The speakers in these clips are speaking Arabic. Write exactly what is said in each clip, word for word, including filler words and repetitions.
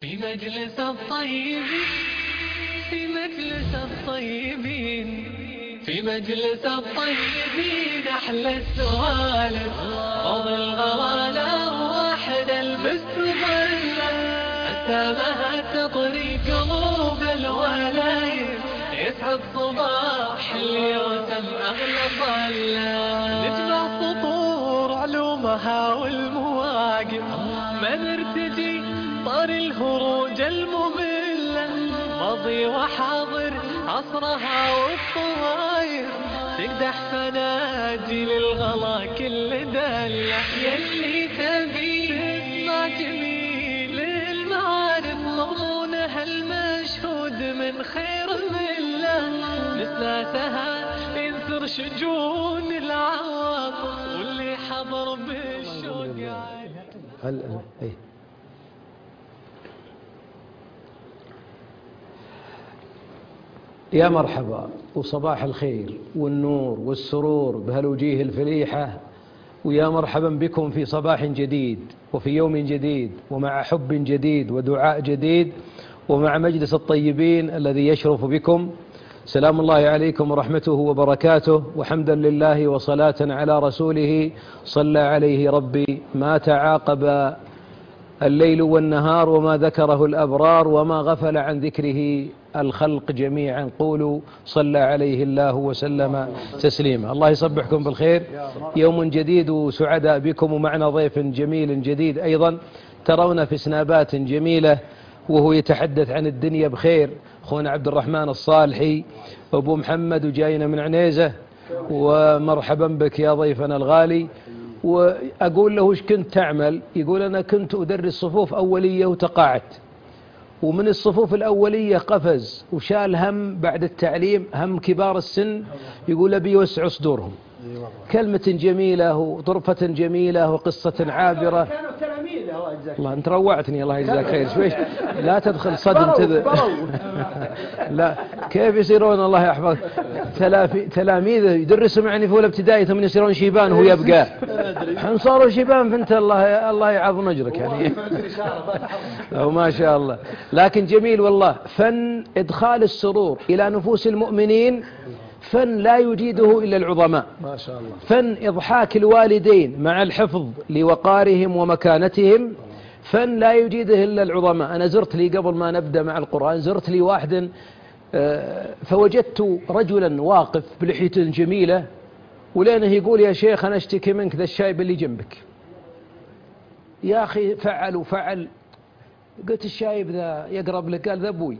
في مجلس الطيبين في مجلس الطيبين في مجلس الطيبين أحلى السوالف فضل الغوالة واحد البس ظلة السماء تطري قلوب الولايب يسعد صباح اللي رسم أغلى ظلة نجمع سطور علومها والمواقف ما نرتجي طار الهروج المملة ماضي وحاضر عصرها والطواير تقدح فناجل الغلا كل دلة يلي تبي تسمع جميل المعارف مضمونها المشهود من خير ملة نسلاتها ينثر شجون العواطف واللي حضر بالشوق هل ايه يا مرحبا وصباح الخير والنور والسرور بهالوجيه الفليحة، ويا مرحبا بكم في صباح جديد وفي يوم جديد ومع حب جديد ودعاء جديد ومع مجلس الطيبين الذي يشرف بكم. سلام الله عليكم ورحمته وبركاته، وحمدا لله وصلاة على رسوله صلى عليه ربي ما تعاقب الليل والنهار وما ذكره الأبرار وما غفل عن ذكره الخلق جميعا. قولوا صلى عليه الله وسلم تسليما. الله يصبحكم بالخير، يوم جديد وسعداء بكم، ومعنا ضيف جميل جديد أيضا ترون في سنابات جميلة وهو يتحدث عن الدنيا بخير، أخونا عبد الرحمن الصالحي أبو محمد وجاينا من عنيزة، ومرحبا بك يا ضيفنا الغالي. وأقول له وش كنت تعمل؟ يقول أنا كنت أدرس صفوف أولية وتقاعدت، ومن الصفوف الأولية قفز وشال هم بعد التعليم هم كبار السن، يقول أبي يوسع صدورهم. كلمة جميلة وطرفة جميلة وقصة عابرة. كانوا تلاميذ. الله يجزاك. الله أنت روعتني، الله يجزاك خير. شويش لا تدخل صدم تذ... لا كيف يصيرون الله يحفظك تلاميذ يدرسوا معي في أولى ابتدائي ثم يصيرون شيبان وهو يبقى حين صاروا شيبان فانت الله الله يعظم أجرك يعني. ما شاء الله. لكن جميل والله، فن إدخال السرور إلى نفوس المؤمنين فن لا يجيده إلا العظماء ما شاء الله. فن إضحاك الوالدين مع الحفظ لوقارهم ومكانتهم فن لا يجيده إلا العظماء. أنا زرت لي قبل ما نبدأ مع القرآن زرت لي واحد فوجدت رجلا واقف بلحية جميلة ولينه يقول يا شيخ أنا أشتكي منك ذا الشايب اللي جنبك. يا أخي فعل وفعل. قلت الشايب ذا يقرب لك؟ قال ذا أبوي.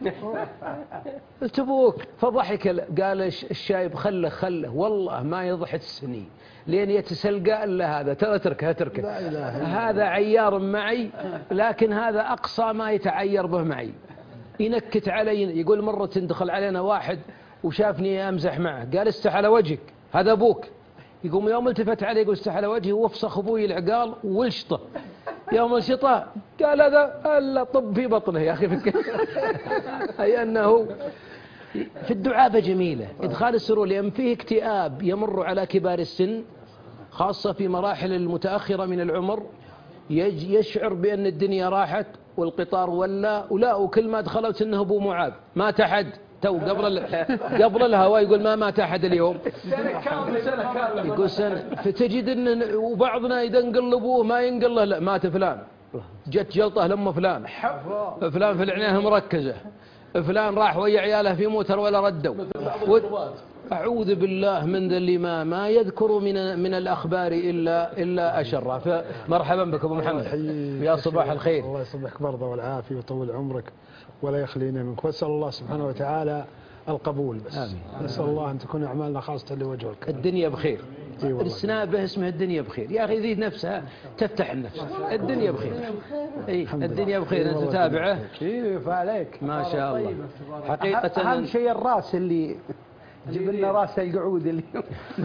قلت أبوك؟ فضحك. قال الشايب خله خله والله ما يضحك السنين لين يتسلقى إلا هذا. ترى تركه تركه هذا عيار معي، لكن هذا أقصى ما يتعير به معي. ينكت علي. يقول مرة دخل علينا واحد وشافني أمزح معه قال استح على وجهك هذا أبوك. يقوم يوم التفت عليه يقول استح على وجهي وفسخ أبوي العقال والشطة. يوم الشطة قال هذا ألا طب في بطنه يا أخي. أي أنه في الدعابة جميلة إدخال السرور، لأن فيه اكتئاب يمر على كبار السن خاصة في مراحل المتأخرة من العمر، يشعر بأن الدنيا راحت والقطار ولا ولا وكل ما دخلت إنه أبو معاذ مات أحد تو قبل قبل الهواء يقول ما مات أحد اليوم. يقول سنة. فتجد إن وبعضنا إذا نقلبوه ما ينقله لا مات فلان، جت جلطة لما فلان فلان في العناية مركزة، فلان راح ويا عياله في موتر ولا ردوا. أعوذ بالله من ذا اللي ما ما يذكر من من الأخبار إلا إلا أشرا. فمرحبا بك أبو محمد يا صباح الخير. الله يصبحك برضه والعافية ويطول عمرك ولا يخلينا منك، وأسأل الله سبحانه وتعالى القبول بس. آمين. نسأل الله أن تكون أعمالنا خاصة لوجه الكريم. الدنيا بخير. السنابة اسمها الدنيا بخير يا أخي، ذي نفسها تفتح النفس. الدنيا بخير. إيه الدنيا بخير. أنت تتابعه؟ كيف عليك؟ ما شاء الله. حقيقة أهم شيء الرأس اللي جيب لنا راس القعود اليوم.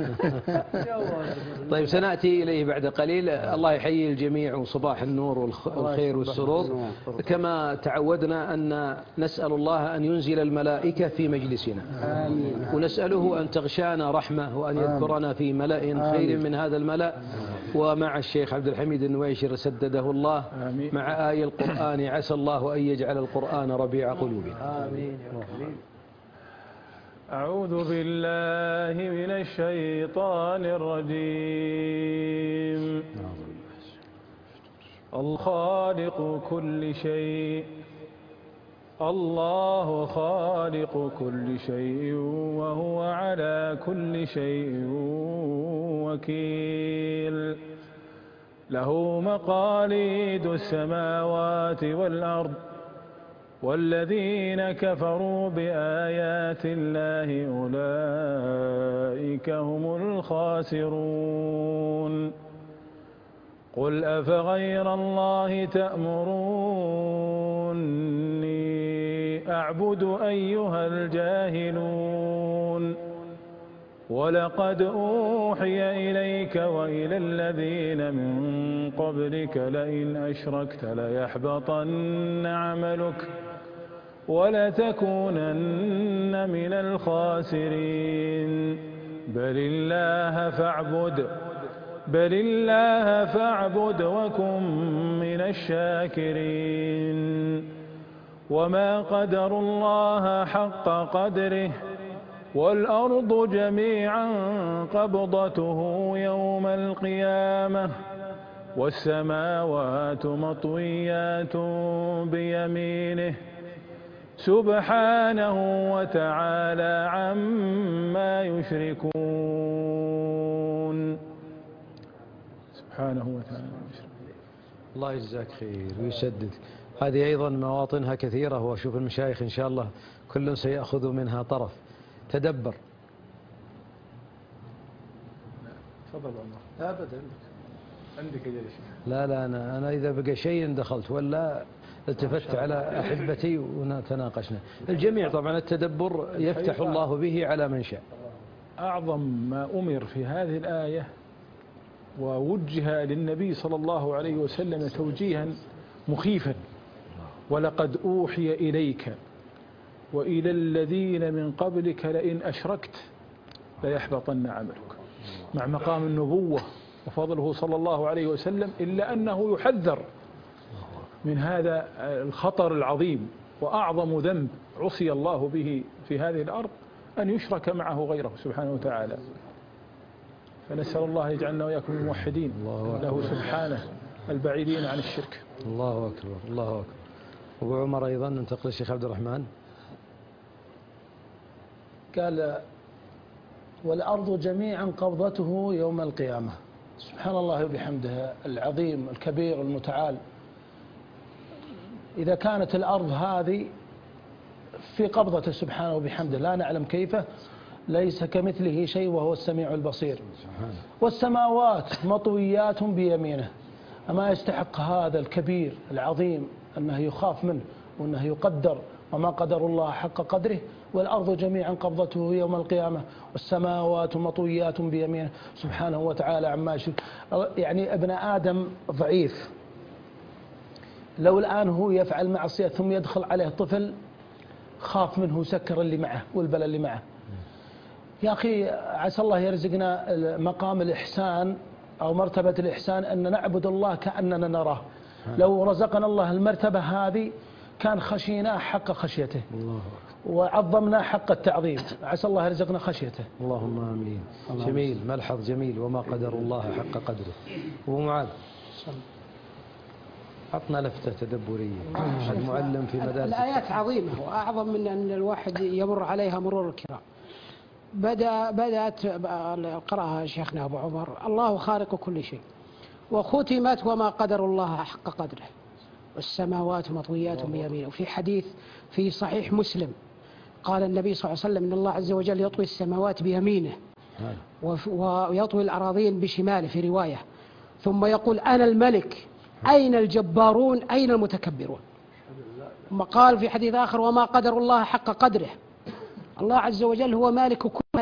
طيب سنأتي إليه بعد قليل. الله يحيي الجميع وصباح النور والخير والسرور. كما تعودنا أن نسأل الله أن ينزل الملائكة في مجلسنا، ونسأله أن تغشانا رحمة وأن يذكرنا في ملأ خير من هذا الملأ، ومع الشيخ عبد الحميد النويشر سدده الله مع آي القرآن عسى الله أن يجعل القرآن ربيع قلوبنا. آمين يا رب. أعوذ بالله من الشيطان الرجيم. الخالق كل شيء، الله خالق كل شيء وهو على كل شيء وكيل. له مقاليد السماوات والأرض، والذين كفروا بآيات الله أولئك هم الخاسرون. قل أفغير الله تأمروني أعبد أيها الجاهلون. ولقد أوحي إليك وإلى الذين من قبلك لئن أشركت ليحبطن عملك ولتكونن من الخاسرين. بل الله فاعبد بل الله فاعبد وكن من الشاكرين. وما قدروا الله حق قدره، والأرض جميعا قبضته يوم القيامة، والسماوات مطويات بيمينه سبحانه وتعالى عما يشركون. سبحانه وتعالى. الله يجزاك خير ويسدد. هذه أيضا مواطنها كثيرة، وأشوف المشايخ إن شاء الله كل سيأخذ منها طرف. تدبر. تفضل عمر. ابدا عندك عندك يا شيخ. لا لا انا انا اذا بقى شيء دخلت، ولا التفت على احبتي ونتناقشنا. الجميع طبعا التدبر يفتح الله به على من شاء. اعظم ما امر في هذه الايه ووجه للنبي صلى الله عليه وسلم توجيها مخيفا: ولقد اوحي اليك وإلى الذين من قبلك لئن أشركت ليحبطن عملك، مع مقام النبوة وفضله صلى الله عليه وسلم، إلا أنه يحذر من هذا الخطر العظيم. وأعظم ذنب عصي الله به في هذه الأرض أن يشرك معه غيره سبحانه وتعالى. فنسأل الله يجعلنا وإياكم الموحدين له سبحانه البعيدين عن الشرك. الله أكبر الله أكبر. أبو عمر أيضا ننتقل للشيخ عبد الرحمن. قال: والأرض جميعا قبضته يوم القيامة. سبحان الله وبحمده العظيم الكبير المتعال. إذا كانت الأرض هذه في قبضته سبحانه وبحمده لا نعلم كيفه، ليس كمثله شيء وهو السميع البصير. والسماوات مطويات بيمينه. أما يستحق هذا الكبير العظيم أنه يخاف منه وأنه يقدر، وما قدر الله حق قدره. والأرض جميعا قبضته يوم القيامة، والسماوات مطويات بيمينه سبحانه وتعالى عما يشرك. يعني ابن آدم ضعيف، لو الآن هو يفعل معصية ثم يدخل عليه طفل خاف منه سكر اللي معه والبلاء اللي معه. يا أخي عسى الله يرزقنا مقام الإحسان أو مرتبة الإحسان، أن نعبد الله كأننا نراه. لو رزقنا الله المرتبة هذه كان خشيناه حق خشيته وعظمنا حق التعظيم. عسى الله يرزقنا خشيته. اللهم آمين. جميل، ملحظ جميل. وما قدر الله حق قدره. أبو معاذ عطنا لفتة تدبرية. المعلم في مدارس الآيات عظيمة وأعظم من أن الواحد يمر عليها مرور الكرام. بدأ بدأت قرأها شيخنا أبو عمر: الله خالق كل شيء، وختمت وما قدر الله حق قدره، والسماوات مطويات بيمينه. وفي حديث في صحيح مسلم قال النبي صلى الله عليه وسلم: إن الله عز وجل يطوي السماوات بيمينه ويطوي الأراضين بشماله في رواية، ثم يقول: أنا الملك، أين الجبارون أين المتكبرون. ثم قال في حديث آخر: وما قدر الله حق قدره. الله عز وجل هو مالك كل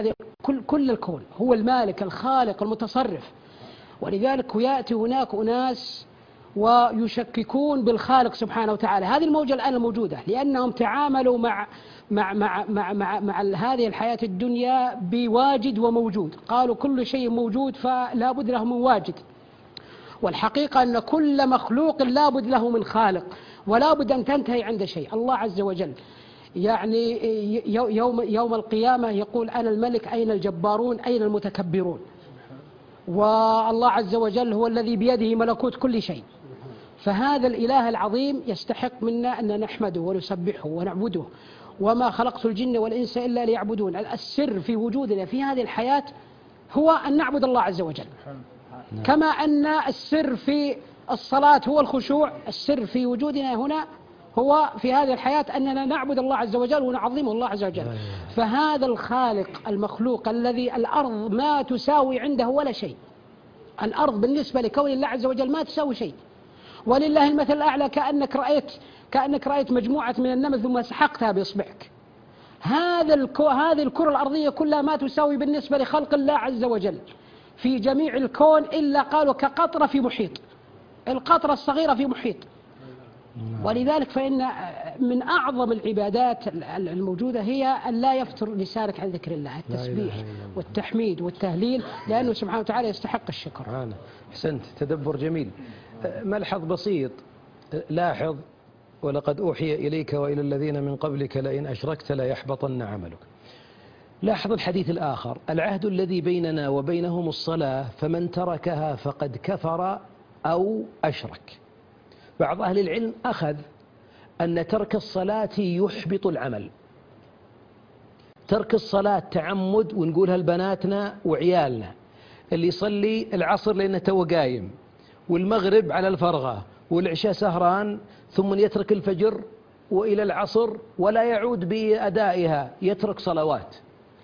هذه كل كل الكون، هو المالك الخالق المتصرف. ولذلك يأتي هناك أناس ويشككون بالخالق سبحانه وتعالى. هذه الموجة الآن الموجودة لأنهم تعاملوا مع مع مع مع مع, مع هذه الحياة الدنيا بواجد وموجود، قالوا كل شيء موجود فلا بد له من واجد. والحقيقة أن كل مخلوق لا بد له من خالق، ولا بد أن تنتهي عند شيء. الله عز وجل يعني يوم يوم القيامة يقول أنا الملك أين الجبارون أين المتكبرون. والله عز وجل هو الذي بيده ملكوت كل شيء. فهذا الإله العظيم يستحق منا أن نحمده ونسبحه ونعبده. وما خلقت الجن والإنس إلا ليعبدون. السر في وجودنا في هذه الحياة هو أن نعبد الله عز وجل، كما أن السر في الصلاة هو الخشوع. السر في وجودنا هنا هو في هذه الحياة أننا نعبد الله عز وجل ونعظمه الله عز وجل. فهذا الخالق المخلوق الذي الأرض ما تساوي عنده ولا شيء. الأرض بالنسبة لكون الله عز وجل ما تساوي شيء. ولله المثل الأعلى، كأنك رأيت كأنك رأيت مجموعة من النمل ثم سحقتها بإصبعك. هذا الكو هذه الكرة الأرضية كلها ما تساوي بالنسبة لخلق الله عز وجل في جميع الكون إلا قالوا كقطرة في محيط، القطرة الصغيرة في محيط. ولذلك فإن من أعظم العبادات الموجودة هي أن لا يفتر لسانك عن ذكر الله، التسبيح والتحميد والتهليل، لأنه سبحانه وتعالى يستحق الشكر. أحسنت، تدبر جميل. ملحظ بسيط، لاحظ ولقد أوحي إليك وإلى الذين من قبلك لئن أشركت ليحبطن عملك. لاحظ الحديث الآخر، العهد الذي بيننا وبينهم الصلاة فمن تركها فقد كفر أو أشرك. بعض أهل العلم أخذ أن ترك الصلاة يحبط العمل. ترك الصلاة تعمد، ونقولها لبناتنا وعيالنا، اللي يصلي العصر لأنه تو قايم، والمغرب على الفرغة، والعشاء سهران، ثم يترك الفجر وإلى العصر ولا يعود بأدائها، يترك صلوات.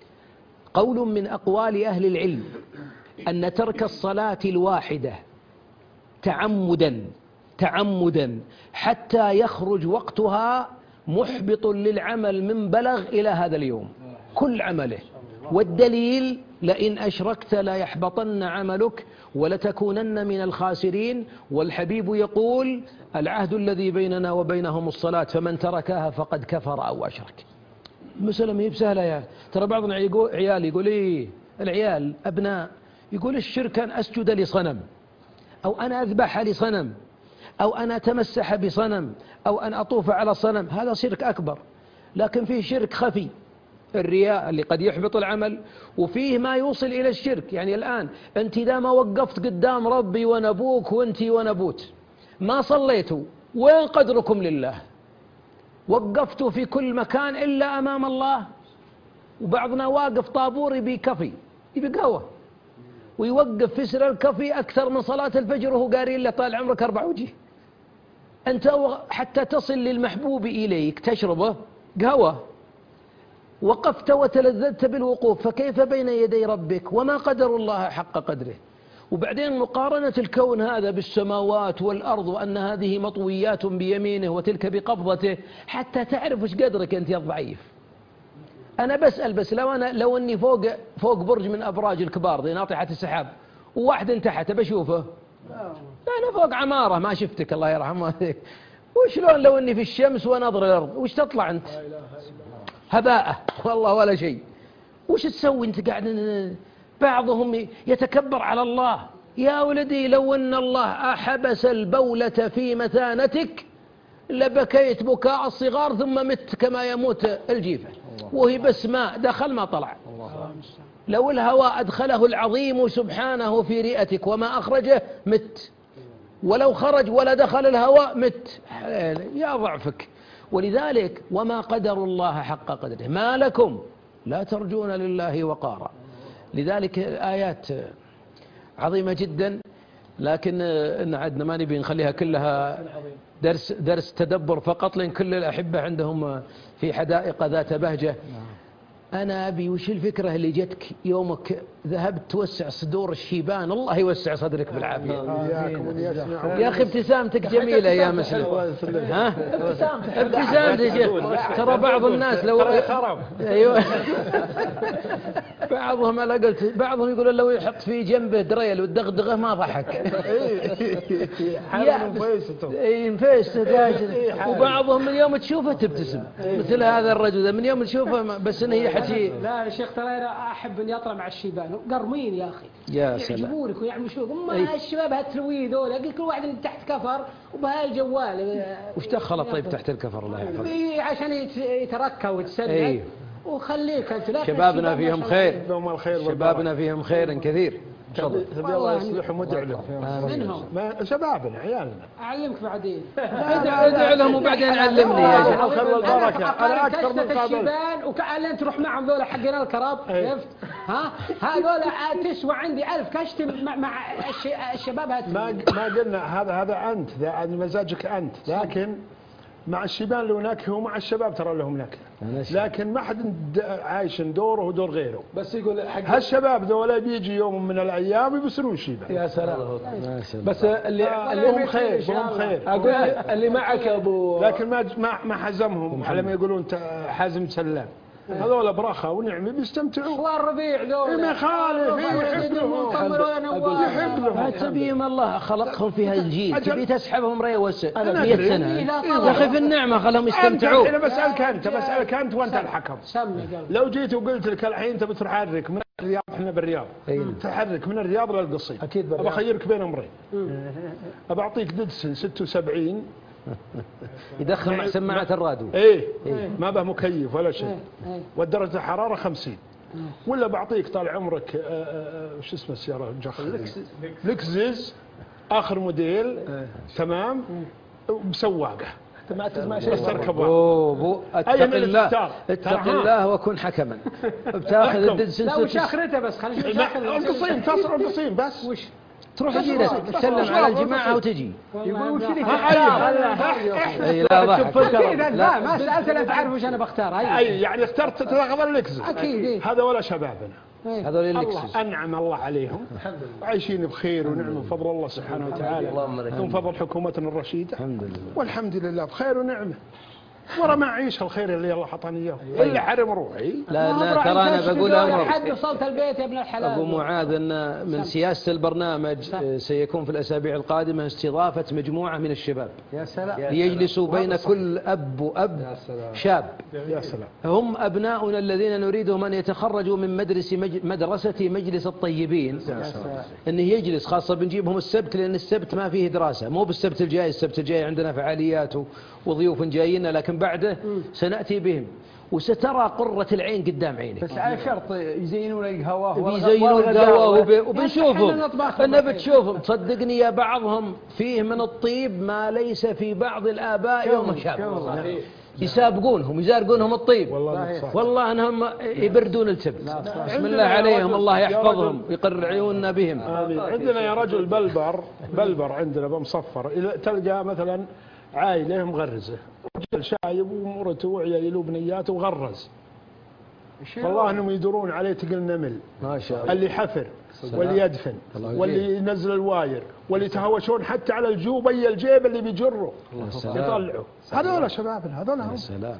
قول من أقوال أهل العلم أن ترك الصلاة الواحدة تعمدا تعمدا حتى يخرج وقتها محبط للعمل من بلغ إلى هذا اليوم كل عمله. والدليل لئن أشركت لا يحبطن عملك ولتكونن من الخاسرين. والحبيب يقول العهد الذي بيننا وبينهم الصلاة فمن تركها فقد كفر أو أشرك. مسألة ما هي بسهلة يا ترى. بعضنا يقول عيال يقول إيه العيال أبناء يقول الشرك أن أسجد لصنم، أو أنا أذبح لصنم، أو أنا أتمسح بصنم، أو أن أطوف على صنم. هذا شرك أكبر. لكن فيه شرك خفي، الرياء اللي قد يحبط العمل، وفيه ما يوصل إلى الشرك. يعني الآن أنت إذا ما وقفت قدام ربي ونبوك وأنت ونبوت ما صليتوا، وين قدركم لله؟ وقفتوا في كل مكان إلا أمام الله. وبعضنا واقف طابور يبي كفي، يبي قهوة، ويوقف في سر الكفي أكثر من صلاة الفجر وهو قاري إلا طال عمرك أربع وجه. أنت حتى تصل للمحبوب إليك تشربه قهوة، وقفت وتلذذت بالوقوف، فكيف بين يدي ربك وما قدر الله حق قدره؟ وبعدين مقارنة الكون هذا بالسماوات والأرض، وأن هذه مطويات بيمينه وتلك بقبضته، حتى تعرف وش قدرك أنت يا ضعيف. أنا بسأل بس لو أنا لو أني فوق فوق برج من أبراج الكبار ذي ناطحة السحاب، وواحد انتحت بشوفه، أنا فوق عمارة ما شفتك الله يرحمه. وشلون لو أني في الشمس ونظر الأرض، وش تطلع أنت؟ هباء والله ولا شيء. وش تسوي أنت قاعد؟ بعضهم يتكبر على الله. يا ولدي لو أن الله أحبس البولة في مثانتك لبكيت بكاء الصغار ثم مت كما يموت الجيفة، وهي بس ماء دخل ما طلع. لو الهواء أدخله العظيم سبحانه في رئتك وما أخرجه مت، ولو خرج ولا دخل الهواء مت. يا ضعفك. ولذلك وما قدر الله حق قدره. ما لكم لا ترجون لله وقارا. لذلك آيات عظيمة جدا، لكن إن عدنا ما نبي نخليها كلها درس درس تدبر فقط، لأن كل الأحبة عندهم في حدائق ذات بهجة. أنا أبي وش الفكرة اللي جتك يومك ذهبت توسع صدور الشيبان؟ الله يوسع صدرك بالعافية. إياكم أن يسمعوا. يا أخي ابتسامتك جميلة يا مسلم. ها؟ ابتسامتك يا شيخ. ترى بعض الناس لو خرب. أيوه. بعضهم أنا قلت بعضهم يقولون لو يحط في جنبه دريل والدغدغه ما ضحك. يا اي نفيسته. وبعضهم من يوم تشوفه تبتسم مثل هذا الرجل من يوم تشوفه بس انه هي حكي. لا يا شيخ ترى انا احب اني اطلع مع الشيبان قرمين يا اخي. يا سلام. يعجبونك ويعملوا شو هم الشباب هالتلوي ذول اقول كل واحد تحت كفر وبهالجوال. وش دخل طيب تحت الكفر الله يحفظك؟ عشان يتركى ويتسلل. وخليك انت لا شبابنا فيهم خير. لهم الخير شبابنا فيهم خير كثير. تبي الله يصلحهم وادع لهم. منهم شبابنا عيالنا. اعلمك بعدين. ادع لهم وبعدين علمني يا شيخ. الخير والبركه. انا اكثر من قابل. الشيبان وكأن تروح معهم ذولا حقين الكراب عرفت؟ ها هذول تسوى عندي ألف كشت مع, مع الشباب هات. ما ما قلنا هذا هذا انت ذا مزاجك انت لكن مع الشيبان له نكهه ومع الشباب ترى لهم نكهه. لكن ما حد عايش دوره ودور غيره. بس يقول حق هالشباب ذولا بيجي يوم من الايام يبصرون شيبان. يا سلام. بس اللي اللي هم خير هم خير. اقول اللي معك ابو لكن ما ما ما حزمهم على ما يقولون حازم سلام. هذول برخة ونعمة بيستمتعوا. والله الربيع ذول. ما يخالف يحب لهم. يحب لهم. تبيهم الله خلقهم في هالجيل تبي تسحبهم ري وسع. أنا مئة سنة. يا أخي في النعمة خلهم يستمتعوا. أنا بسألك أنت بسألك أنت وأنت الحكم. سمي قلب. لو جيت وقلت لك الحين أنت بتحرك من الرياض إحنا بالرياض. تحرك من الرياض للقصيم. أكيد بالرياض. أبخيرك بين أمرين. أبعطيك ددسن ستة وسبعين. يدخل مع سماعة الراديو. ايه, إيه. ما به مكيف ولا شيء. ودرجة الحرارة خمسين. ولا بعطيك طال عمرك وش اسمه السيارة الجخ لكزس اخر موديل. تمام. بسواقة. ما تسمع شيء. بس تركب. اوه اتق الله اتق الله وكن حكما. بتاخذ الددسن. لا وش اخرته بس خلينا نشوف اخرته. القصيم تصل القصيم بس. وش تروح تجي تسلم على الجماعة وتجي. يقول وش اللي اي لا ضحك. لا ما سألت لا تعرف وش انا بختار. اي يعني اخترت تاخذ اللكزس. اكيد. هذا ولا شبابنا. هذول اللكسس. انعم الله عليهم وعايشين بخير ونعمه بفضل الله سبحانه وتعالى ومن فضل حكومتنا الرشيده. الحمد لله. والحمد لله بخير ونعمه. ورا ما اعيش الخير اللي الله حطاني اياه الا حرم روحي. لا لا ترى انا بقول امر حد وصلت البيت يا ابن الحلال. ابو معاذ ان من سياسه البرنامج سيكون في الاسابيع القادمه استضافه مجموعه من الشباب. يا سلام. ليجلسوا بين كل اب واب شاب. يا سلام. هم ابناؤنا الذين نريدهم ان يتخرجوا من مدرسه مدرسه مجلس الطيبين. انه يجلس خاصه بنجيبهم السبت لان السبت ما فيه دراسه مو بالسبت الجاي. السبت الجاي عندنا فعاليات وضيوف جايين لكن بعده سنأتي بهم وسترى قرة العين قدام عينك. بس على شرط يزينون القهوة. يزينون القهوة وبنشوفهم. أنا بتشوفهم تصدقني يا بعضهم فيه من الطيب ما ليس في بعض الآباء يوم شاب. يسابقونهم يزارقونهم الطيب. والله, والله أنهم يبردون السبت. بسم الله عليهم الله يحفظهم ويقر عيوننا بهم. آمين. عندنا يا رجل بلبر بلبر عندنا بمصفر تلقى مثلا عائلة مغرزة رجل شايب ومرته وعياله وبنياته وغرز. والله انهم يدورون عليه تقل نمل. ما شاء الله. اللي حفر واللي يدفن واللي ينزل الواير واللي يتهاوشون حتى على الجوب اي الجيب اللي بيجروا يطلعوا. هذول شبابنا هذول هم. سلام.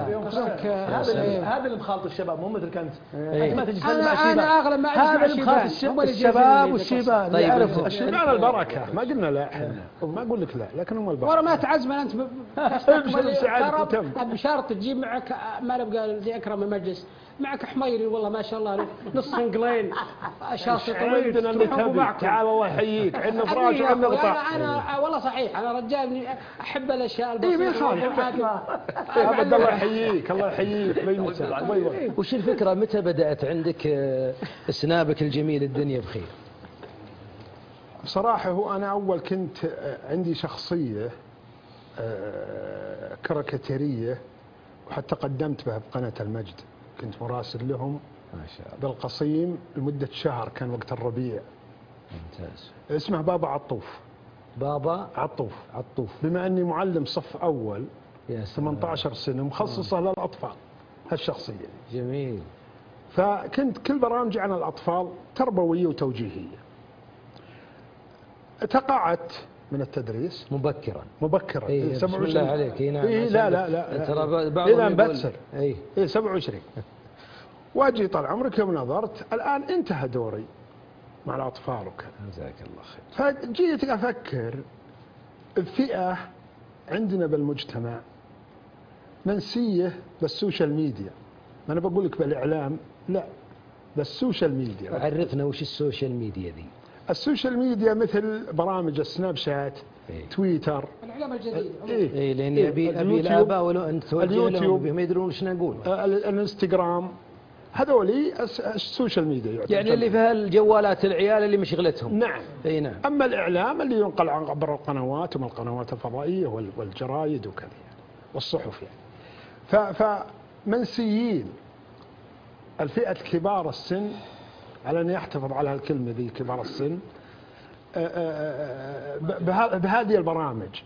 هذا هذا اللي مخالط الشباب مو مثلك انت. انت ما تجي تسلم انا على الشباب. انا اغلب ما هذا اللي مخالط الشباب والشيبان. طيب يعرفوا الشيبان البركه ما قلنا لا احنا ما اقول لك لا لكن هم البركه. ورا ما تعزم انت بشرط تجيب معك ما نبقى زي اكرم المجلس معك حميري والله ما شاء الله نص انقلين شاصي طويل. عندنا اللي تبي تعال الله يحييك عندنا فراش وعندنا غطاء. انا والله صحيح انا رجال احب الاشياء البسيطه. اي ما ابد الله يحييك الله يحييك بينك. وش الفكره متى بدات عندك اسنابك الجميل الدنيا بخير؟ بصراحه هو انا اول كنت عندي شخصيه كاريكاتيريه وحتى قدمت بها بقناه المجد. كنت مراسل لهم ما شاء الله بالقصيم لمدة شهر كان وقت الربيع. ممتاز. اسمه بابا عطوف. بابا عطوف عطوف. بما أني معلم صف أول يا ثمانية عشر سنة مخصصة للأطفال هالشخصية. جميل. فكنت كل برامجي عن الأطفال تربوية وتوجيهية. تقاعدت من التدريس مبكرا مبكرا إيه سبعة وعشرين. بسم الله عليك. إيه نعم. إيه لا لا لا ترى بعض إلى أن بتسر. إيه إيه سبعة وعشرين. واجي طال عمرك يوم نظرت الآن انتهى دوري مع الأطفال وكذا. جزاك الله خير. فجيت أفكر فئة عندنا بالمجتمع منسية بالسوشيال ميديا. ما أنا بقول لك بالإعلام لا، بالسوشيال ميديا. عرفنا وش السوشيال ميديا دي. السوشيال ميديا مثل برامج السناب شات، إيه. تويتر. الإعلام الجديد. إيه. اي لاني إيه. ابي ابي اليوتيوب. الاباء ولو ان توجه لهم اليوتيوب. بهم يدرون ايش نقول. آه، ال- الانستغرام. هذولي الس- السوشيال ميديا يعتبر. يعني اللي في هالجوالات العيال اللي مشغلتهم. نعم. اي نعم. أما الإعلام اللي ينقل عن عبر القنوات ومن القنوات الفضائية وال- والجرايد وكذا يعني والصحف يعني. ف- فمنسيين الفئة كبار السن، على أن يحتفظ على الكلمة ذي كبار السن، آه، آه، آه، بها- بهذه البرامج.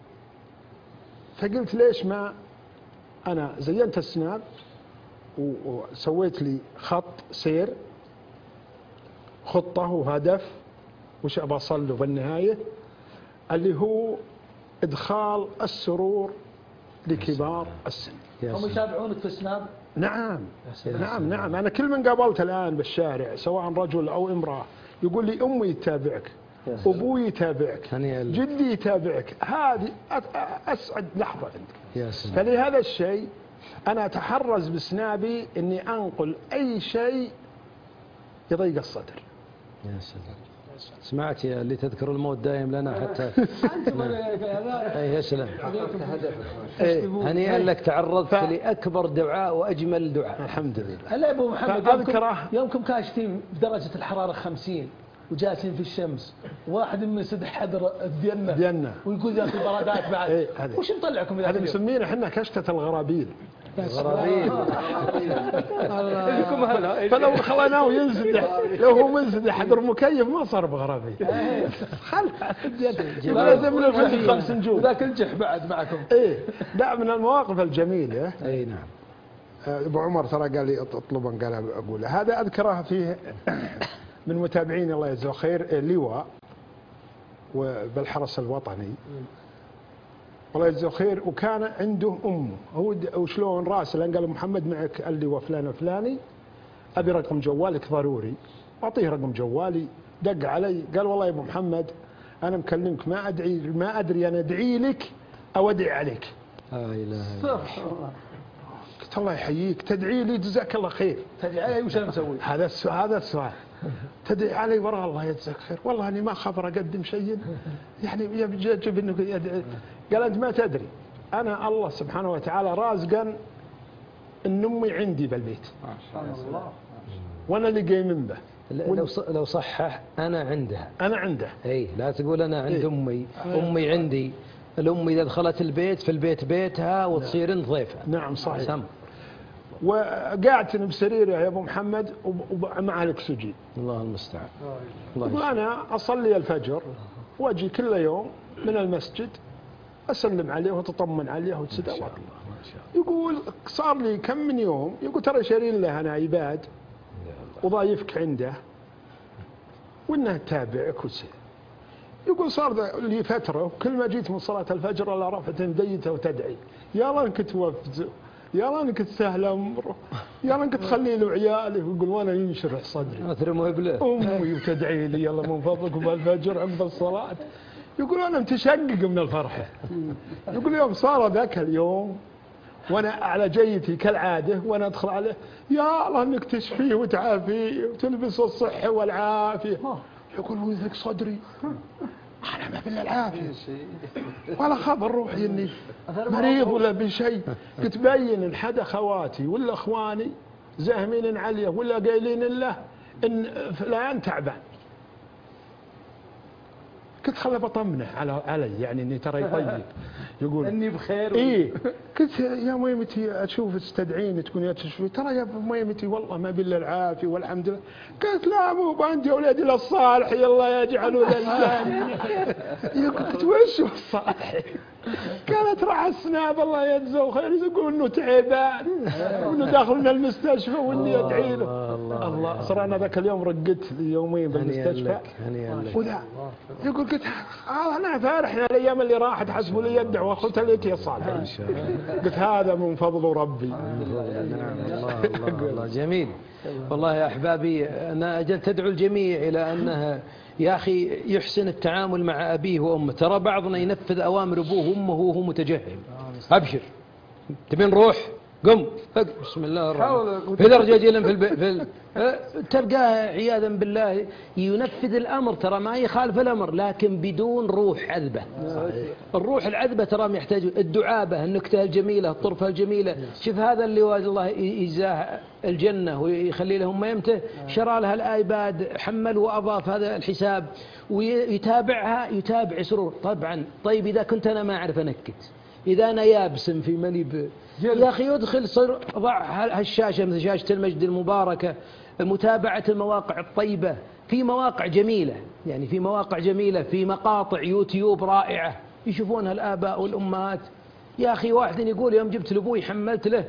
فقلت ليش ما أنا زينت السناب و- وسويت لي خط سير، خطة وهدف وش أبى أصل له بالنهاية، اللي هو إدخال السرور لكبار السن. يا هم سلام. يتابعونك في سناب؟ نعم نعم نعم. أنا كل من قابلت الآن بالشارع سواء رجل أو امرأة يقول لي أمي يتابعك، أبوي يتابعك، هنيئا لك. جدي يتابعك. هذه أ- أسعد لحظة عندي. يا سلام. فلهذا الشيء أنا أتحرز بسنابي أني أنقل أي شيء يضيق الصدر. يا سلام. سمعت يا اللي تذكر الموت دائم لنا حتى. اي يا سلام. إيه. هنيئا لك تعرضت ف- لاكبر دعاء واجمل دعاء. الحمد لله. هلا يا ابو محمد، فأذكره. يومكم, يومكم كاشفين بدرجه الحراره خمسين وجالسين في الشمس، واحد من سدح حدر الدينه دينة. ويقول ذاك البرادات بعد. إيه، هذه. وش مطلعكم ذاك هذا اليوم؟ مسمينه احنا كشتة الغرابيل. غرابيل. لكم هلا. فلو خليناه ينسدح، لو هو منسدح حدر مكيف ما صار بغرابيل. خل لازم من الفيلم خمس نجوم. ذاك الجح بعد معكم. ايه لا، من المواقف الجميلة. اي نعم. ابو عمر ترى قال لي اطلبا، قال اقوله هذا اذكره فيه من متابعين الله يجزاه خير لواء وبالحرس الوطني الله يجزاه خير، وكان عنده امه هو د- وشلون راسله قال محمد معك اللواء فلان فلاني، ابي رقم جوالك ضروري. اعطيه رقم جوالي، دق علي قال والله يا ابو محمد انا مكلمك ما ادعي ما ادري انا ادعي لك او ادعي عليك. لا اله الا الله. قلت الله يحييك، تدعي لي جزاك الله خير. تدري علي وش انا مسوي؟ هذا السؤال هذا السؤال تدعي علي وراء الله يجزاك خير. والله اني ما خبر اقدم شيء يعني يجب انه يدعي. قال انت ما تدري، انا الله سبحانه وتعالى رازقا ان امي عندي بالبيت وانا اللي قايم به. لو ص- لو صحح انا عندها. انا عنده. اي لا تقول انا عند إيه. امي، امي عندي. الام اذا دخلت البيت في البيت بيتها وتصير انت ضيفها. نعم صحيح. سم. وقعدت بسريري يا ابو محمد ومع الاكسجين. الله المستعان. الله يقول يستعان. انا اصلي الفجر واجي كل يوم من المسجد اسلم عليه وتطمن عليه وتسدع. يقول صار لي كم من يوم، يقول ترى شارين له انا عباد وضايفك عنده وانه تتابعك وتسير. يقول صار ذا لي فتره كل ما جيت من صلاه الفجر الا رفعت يديته وتدعي يا الله انك توفزه، يا الله انك تسهل امره، يا الله انك تخلي له عياله. يقول وانا ينشرح صدري اثر مهبله. امي وتدعي لي يلا من فضلك وبالفجر عقب الصلاه. يقول انا متشقق من الفرحه. يقول يوم صار ذاك اليوم وانا على جيتي كالعاده وانا ادخل عليه يا الله انك تشفيه وتعافيه وتلبس الصحه والعافيه. يقول ويثق صدري انا ما في العافيه ولا خبر روحي اني مريض ولا بشيء. تبين ان حد اخواتي ولا اخواني زاهمين عليه ولا قايلين له ان فلان تعبان. كنت خله بطمنه على علي يعني اني ترى يطيب. يقول اني بخير. ايه قلت يا ميمتي اشوف تستدعيني تكون يا تشفي، ترى يا ابو ميمتي والله ما بالله العافيه والحمد لله. قالت لا مو عندي اولادي للصالح يلا يجعلوا للجنه. قلت وش الصالح؟ كانت راح السناب الله يجزاه خير يقول انه تعبان وانه داخل من المستشفى واني ادعي له. الله صار انا ذاك اليوم رقدت لي يومين بالمستشفى وذا يقول قلت آه انا فارح الايام اللي راحت حسبوا لي الدعوه قلت لك يا صالح قلت هذا من فضل ربي. نعم الله الله الله جميل والله يا احبابي. انا اجل تدعو الجميع الى انها يا أخي يحسن التعامل مع أبيه وأمه. ترى بعضنا ينفذ أوامر أبوه وأمه وهو متجهم. أبشر تبين روح قم بسم الله الرحمن الرحيم. في درجة جيلا في البيت في ال... تلقاه عياذا بالله ينفذ الأمر ترى ما يخالف الأمر لكن بدون روح عذبة. الروح العذبة ترى يحتاج الدعابة النكتة الجميلة الطرفة الجميلة. شوف هذا اللي الله يجزاه الجنة ويخلي لهم ما يمته شرى لها الآيباد حمل وأضاف هذا الحساب ويتابعها يتابع سرور. طبعا طيب إذا كنت أنا ما أعرف أنكت إذا أنا يابس في مني ب... يا أخي يدخل صر ضع هالشاشة مثل شاشة المجد المباركة متابعة المواقع الطيبة. في مواقع جميلة يعني في مواقع جميلة في مقاطع يوتيوب رائعة يشوفونها الآباء والأمهات. يا أخي واحد يقول يوم جبت لأبوي حملت له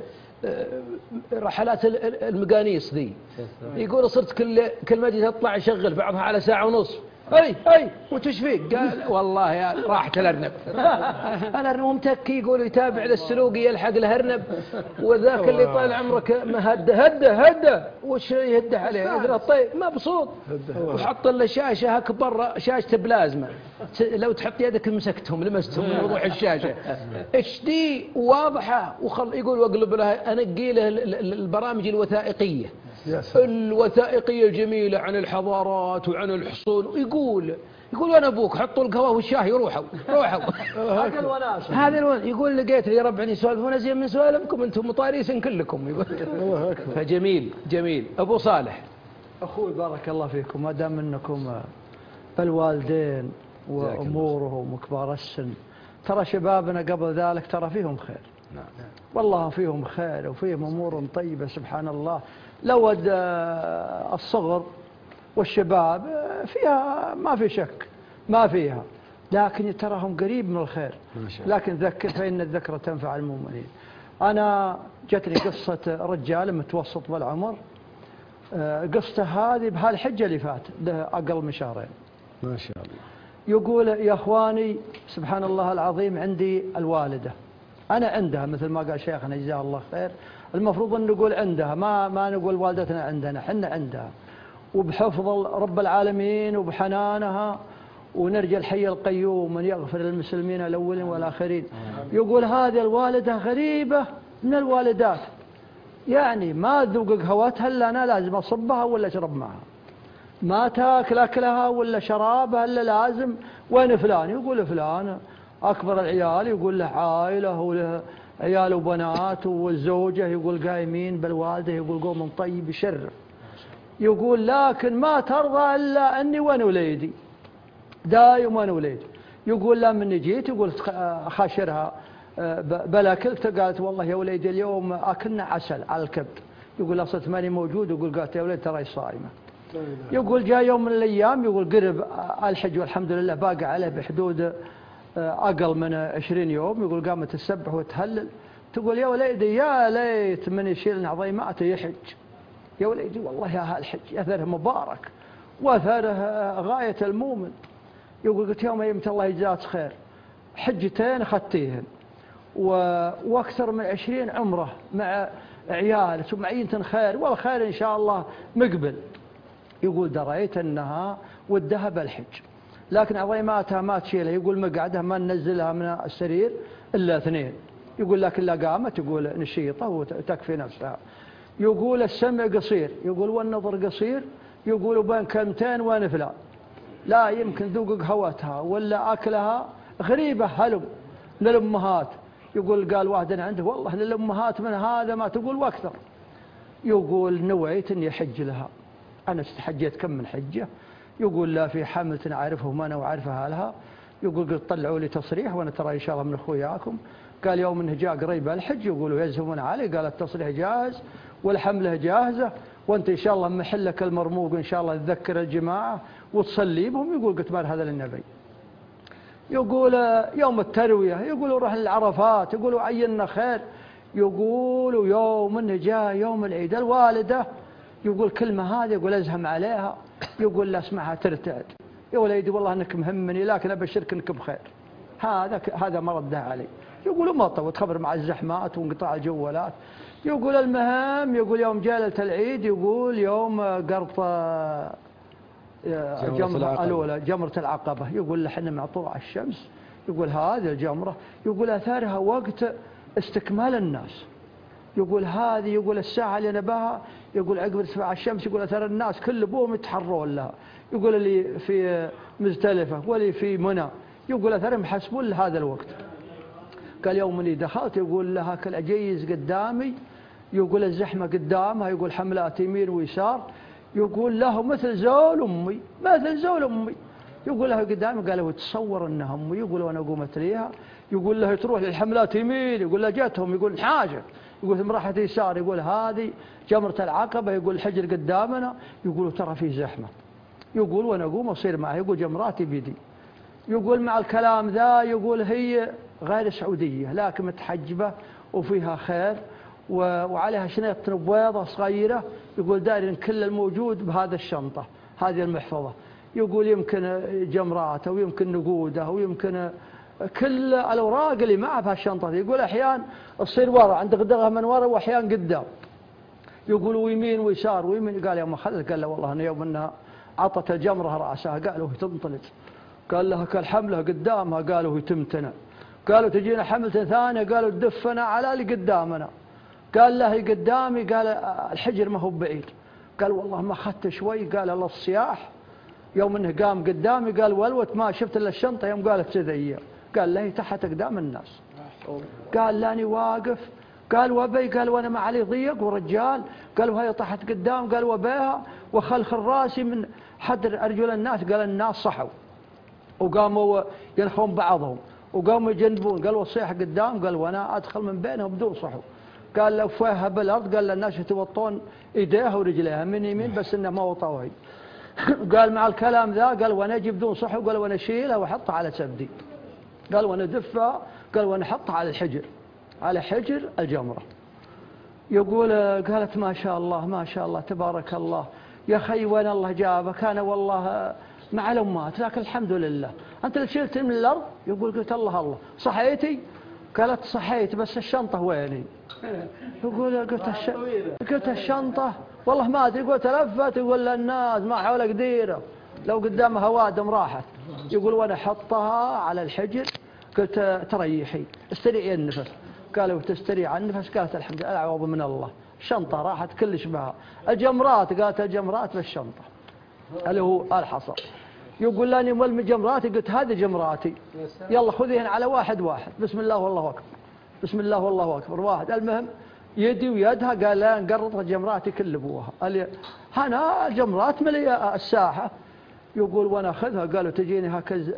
رحلات المقانيص ذي يقول صرت كل كل ما جيت أطلع أشغل بعضها على ساعة ونصف. اي اي وش فيك؟ قال والله يا راحت الارنب. الارنب متكي يقول يتابع للسلوقي يلحق الارنب وذاك اللي طال عمرك ما هده هده هده وش يهده عليه؟ يقول طيب مبسوط وحط له شاشه اكبر شاشه بلازما لو تحط يدك مسكتهم لمستهم من وضوح الشاشه اتش دي واضحه وخل يقول واقلب لها انقي له البرامج الوثائقيه الوثائقية الجميلة عن الحضارات وعن الحصون. ويقول يقول وانا ابوك حطوا القهوة والشاي وروحوا روحوا هذا الوناس هذا الون يقول لقيت لي ربعني يسولفون زين من سوالفكم انتم مطاريسين كلكم. يقول فجميل جميل. ابو صالح اخوي بارك الله فيكم ما دام انكم الوالدين وامورهم وكبار السن ترى شبابنا قبل ذلك ترى فيهم خير. نعم والله فيهم خير وفيهم امور طيبة سبحان الله. لو الصغر والشباب فيها ما في شك ما فيها لكن تراهم قريب من الخير. لكن ذكر فإن الذكرى تنفع المؤمنين. أنا جتني قصة رجال متوسط بالعمر قصته هذه بهالحجة اللي فات له أقل من شهرين ما شاء الله. يقول يا أخواني سبحان الله العظيم عندي الوالدة أنا عندها مثل ما قال شيخنا جزاه الله خير المفروض أن نقول عندها ما ما نقول والدتنا عندنا حنا عندها وبحفظ رب العالمين وبحنانها ونرجى الحي القيوم من يغفر للمسلمين الأولين والآخرين. يقول هذه الوالدة غريبة من الوالدات يعني ما ذوق قهوتها إلا أنا لازم أصبها ولا أشرب معها ما تاكل أكلها ولا شرابها إلا لازم وين فلان يقول فلان أكبر العيال يقول له عائلة وله عيال وبنات والزوجة يقول قايمين بالوالدة يقول قوم طيب يشرف. يقول لكن ما ترضى إلا أني وأنا وليدي دايم وأنا وليدي. يقول لما جيت يقول خاشرها بلا كلت قالت والله يا وليدي اليوم أكلنا عسل على الكبد. يقول أصلت ماني موجود يقول قالت يا وليدي ترى صائمة. يقول جاء يوم من الأيام يقول قرب الحج والحمد لله باقي عليه بحدود أقل من عشرين يوم. يقول قامت تسبح وتهلل تقول يا وليدي يا ليت من يشيل عظيماته يحج يا وليدي والله يا هالحج أثره مبارك وأثره غاية المؤمن. يقول قلت يوم أيمت الله يجزاك خير حجتين أخذتيهن وأكثر من عشرين عمره مع عيال ثم عينة خير والخير إن شاء الله مقبل. يقول دريت أنها ودها بالحج لكن عظيماتها ما تشيلها. يقول مقعدها ما ننزلها من السرير إلا اثنين. يقول لكن لا قامت يقول نشيطة وتكفي نفسها. يقول السمع قصير يقول والنظر قصير يقول بين كلمتين وين فلان لا يمكن ذوق قهوتها ولا أكلها غريبة هلم للأمهات. يقول قال واحد عنده والله للأمهات من هذا ما تقول وأكثر. يقول نويت أني أحج لها أنا استحجيت كم من حجة. يقول لا في حملة أعرفهم أنا وأعرفها لها. يقول قلت طلعوا لي تصريح وأنا ترى إن شاء الله من أخوياكم. قال يوم أنه جاء قريب الحج يقولوا يزهمون علي قال التصريح جاهز والحملة جاهزة وأنت إن شاء الله محلك المرموق إن شاء الله تذكر الجماعة وتصلي بهم. يقول قلت مال هذا للنبي. يقول يوم التروية، يقولوا روح للعرفات، يقولوا عيننا خير، يقولوا يوم انه جاء يوم العيد الوالدة يقول كلمة هذه يقول أزهم عليها، يقول لا اسمعها ترتعد، يا وليدي والله انك مهمني لكن ابشرك انك بخير. هذا هذا ما رده علي. يقولوا مطر وتخبر مع الزحمات وانقطاع الجوالات. يقول المهم يقول يوم جلة العيد يقول يوم قرط الجمرة الأولى جمرة العقبة، يقول لحنا مع طلوع الشمس، يقول هذه الجمرة يقول أثارها وقت استكمال الناس، يقول هذه يقول الساعة اللي نباها يقول عقب ارتفاع الشمس يقول أثار الناس كل بوهم يتحرون لها، يقول اللي في مزدلفة واللي في منى يقول أثرهم يحسبون لهذا الوقت. قال يوم اني دخلت يقول لها كل أجيز قدامي، يقول الزحمة قدامها، يقول حملات يمين ويسار، يقول له مثل زول أمي مثل زول أمي، يقول له قدامي قال له تصور أنها أمي، يقول وأنا قومت ليها، يقول له تروح للحملات يمين، يقول له جتهم، يقول حاجة، يقول ثم راحت يسار، يقول هذه جمرة العقبة، يقول الحجر قدامنا، يقول ترى في زحمة، يقول وأنا أقوم أصير معه، يقول جمراتي بيدي، يقول مع الكلام ذا يقول هي غير سعودية لكن متحجبة وفيها خير وعليها شنطة بيضة صغيرة، يقول دارين كل الموجود بهذا الشنطة هذه المحفظة، يقول يمكن جمراته ويمكن نقوده ويمكن كل الأوراق اللي معه بهالشنطة، يقول أحيان تصير ورا عند غدغها من ورا وأحيان قدام، يقول ويمين ويسار ويمين. قال يوم خلت قال له والله أنا يوم أنها عطت الجمرة رأسها قالوا هي تنطلق، قال لها كالحملة قدامها قالوا هي تمتنع، قالوا تجينا حملة ثانية قالوا تدفنا على اللي قدامنا، قال له قدامي قال الحجر ما هو بعيد، قال والله ما أخذت شوي، قال الله الصياح يوم انه قام قدامي قال ولوت ما شفت الا الشنطة يوم قالت تذيع، قال له تحت قدام الناس، قال لاني واقف، قال وبي قال وانا ما علي ضيق ورجال، قال وهي طاحت قدام قال وبيها وخلخل راسي من حدر ارجل الناس، قال الناس صحوا وقاموا ينخون بعضهم وقاموا يجنبون، قال والصيح قدام قال وانا ادخل من بينهم بدون صحو، قال لو فيها بالارض قال الناس يتوطون ايديها ورجليها من يمين بس انه ما وطوها، قال مع الكلام ذا قال وانا اجي بدون صحو، قال وانا اشيلها واحطها على سبدي، قال وانا ادفها، قال وانا احطها على الحجر على حجر الجمرة. يقول قالت ما شاء الله ما شاء الله تبارك الله يا خي وين الله جابك، انا والله مع الامات لكن الحمد لله انت اللي شلت من الارض، يقول قلت الله الله صحيتي، قالت صحيت بس الشنطة ويني، يقول قلت الش... قلت الشنطة والله ما ادري، قلت لفت يقول للناس ما حولك ديره لو قدامها وادم راحت، يقول وانا حطها على الحجر قلت تريحي استريعي النفس، قالوا تستريع النفس، قالت الحمد لله اعوذ من الله، الشنطة راحت كلش بها، الجمرات قالت الجمرات بالشنطة اللي هو الحصى، يقول لاني ملم جمراتي، قلت هذه جمراتي يلا خذيهن على واحد واحد بسم الله والله اكبر بسم الله والله اكبر واحد، المهم يدي ويدها قال لا نقرط جمراتي كل ابوها، قال هنا جمرات ملي الساحه، يقول وانا اخذها قالوا تجيني هكذا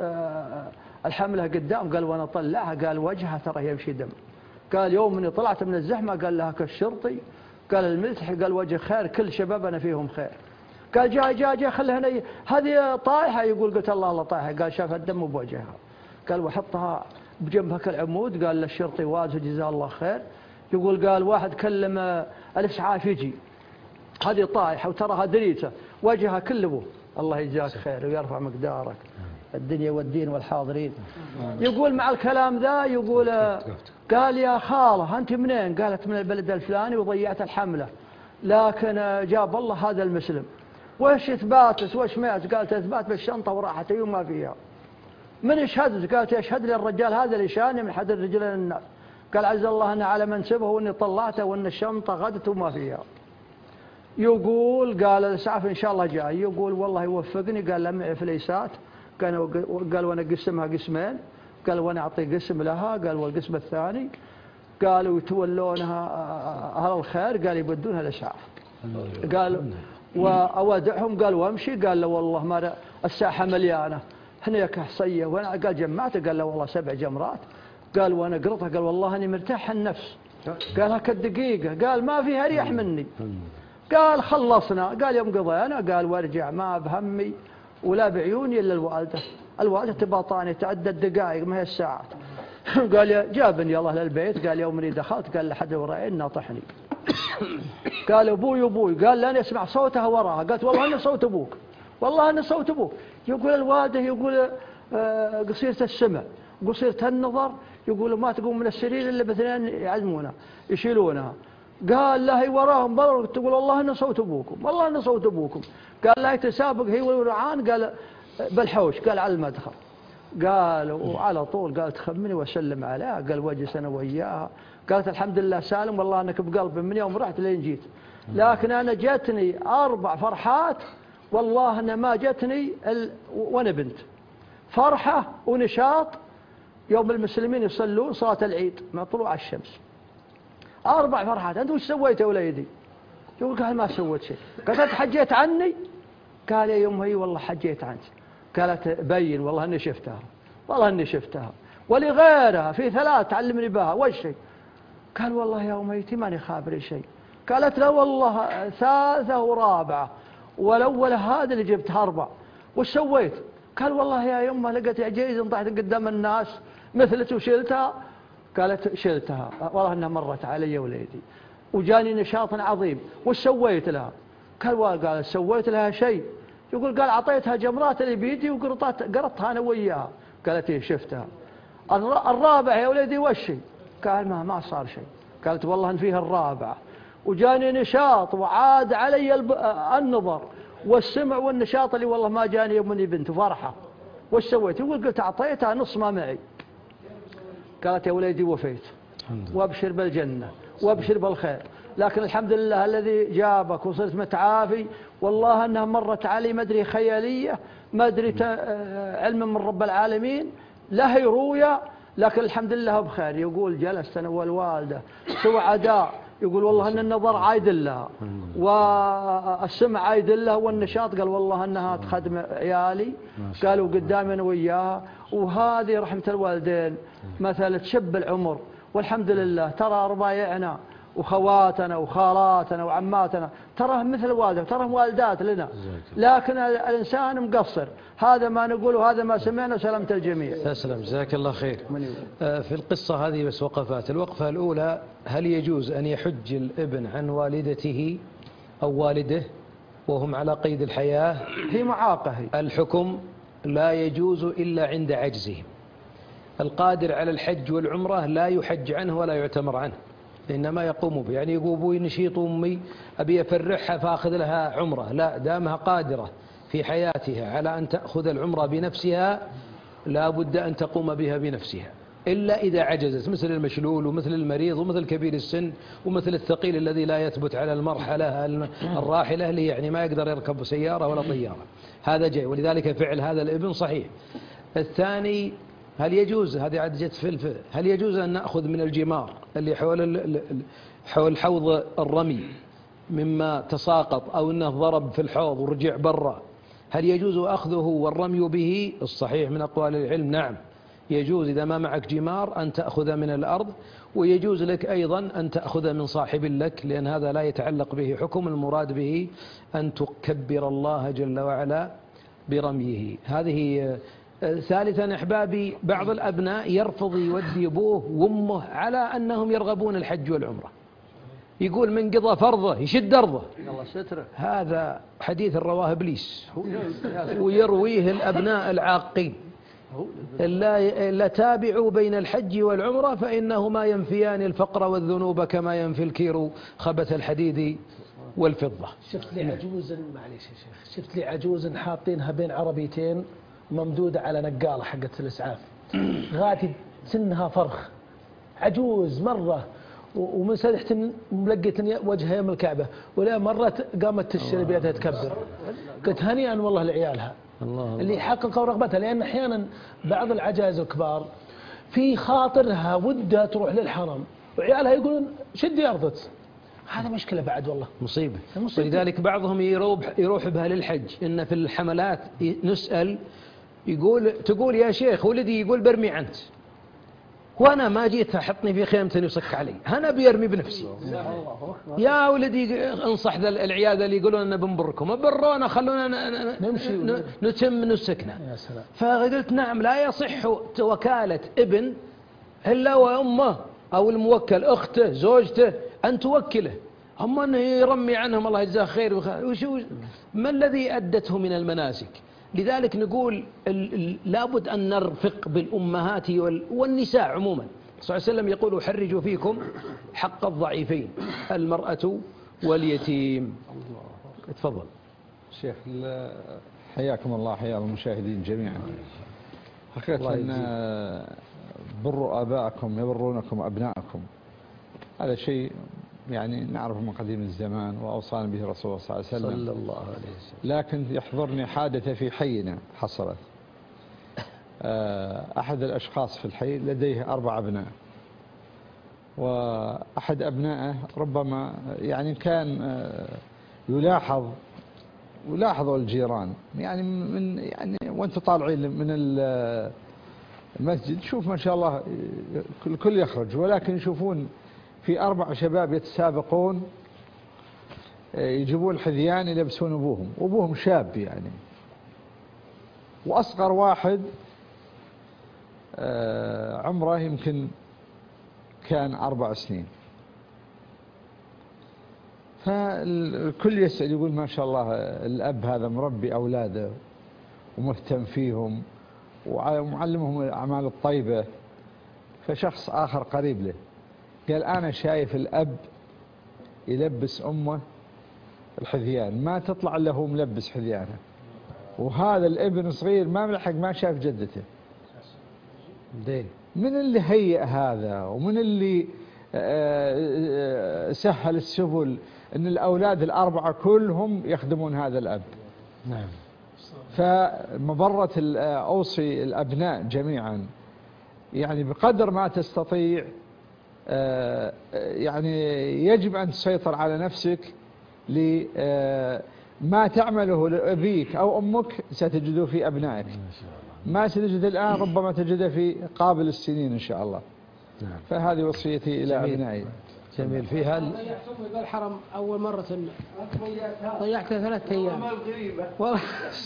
الحمله قدام، قال وانا اطلعها قال وجهها ترى يمشي دم، قال يوم اني طلعت من الزحمه قال لها كالشرطي، قال الملتحي قال وجه خير كل شبابنا فيهم خير، قال جاء جاء جاء خلها هنا هذه طايحه، يقول قلت الله الله طايحه، قال شاف الدم بوجهها، قال وحطها بجنبها كالعمود، قال للشرطي واجه جزاه الله خير، يقول قال واحد كلم الاسعاف يجي هذه طايحه وتراها دريته وجهها كله، الله يجزاك خير ويرفع مقدارك الدنيا والدين والحاضرين. يقول مع الكلام ذا يقول قال يا خاله انت منين؟ قالت من البلد الفلاني وضيعت الحمله لكن جاب الله هذا المسلم، وش اثباتك وش مات؟ قالت اثبات بالشنطه وراحت يوم ما فيها، من يشهد؟ قالت يشهد لي الرجال هذا اللي شاني من حد رجلين الناس، قال عز الله أنا على منسبه واني طلعته وان الشنطه غدت وما فيها. يقول قال الاسعاف ان شاء الله جاي، يقول والله يوفقني، قال لا معي فليسات، قال قال وانا اقسمها قسمين، قال وانا اعطي قسم لها، قال والقسم الثاني قالوا يتولونها اهل الخير، قال يبدونها الاسعاف، قال واودعهم، قال وامشي، قال له والله ما الساحه مليانه هنا كحصيه، وانا قال جمعته، قال له والله سبع جمرات، قال وانا قرطها، قال والله اني مرتاح النفس، قال هكا الدقيقه، قال ما فيها ريح مني، قال خلصنا، قال يوم قضينا، قال وارجع ما بهمي ولا بعيوني الا الوالده، الوالدة تباطاني تعدى الدقائق ما هي الساعات. قال يا جابني الله للبيت، قال يوم اني دخلت قال لحد وراي ناطحني. قال ابوي ابوي، قال لاني اسمع صوتها وراها. قالت والله انه صوت ابوك، والله انه صوت ابوك. يقول الوالده يقول آه قصيره السمع قصيره النظر، يقول ما تقوم من السرير الا باثنين يعلمونها يشيلونها. قال لا هي وراهم برا تقول والله انه صوت ابوكم، والله انه صوت ابوكم. قال لا يتسابق هي والرعان، قال بالحوش، قال على المدخل. قال وعلى طول قال تخمني واسلم عليها، قال وجلس انا وياها. قالت الحمد لله سالم، والله انك بقلبي من يوم رحت لين جيت، لكن انا جتني اربع فرحات والله انا ما جتني ال... وانا بنت. فرحه ونشاط يوم المسلمين يصلون صلاه العيد مع طلوع الشمس، اربع فرحات. انت وش سويت يا وليدي؟ يقول قال ما سويت شيء. قالت حجيت عني؟ قال يا يوم هي والله حجيت عنك. قالت بين والله اني شفتها، والله اني شفتها. ولغيرها في ثلاث تعلمني بها وش شيء؟ قال والله يا اميتي ماني خابري شيء. قالت لا والله ثالثه ورابعه، والاول هذا اللي جبتها اربع. وش سويت؟ قال والله يا يمه لقيت عجيز طحت قدام الناس مثلت وشلتها. قالت شلتها والله انها مرت علي وليدي وجاني نشاط عظيم. وش سويت لها؟ قال قال سويت لها شيء. يقول قال اعطيتها جمرات اللي بيدي وقرطت قرطتها انا وياها. قالت ايه شفتها. الرابع يا وليدي وش؟ قال ما ما صار شيء. قالت والله ان فيها الرابعه وجاني نشاط وعاد علي النظر والسمع والنشاط اللي والله ما جاني يوم اني بنت فرحه. وش سويت؟ يقول قلت اعطيتها نص ما معي. قالت يا وليدي وفيت وابشر بالجنه وابشر بالخير، لكن الحمد لله الذي جابك وصرت متعافي. والله انها مرت علي ما ادري خياليه ما ادري علم من رب العالمين لا هي رؤيا، لكن الحمد لله بخير. يقول جلست انا والوالده سعداء، يقول والله ان النظر عايد لها والسمع عايد لها والنشاط. قال والله انها تخدم عيالي قالوا قدامي انا وياها. وهذه رحمه الوالدين مثلا تشب العمر، والحمد لله ترى ربايعنا وخواتنا وخالاتنا وعماتنا تراهم مثل والده، تراهم والدات لنا، لكن الانسان مقصر. هذا ما نقول وهذا ما سمعنا. سلامة الجميع. تسلم جزاك الله خير. في القصة هذه بس وقفات. الوقفة الأولى، هل يجوز أن يحج الابن عن والدته أو والده وهم على قيد الحياة؟ هي معاقة. الحكم لا يجوز إلا عند عجزهم. القادر على الحج والعمرة لا يحج عنه ولا يعتمر عنه، إنما يقوم به. يعني يقول أبوي نشيط أمي أبي أفرحها فأخذ لها عمرة، لا، دامها قادرة في حياتها على أن تأخذ العمرة بنفسها لا بد أن تقوم بها بنفسها، إلا إذا عجزت، مثل المشلول ومثل المريض ومثل كبير السن ومثل الثقيل الذي لا يثبت على المرحلة الراحلة اللي يعني ما يقدر يركب سيارة ولا طيارة. هذا جاي، ولذلك فعل هذا الابن صحيح. الثاني، هل يجوز، هذه عاد جت في الف... هل يجوز أن نأخذ من الجمار اللي حول حول حوض الرمي مما تساقط أو أنه ضرب في الحوض ورجع برا، هل يجوز أخذه والرمي به؟ الصحيح من أقوال العلم نعم يجوز، إذا ما معك جمار أن تأخذ من الأرض، ويجوز لك أيضا أن تأخذ من صاحب لك، لأن هذا لا يتعلق به حكم، المراد به أن تكبر الله جل وعلا برميه. هذه. ثالثا أحبابي، بعض الأبناء يرفض يودي أبوه وأمه على أنهم يرغبون الحج والعمرة، يقول من قضى فرضه يشد أرضه. هذا حديث رواه إبليس ويرويه الأبناء العاقين. لا تابعوا بين الحج والعمرة فإنهما ينفيان الفقر والذنوب كما ينفي الكير خبث الحديد والفضة. شفت لي عجوز، معليش يا شيخ، شفت لي عجوز حاطينها بين عربيتين ممدودة على نقالة حقت الإسعاف، غاتي سنها فرخ، عجوز مرة، ومن سدحت ملقت وجهها يم الكعبة، ولا مرة قامت تشتري بيدها تكبر. قلت هنيئا والله لعيالها الله اللي يحققوا رغبتها، لأن أحيانا بعض العجائز الكبار في خاطرها ودها تروح للحرم وعيالها يقولون شدي أرضك. هذا مشكلة بعد والله، مصيبة. ولذلك بعضهم يروح يروح بها للحج. إن في الحملات نسأل، يقول تقول يا شيخ ولدي يقول برمي عنك، وأنا ما جيت أحطني في خيمة يصك علي، أنا بيرمي بنفسي. يا ولدي انصح ذا العيال اللي يقولون أنا بنبركم، برونا خلونا نمشي نتم نسكنا. فقلت نعم لا يصح وكالة ابن إلا وأمه أو الموكل أخته زوجته أن توكله، هم أنه يرمي عنهم الله يجزاه خير وشو ما الذي أدته من المناسك. لذلك نقول لابد أن نرفق بالأمهات والنساء عموما. صلى الله عليه وسلم يقول حرجوا فيكم حق الضعيفين المرأة واليتيم. تفضل شيخ. حياكم الله، حيا المشاهدين جميعا. حقيقة أن بروا آباءكم يبرونكم أبناءكم، هذا شيء يعني نعرفه من قديم الزمان وأوصانا به رسول الله صلى الله عليه وسلم. صلى الله عليه وسلم. لكن يحضرني حادثة في حينا حصلت. أحد الأشخاص في الحي لديه أربع أبناء، وأحد أبنائه ربما يعني كان يلاحظ ولاحظوا الجيران يعني من يعني وانت طالعين من المسجد شوف ما شاء الله الكل يخرج، ولكن يشوفون في أربع شباب يتسابقون يجيبون الحذيان يلبسون أبوهم، وأبوهم شاب يعني، وأصغر واحد عمره يمكن كان أربع سنين. فالكل يسأل يقول ما شاء الله الأب هذا مربي أولاده ومهتم فيهم ومعلمهم الأعمال الطيبة. فشخص آخر قريب له قال أنا شايف الأب يلبس أمه الحذيان ما تطلع له ملبس حذيانه، وهذا الابن صغير ما ملحق ما شاف جدته. من اللي هيئ هذا ومن اللي سهل السبل أن الأولاد الأربعة كلهم يخدمون هذا الأب؟ نعم. فمبرة أوصي الأبناء جميعا يعني بقدر ما تستطيع يعني يجب أن تسيطر على نفسك لما تعمله لأبيك أو أمك ستجده في أبنائك، ما ستجد الآن ربما تجده في قابل السنين إن شاء الله. نعم. فهذه وصيتي إلى أبنائي. جميل. فيها ضيعت أمي بالحرم أول مرة ضيعتها ثلاثة أيام والله.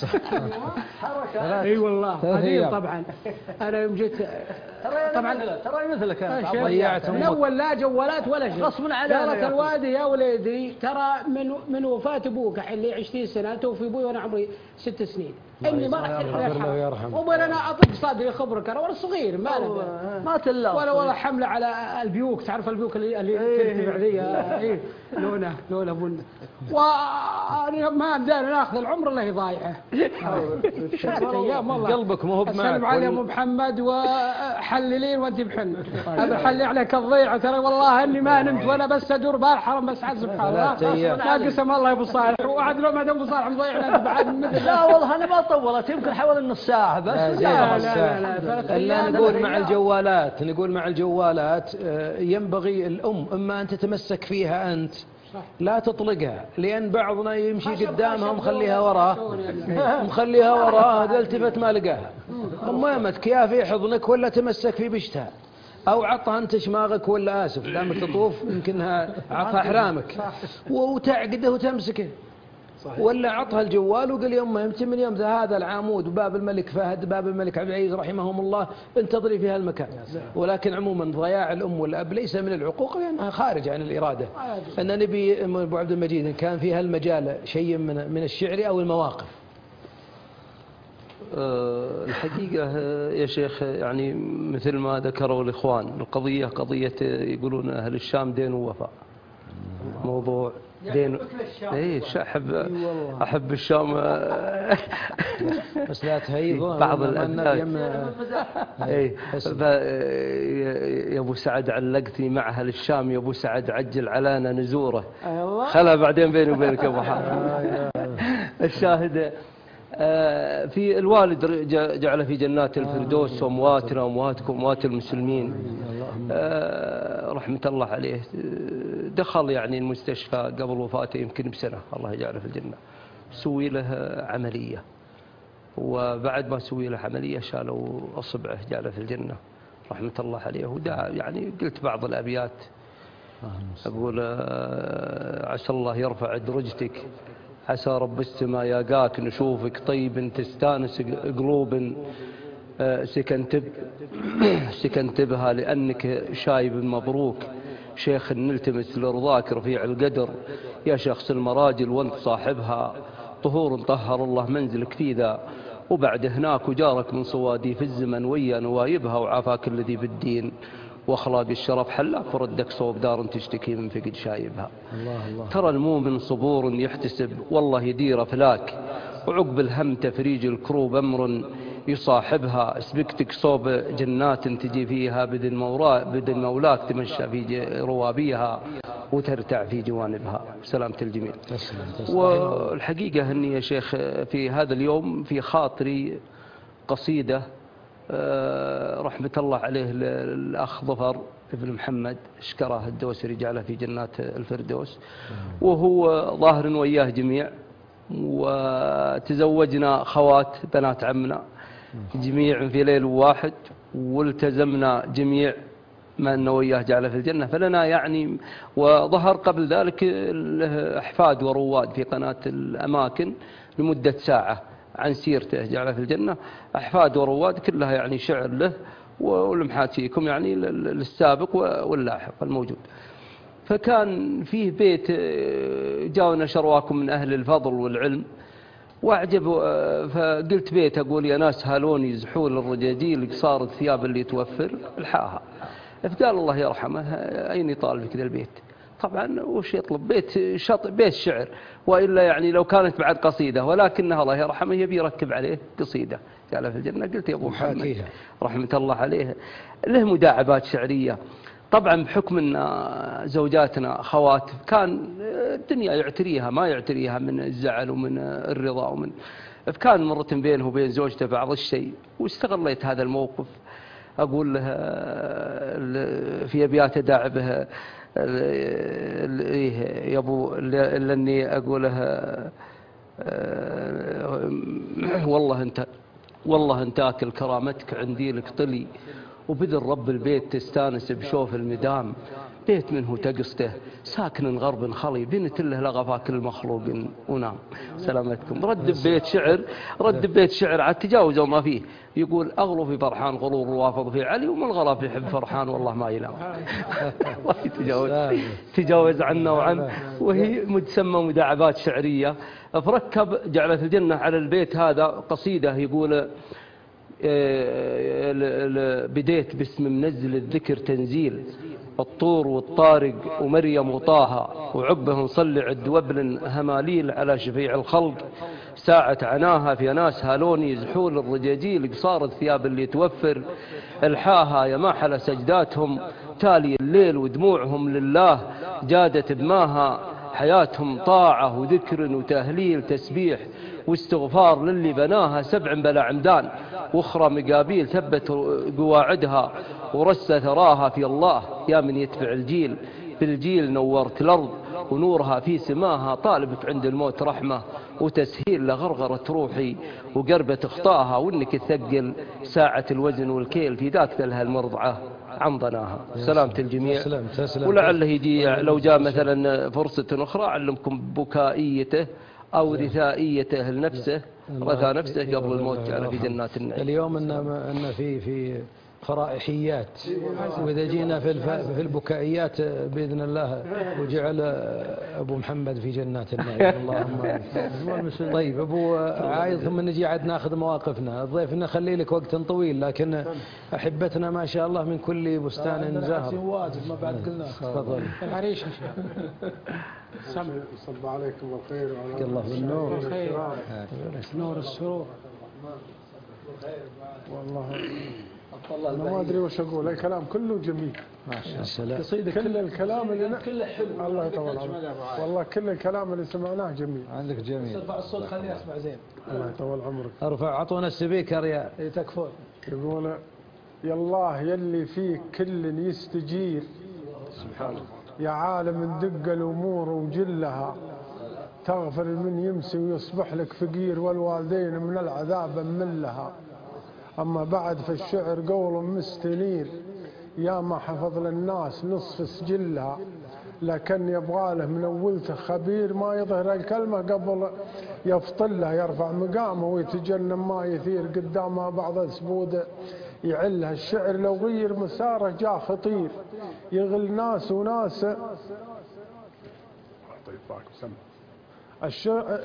اي والله قديم طبعا. انا يوم جيت طبعا ترى مثلك ضيعت من اول لا جوالات ولا شيء غصبا علينا. قالت الوالده يا ولدي ترى من من وفاه ابوك اللي عشرين سنه توفي ابوي وانا عمري ست سنين اني ما رحت البحر وبلا انا اطق صدري خبرك انا ولا صغير ما ما تلا ولا ولا حمله على البيوك. تعرف البيوك اللي اللي ترتفع ذي اي لونه لونه بن وانا ما بدأنا ناخذ العمر اللي ضايعه. ايام والله قلبك ما هو بمعك. سلم علي ابو محمد وحللين وانت بحل ابى حلي عليك الضيعه ترى والله اني ما نمت وانا بس ادور بالحرم بس عاد سبحان الله ما قسم الله يا ابو صالح وعد لو ما دام ابو صالح مضيعنا بعد مثل. لا والله انا ما طولت يمكن حوالي نص ساعه بس. لا لا لا, لا, لا, لا نقول مع الجوالات نقول مع الجوالات ينبغي الام اما ان تتمسك فيها انت لا تطلقها، لأن بعضنا يمشي قدامها ومخليها وراه مخليها وراه هذا التفت ما لقاها. أمامتك يا في حضنك ولا تمسك في بشتها أو عطها أنت شماغك ولا آسف دام تطوف يمكنها عطها أحرامك وتعقده وتمسكه، ولا عطها الجوال وقال يوم يمتى من يوم هذا العامود وباب الملك فهد باب الملك عبد العزيز رحمهم الله انتظري في هالمكان. ولكن عموما ضياع الأم والأب ليس من العقوق لأنها خارج عن الإرادة. أن نبي أبو عبد المجيد إن كان في هالمجال شيء من من الشعر أو المواقف. أه الحقيقة يا شيخ يعني مثل ما ذكروا الإخوان القضية قضية يقولون أهل الشام دين ووفاء. موضوع دين اي احب احب الشام بس لا تهيبوا بعض الابناء اي يا ابو سعد علقتني مع اهل الشام يا ابو سعد عجل علينا نزوره خلا بعدين بيني وبينك يا ابو حاتم. الشاهد في الوالد جعل في جنات الفردوس وامواتنا وامواتكم واموات المسلمين رحمة الله عليه. دخل يعني المستشفى قبل وفاته يمكن بسنة الله يجعله في الجنة. سوي له عملية وبعد ما سوي له عملية شالوا أصبعه جعله في الجنة رحمة الله عليه، ودعا يعني قلت بعض الأبيات أقول عسى الله يرفع درجتك، عسى رب السماء ياقاك نشوفك طيب تستانس قلوب سكنت سكنت بها لأنك شايب مبروك، شيخ نلتمس لرضاك رفيع القدر، يا شخص المراجل وانت صاحبها، طهور طهر الله منزلك في ذا، وبعد هناك وجارك من صوادي في الزمن ويا نوايبها، وعافاك الذي بالدين واخلاق الشرف حلاك، وردك صوب دار تشتكي من فقد شايبها. الله الله. ترى المؤمن صبور يحتسب والله يدير فلاك، وعقب الهم تفريج الكروب أمر يصاحبها، سبقتك صوب جنات تجي فيها بدن موراء بدن مولاك تمشى في روابيها وترتع في جوانبها. سلامة الجميع. والحقيقة أني يا شيخ في هذا اليوم في خاطري قصيدة رحمة الله عليه الأخ ظفر ابن محمد اشكره الدوسري جعله في جنات الفردوس، وهو ظاهر وياه جميع، وتزوجنا خوات بنات عمنا جميع في ليل واحد، والتزمنا جميع ما أنه وياه جعله في الجنة، فلنا يعني. وظهر قبل ذلك له أحفاد ورواد في قناة الأماكن لمدة ساعة عن سيرته جعله في الجنة، أحفاد ورواد كلها يعني شعر له ولمحاتيكم يعني للسابق واللاحق الموجود. فكان فيه بيت جاونا شرواكم من أهل الفضل والعلم واعجب، فقلت بيت أقول يا ناس هالوني يزحول الرجاجيل قصار الثياب اللي توفر الحاها، فقال الله يرحمه أين يطالب كذا البيت؟ طبعا وش يطلب بيت شط بيت شعر، وإلا يعني لو كانت بعد قصيدة، ولكنها الله يرحمه يبي يركب عليه قصيدة قال في الجنة. قلت يا أبو محمد رحمة الله عليه له مداعبات شعرية. طبعا بحكم أن زوجاتنا خوات كان الدنيا يعتريها ما يعتريها من الزعل ومن الرضا ومن، فكان مرة بينه وبين زوجته بعض الشيء، واستغليت هذا الموقف أقول لها في أبيات داعبها يا أبو لأني أقولها والله أنت والله أنت أكل كرامتك عندي لك طلي، وبذل رب البيت تستانس بشوف المدام، بيت منه تقصته ساكن غرب خلي، بنت له لغفاك المخلوق ونام. سلامتكم. رد ببيت شعر رد ببيت شعر على التجاوز وما فيه، يقول أغلو في فرحان غرور روافض في علي، ومن الغلا في حب فرحان والله ما يلام. تجاوز تجاوز عنا وعن، وهي متسمى مداعبات شعرية. فركب جعلت الجنة على البيت هذا قصيدة يقول بديت باسم منزل الذكر تنزيل، الطور والطارق ومريم وطه، وعقبه نصلي عد وبل هماليل على شفيع الخلق، ساعة عناها في ناس هالوني يزحول الرجاجيل قصار الثياب اللي توفر الحاها، يا ماحل سجداتهم تالي الليل ودموعهم لله جادت بماها، حياتهم طاعة وذكر وتهليل تسبيح واستغفار للي بناها، سبع بلا عمدان واخرى مقابيل ثبت قواعدها، ورس ثراها في الله، يا من يتبع الجيل بالجيل نورت الأرض ونورها في سماها، طالبك عند الموت رحمة وتسهيل لغرغرة روحي وقربة اخطاها، وانك تثقل ساعة الوزن والكيل في ذاك لها المرضعة عن ضناها. سلامة الجميع. ولعله يجي لو جاء مثلا فرصة أخرى علمكم بكائيته أو رثائيته لنفسه، رثى نفسه قبل الموت جعل في جنات النعيم. اليوم أن أن في في خرائحيات، وإذا جينا في في البكائيات بإذن الله وجعل أبو محمد في جنات النعيم. اللهم. طيب أبو عايض ثم نجي عاد ناخذ مواقفنا. الضيف نخلي لك وقت طويل، لكن أحبتنا ما شاء الله من كل بستان زهر. ما بعد قلنا. تفضل. العريش سمع صب عليكم بالخير وعلى الله بالنور. نور السرور. والله أنا ما أدري وش أقول، الكلام كله جميل ما شاء الله. قصيدة كل الكلام اللي كله حلو. الله يطول عمرك. والله كل الكلام اللي سمعناه جميل. عندك جميل. ارفع الصوت خليه أسمع زين. الله يطول عمرك. ارفع عطونا السبيكر يا تكفون. يقول يا الله يلي فيك كل يستجير، سبحانه يا عالم ندق الأمور وجلها، تغفر من يمسي ويصبح لك فقير، والوالدين من العذاب من لها. أما بعد في الشعر قول مستنير يا ما حفظ للناس نصف سجلها، لكن يبغى له من أولته خبير ما يظهر الكلمة قبل يفطلها، يرفع مقامه ويتجنن ما يثير قدامها بعض السبود يعلها. الشعر لو غير مساره جاء خطير يغل ناس وناس. الشعر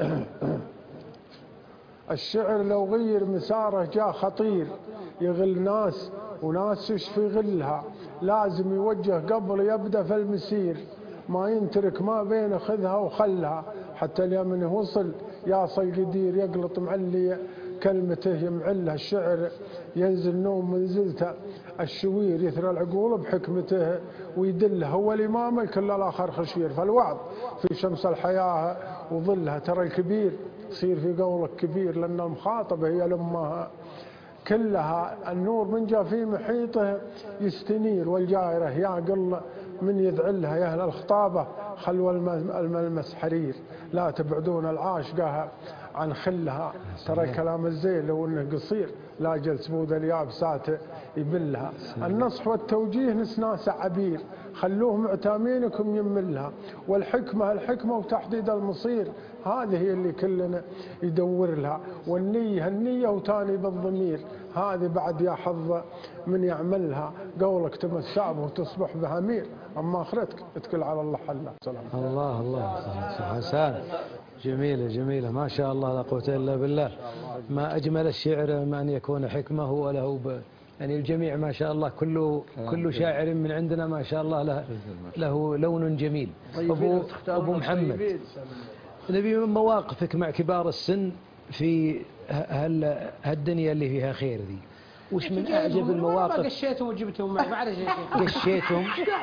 الشعر لو غير مساره جاء خطير يغل ناس وناس يشفي غلها، لازم يوجه قبل يبدأ في المسير ما ينترك ما بين خذها وخلها، حتى اليمن وصل ياصل قدير يقلط معلي كلمته يمعلها. الشعر ينزل نوم منزلته الشوير يثرى العقول بحكمته ويدلها، هو الإمام كل الآخر خشير. فالوعظ في شمس الحياة وظلها، ترى الكبير يصير في قولك كبير لأن المخاطبة هي لأمها كلها. النور من جاء في محيطه يستنير، والجائرة يا قل من يدعلها. يا أهل الخطابة خلوا الملمس حرير، لا تبعدون العاشقة عن خلها. ترى كلام الزين لو انه قصير لا جل سبود اليابسات يبلها. النصح والتوجيه نسناس عبير خلوه معتامينكم يملها، والحكمة الحكمة وتحديد المصير هذه هي اللي كلنا يدور لها. والنية النية وتاني بالضمير هذه بعد يا حظ من يعملها. قولك تمسع به وتصبح بهمير، أما آخرتك اتكل على الله حلا. سلام. الله الله حسان، جميلة جميلة ما شاء الله لا قوة إلا بالله. ما أجمل الشعر ما أن يكون حكمه وله ب... يعني الجميع ما شاء الله كل كل شاعر من عندنا ما شاء الله له, له لون جميل. أبو, أبو محمد، نبي من مواقفك مع كبار السن في هالدنيا اللي فيها خير ذي، وش من أعجب المواقف؟ قشيتهم وجبتهم معي معلش قشيتهم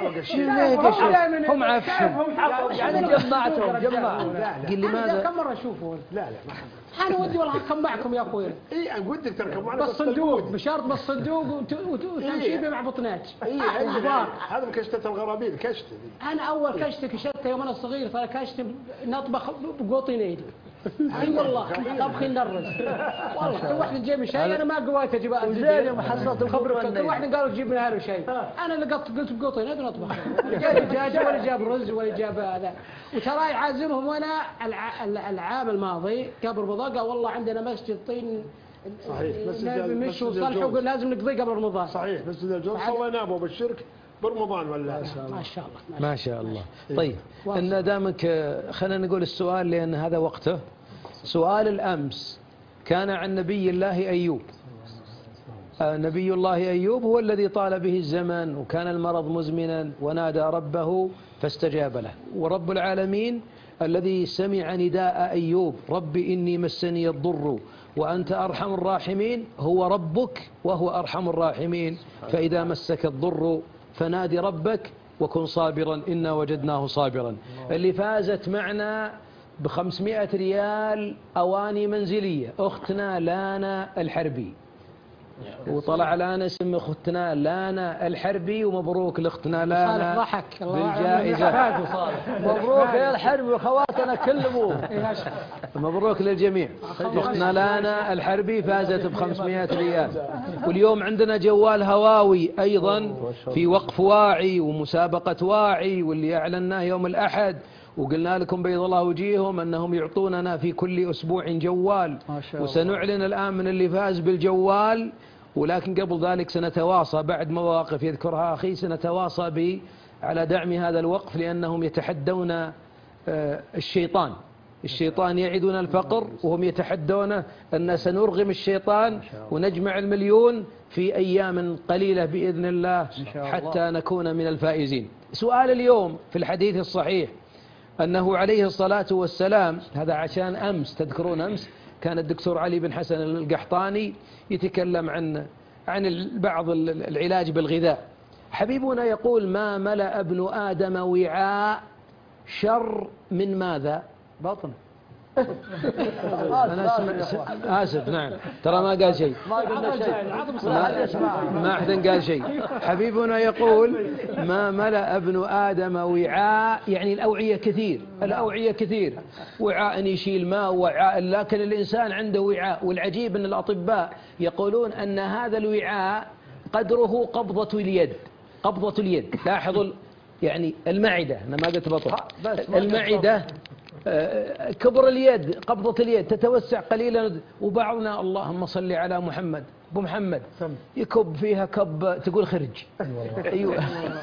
قشيتهم هم عفشهم يعني جمعتهم جمعهم. قل لي ماذا كم مرة أشوفه؟ لا لا أنا ودي والله أركب معكم يا أخوي. إيه أنا ودك تركب معنا بالصندوق بشرط بالصندوق وتمشي مع بطنات. إيه هذا كشتة الغرابيل كشتة. أنا أول كشتة كشتة يوم أنا صغير ترى كشتة نطبخ بقوطين إيدي. اي والله طبخي نرز والله. كل واحد يجيب شيء انا ما قويت اجيب زين يوم حصلت الخبر. كل واحد قالوا جيب لنا شيء، انا اللي قلت قلت بقوطين هذا نطبخ. جاب دجاج ولا جاب رز ولا جاب هذا. وترى يعازمهم. وانا العام الماضي قبل رمضان قال والله عندنا مسجد طين صحيح مش وصلح وقال لازم نقضيه قبل رمضان. صحيح مسجد الجوز صلينا ابو بالشرك برمضان ولا ما شاء الله ما شاء الله. طيب ان دامك خلينا نقول السؤال لان هذا وقته. سؤال الامس كان عن نبي الله ايوب. نبي الله ايوب هو الذي طال به الزمن وكان المرض مزمنا ونادى ربه فاستجاب له، ورب العالمين الذي سمع نداء ايوب رب اني مسني الضر وأنت أرحم الراحمين هو ربك وهو أرحم الراحمين. فإذا مسك الضر فنادي ربك وكن صابرا إنا وجدناه صابرا. اللي فازت معنا بخمسمائة ريال أواني منزلية أختنا لانا الحربي، وطلع لانا اسم اختنا لانا الحربي، ومبروك لاختنا لانا ضحك بالجائزة. مبروك يا الحربي وخواتنا كلهم. مبروك للجميع. اختنا لانا الحربي فازت بخمسمائة ريال. واليوم عندنا جوال هواوي أيضا في وقف واعي ومسابقة واعي واللي أعلناه يوم الأحد، وقلنا لكم بيض الله وجيههم أنهم يعطوننا في كل أسبوع جوال، وسنعلن الآن من اللي فاز بالجوال. ولكن قبل ذلك سنتواصى بعد مواقف يذكرها أخي، سنتواصى ب على دعم هذا الوقف لأنهم يتحدون الشيطان. الشيطان يعدون الفقر وهم يتحدون أن سنرغم الشيطان ونجمع المليون في أيام قليلة بإذن الله حتى نكون من الفائزين. سؤال اليوم في الحديث الصحيح أنه عليه الصلاة والسلام، هذا عشان أمس تذكرون أمس كان الدكتور علي بن حسن القحطاني يتكلم عن عن بعض العلاج بالغذاء. حبيبنا يقول ما ملأ ابن آدم وعاء شر من ماذا؟ بطن. أنا اسمع آسف نعم ترى ما قال شيء ما قلنا شيء ما, ما أحد قال شيء. حبيبنا يقول ما ملأ ابن آدم وعاء، يعني الأوعية كثير، الأوعية كثير، وعاء يشيل ماء وعاء، لكن الإنسان عنده وعاء. والعجيب أن الأطباء يقولون أن هذا الوعاء قدره قبضة اليد، قبضة اليد. لاحظوا يعني المعدة، أنا ما قلت بطن، المعدة كبر اليد، قبضة اليد تتوسع قليلا، وبعضنا اللهم صل على محمد أبو محمد يكب فيها كب تقول خرج. أيوة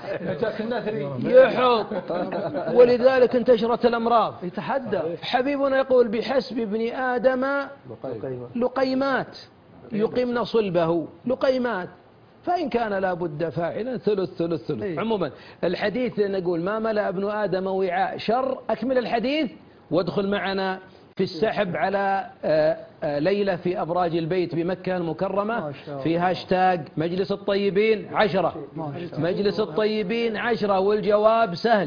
يحط، ولذلك انتشرت الأمراض. يتحدى. حبيبنا يقول بحسب ابن آدم لقيمات يقمن صلبه، لقيمات، فإن كان لابد فاعلا ثلث ثلث ثلث. إيه؟ عموما الحديث نقول ما ملأ ابن آدم وعاء شر. أكمل الحديث وادخل معنا في السحب على ليلة في أبراج البيت بمكة المكرمة في هاشتاج مجلس الطيبين عشرة، مجلس الطيبين عشرة، والجواب سهل.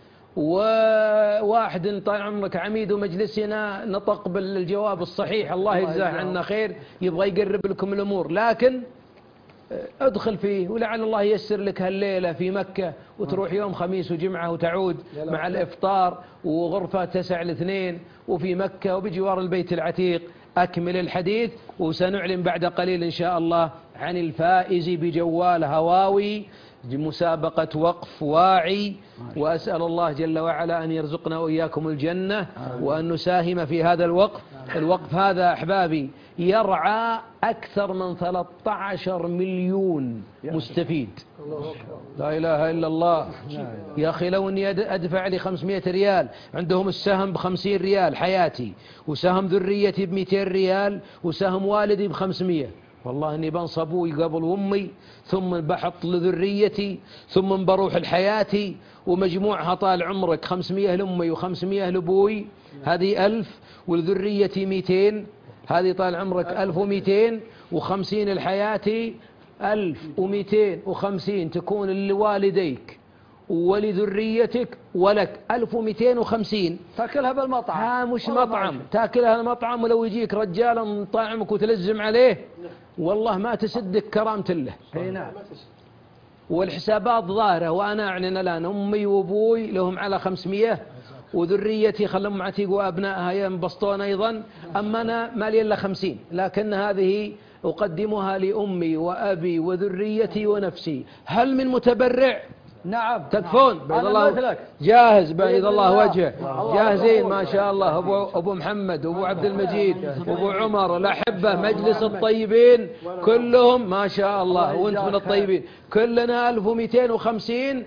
وواحد طال عمرك عميد مجلسنا نطق بالجواب الصحيح، الله يجزاه عنا خير، يبغى يقرب لكم الأمور، لكن ادخل فيه ولعل الله ييسر لك هالليلة في مكة، وتروح يوم خميس وجمعة وتعود مع الإفطار وغرفة تسع الاثنين وفي مكة وبجوار البيت العتيق. أكمل الحديث وسنعلن بعد قليل إن شاء الله عن الفائز بجوال هواوي مسابقة وقف واعي، وأسأل الله جل وعلا أن يرزقنا وإياكم الجنة وأن نساهم في هذا الوقف. الوقف هذا أحبابي يرعى أكثر من ثلاثة عشر مليون مستفيد، لا إله إلا الله. يا أخي لو أني أدفع لي خمسمائة ريال، عندهم السهم بخمسين ريال حياتي، وسهم ذريتي بمئتين ريال، وسهم والدي بخمسمائة، والله أني بنصب أبوي قبل أمي، ثم بحط لذريتي، ثم بروح لحياتي، ومجموعها طال عمرك خمسمائة لأمي وخمسمائة لأبوي، هذه ألف، ولذريتي مئتين، هذه طال عمرك ألف ومئتين، وخمسين لحياتي، ألف ومئتين وخمسين تكون لوالديك ولذريتك ولك ألف ومئتين وخمسين. تاكلها بالمطعم. ها مش مطعم، تاكلها المطعم، ولو يجيك رجال مطعمك وتلزم عليه والله ما تسدك كرامة الله. اي نعم. والحسابات ظاهرة، وأنا أعلن الآن أمي وأبوي لهم على خمسمائة، وذريتي خلهم معتيق وأبنائها ينبسطون أيضا، أما أنا ما لي إلا خمسين، لكن هذه أقدمها لأمي وأبي وذريتي ونفسي. هل من متبرع؟ نعم. تكفون؟ بيض الله جاهز، بيض الله وجهه، جاهزين ما شاء الله. أبو, أبو محمد وأبو عبد المجيد وأبو عمر الأحبة مجلس الطيبين كلهم ما شاء الله، وانت من الطيبين، كلنا ألف ومئتين وخمسين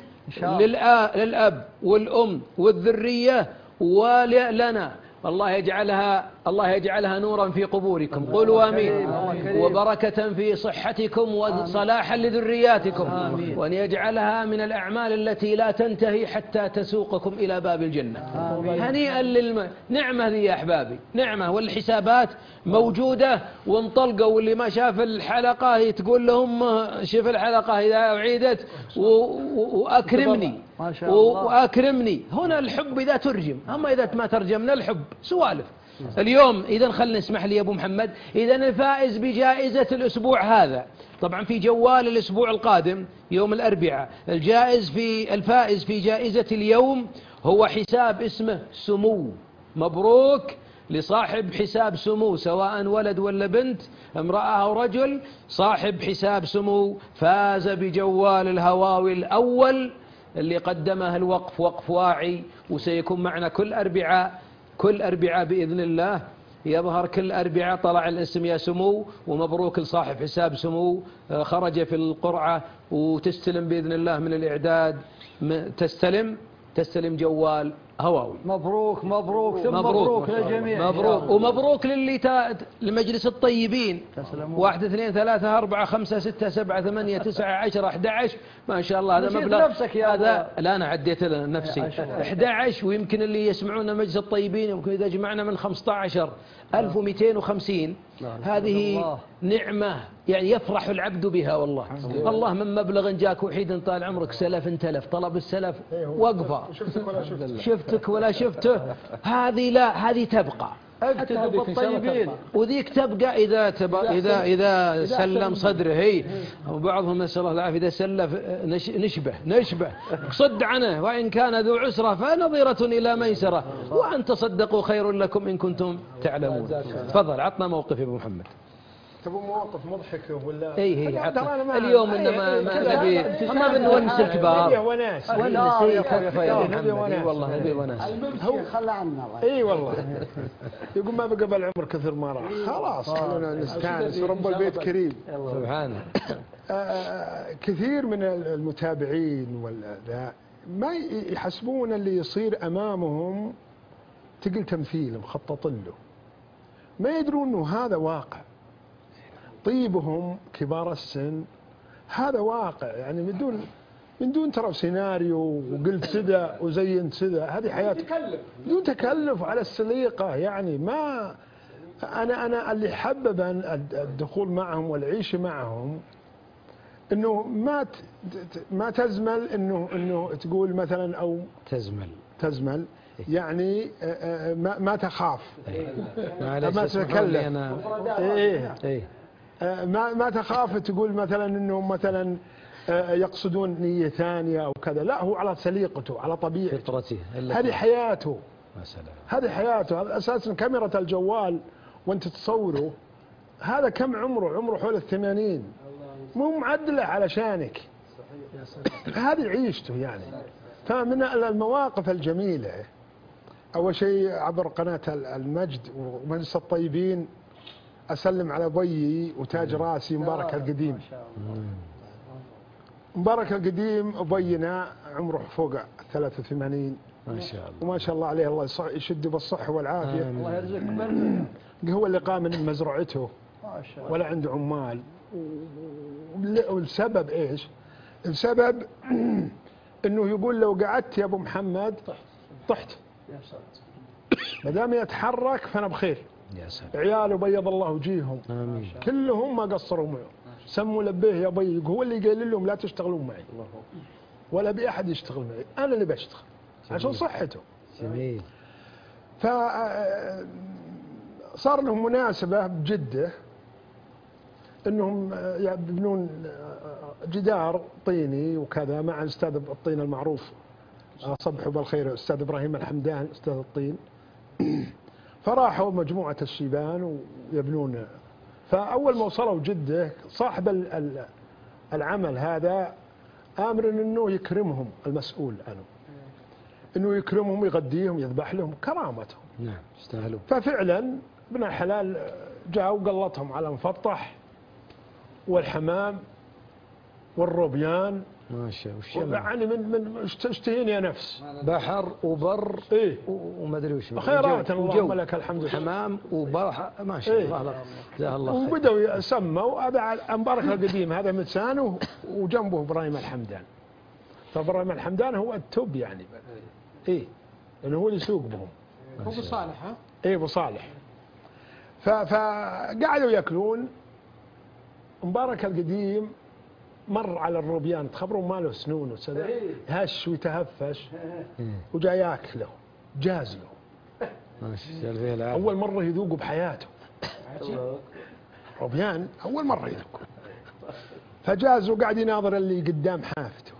للأب والأم والذرية ولنا. الله يجعلها الله يجعلها نورا في قبوركم، قولوا آمين، وبركة في صحتكم وصلاحا لذرياتكم، وأن يجعلها من الأعمال التي لا تنتهي حتى تسوقكم إلى باب الجنة. هنيئا للم... نعمة ذي يا أحبابي، نعمة، والحسابات موجودة وانطلقوا. واللي ما شاف الحلقة تقول لهم شوف الحلقة إذا أعيدت و... و... وأكرمني وأكرمني. هنا الحب إذا ترجم، أما إذا ما ترجمنا الحب سوالف. اليوم إذا خلنا نسمح لي يا أبو محمد، إذا الفائز بجائزة الأسبوع هذا طبعا في جوال الأسبوع القادم يوم الأربعاء، الجائز في الفائز في جائزة اليوم هو حساب اسمه سمو. مبروك لصاحب حساب سمو، سواء ولد ولا بنت، امرأة أو رجل، صاحب حساب سمو فاز بجوال الهواوي الأول اللي قدمه الوقف، وقف واعي، وسيكون معنا كل أربعاء، كل أربعاء بإذن الله. يظهر كل أربعاء طلع الاسم يا سمو، ومبروك لصاحب حساب سمو، خرج في القرعة، وتستلم بإذن الله من الإعداد، تستلم تستلم جوال هواوي. مبروك مبروك ثم مبروك, مبروك للجميع. مبروك ومبروك للي تا... لمجلس الطيبين. واحد اثنين ثلاثة أربعة خمسة ستة سبعة ثمانية تسعة عشرة أحد عشر، ما شاء الله هذا مبلغ. نفسك يا هذا لا أنا عديت نفسي أحد عشر، ويمكن اللي يسمعون مجلس الطيبين يمكن إذا جمعنا من خمسة عشر ألف ومئتين وخمسين. هذه نعمة يعني يفرح العبد بها والله. الله من مبلغ جاك وحيد طال عمرك سلف تلف، طلب السلف وقفة، شفتك ولا شفته، هذه لا، هذه تبقى. اكتب بالطيبين. وذيك تبقى إذا تب... إذا إذا سلم صدره هي، وبعضهم نسأل الله العافية إذا سلف نش... نشبه نشبه صد عنه، وإن كان ذو عسرة فنظيرة إلى ميسرة، وأن تصدقوا خير لكم إن كنتم تعلمون. تفضل عطنا موقف يا أبو محمد. تبغى مواقف مضحكة ولا؟ اي هي عطنا اليوم إنما ما نبي ما بنونس الكبار. نبي وناس. وناس يا أخوي والله نبي وناس. هو خلى عنا الله. اي والله. يقول ما بقى بالعمر كثر ما راح، خلاص خلينا نستانس ورب البيت كريم. سبحانه. كثير من المتابعين ولا ما يحسبون اللي يصير أمامهم تقل تمثيل مخطط له، ما يدرون إنه هذا واقع. طيبهم كبار السن هذا واقع، يعني من دون من دون ترى سيناريو وقلت سدا وزينت سدا، هذه حياة بدون تكلف على السليقة. يعني ما أنا أنا اللي حبب الدخول معهم والعيش معهم إنه ما ما تزمل إنه إنه تقول مثلا أو تزمل تزمل يعني ما ما تخاف ما تتكلم إيه إيه ما ما تخاف تقول مثلا انهم مثلا يقصدون نية ثانية او كذا، لا هو على سليقته على طبيعته فطرته. هذه حياته، مثلا هذه حياته. هذا اساسا كاميرا الجوال وانت تصوره، هذا كم عمره؟ عمره حول الثمانين، مو معدله علشانك. هذه عيشته يعني. فمن المواقف الجميلة اول شيء عبر قناة المجد ومجلس الطيبين أسلم على بيي وتاج راسي مبارك القديم. مبارك القديم بينا عمره فوق ثلاثة وثمانين ما شاء الله، وما شاء الله عليه، الله يشد بالصحة والعافية. الله يرزقك. هو اللي قام من مزرعته ولا عنده عمال. والسبب إيش؟ السبب إنه يقول لو قعدت يا أبو محمد طحت، ما دام يتحرك فأنا بخير. يا سلام. عياله بيض الله وجيههم آمين. كلهم ما قصروا معه، سموا لبيه يا بي، هو اللي قال لهم لا تشتغلون معي ولا بأحد يشتغل معي، أنا اللي بشتغل عشان صحته. جميل. فصار لهم مناسبة بجدة انهم يبنون جدار طيني وكذا مع الاستاذ الطين المعروف صبحوا بالخير الاستاذ ابراهيم الحمدان استاذ الطين. فراحوا مجموعة الشيبان ويبنون. فأول ما وصلوا جدة صاحب العمل هذا آمر أنه يكرمهم، المسؤول عنه أنه يكرمهم يغديهم يذبح لهم كرامتهم. نعم يستاهلون. ففعلا ابن الحلال جاء وقلطهم على المفطح والحمام والروبيان ما شاء الله، يعني من من اشتهين يا نفس، بحر وبر ايه وما ادري وش خيرات اللهم لك الحمد. حمام وبر ما شاء الله جزاه الله خير. وبدأوا يسموا هذا مبارك القديم هذا متسانه وجنبه ابراهيم الحمدان. فابراهيم الحمدان هو التوب يعني ايه لانه هو اللي يسوق بهم. ابو صالح ها؟ ايه ابو صالح. فقعدوا ياكلون. مبارك القديم مر على الروبيان، تخبرون ما له سنون وسذا، هش ويتهفش وجاء ياكله، جاز له. اول مره يذوقوا بحياته روبيان، اول مره يذوقوا. فجاز وقاعد يناظر اللي قدام حافته.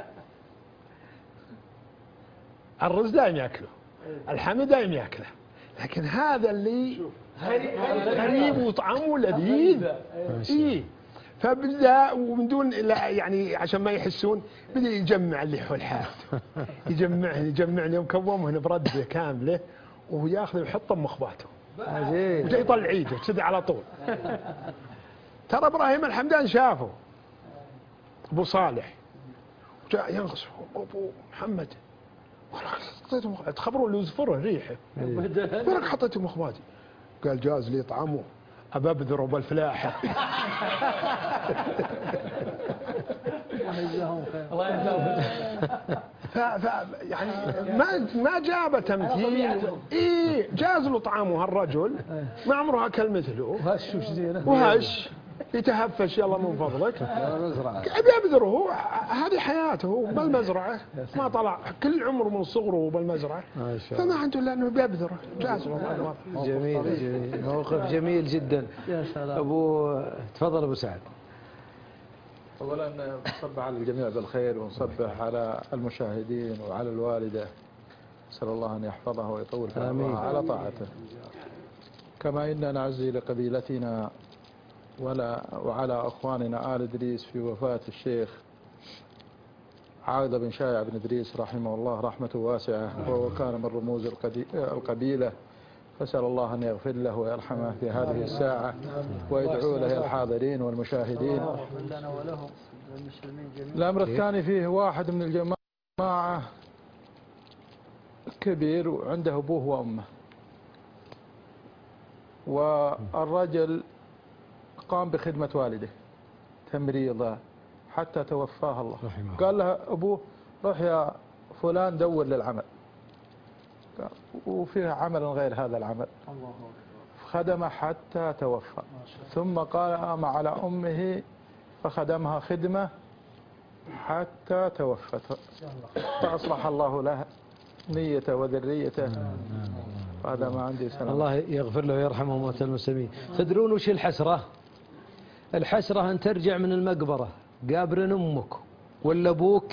الرز دايم ياكله، الحمى دايم ياكله، لكن هذا اللي غريب وطعمه لذيذ. ايه فبدا ومن دون لا يعني عشان ما يحسون بدا يجمع اللي حول حافته، يجمعني يجمعني ومكومهن برده كامله وهو ياخذ ويحطه بمخباته وجاي يطلع ايده كذا على طول. ترى ابراهيم الحمدان شافه ابو صالح وجاء ينغص ابو محمد حطيته، تخبروا اللي يزفره ريحه وينك حطيته مخباتي؟ قال جاز لي طعمه ابى ابذره بالفلاحه. الله يجزاهم ف يعني ما ما جاب تمثيل. ايه جاز له طعامه هالرجل ما عمره اكل مثله. وهش وش زينه وهش يتهفش يلا من فضلك مزرعة بيبذر هو، هذه حياته هو بالمزرعة، ما طلع كل عمره من صغره بالمزرعة، فما عنده إلا أنه بيبذر. جاز والله. جميل جميل، موقف جميل جدا. يا سلام. أبو تفضل أبو سعد. أولا نصبح على الجميع بالخير، ونصبح على المشاهدين وعلى الوالدة، نسأل الله أن يحفظها ويطول في عمرها على طاعته. كما إننا نعزي لقبيلتنا ولا وعلى أخواننا آل إدريس في وفاة الشيخ عايض بن شايع بن إدريس رحمه الله رحمة واسعة، وهو كان من رموز القبيلة، فسأل الله أن يغفر له ويرحمه في هذه الساعة، ويدعو له الحاضرين والمشاهدين. الأمر الثاني فيه واحد من الجماعة كبير وعنده أبوه وأمه، والرجل قام بخدمة والده تمريضه حتى توفاه الله. قال له أبوه روح يا فلان دور للعمل، وفيه عمل غير هذا العمل، خدمه حتى توفى. ثم قام على أمه فخدمها خدمة حتى توفت، فأصلح الله له نيته وذريته. هذا ما عندي سلام. الله يغفر له ويرحمه موتى المسلمين. تدرون وش الحسرة؟ الحسرة أن ترجع من المقبرة قابر أمك ولا أبوك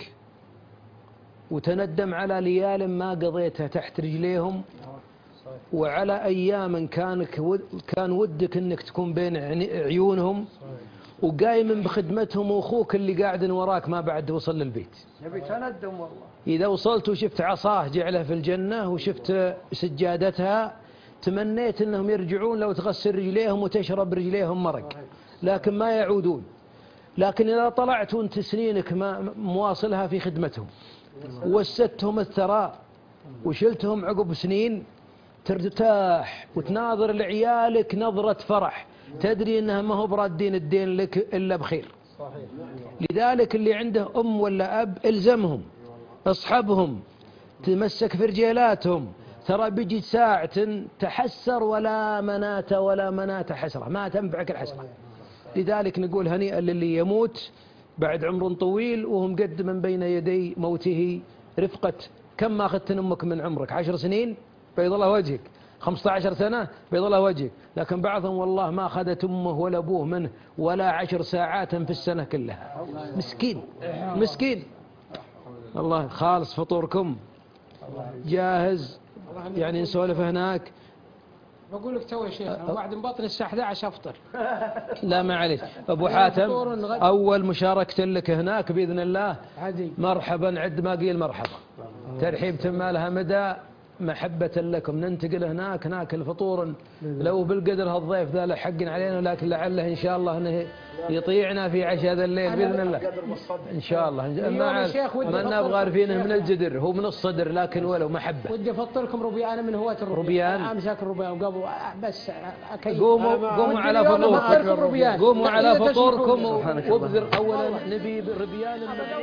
وتندم على ليال ما قضيتها تحت رجليهم، وعلى أيام كانك كان ودك أنك تكون بين عيونهم، وقايم بخدمتهم، وأخوك اللي قاعد وراك ما بعد وصل للبيت. يبي تندم والله. إذا وصلت وشفت عصاه جعله في الجنة وشفت سجادتها تمنيت أنهم يرجعون لو تغسل رجليهم وتشرب رجليهم مرق، لكن ما يعودون. لكن إذا طلعت وانت سنينك ما مواصلها في خدمتهم ووسدتهم الثراء وشلتهم عقب سنين، ترتاح وتناظر لعيالك نظرة فرح، تدري أنها ما هو برادين الدين لك إلا بخير. لذلك اللي عنده أم ولا أب الزمهم، اصحبهم، تمسك في رجالاتهم، ترى بيجي ساعة تحسر ولا منات ولا منات حسرة، ما تنفعك الحسرة. لذلك نقول هنيئا للي يموت بعد عمر طويل وهم قد من بين يدي موته رفقة. كم ما أخذت أمك من عمرك؟ عشر سنين بيض الله وجهك، خمسة عشر سنة بيض الله وجهك، لكن بعضهم والله ما أخذت أمه ولا أبوه منه ولا عشر ساعات في السنة كلها. مسكين مسكين. الله خالص فطوركم جاهز يعني نسولف هناك. بقول لك تو يا شيخ بعد بطن الساعة أحد عشر أفطر. لا معليش أبو حاتم، أول مشاركة لك هناك بإذن الله. مرحبا، عد ما قيل مرحبا، ترحيب تمالها مدى محبة لكم. ننتقل هناك ناكل فطور لو بالقدر هالضيف ذا له حق علينا، لكن لعله إن شاء الله أنه يطيعنا في عشاء هذا الليل بإذن الله إن شاء الله. ما ما نبغى عارفينه من الجدر، هو من الصدر، لكن ولو محبة. ودي أفطركم ربيان من هواة الربيان. أمسك الربيان وقبل بس أكيد. قوموا قوموا على فطوركم، قوموا على فطوركم وابذر. أولا نبي ربيان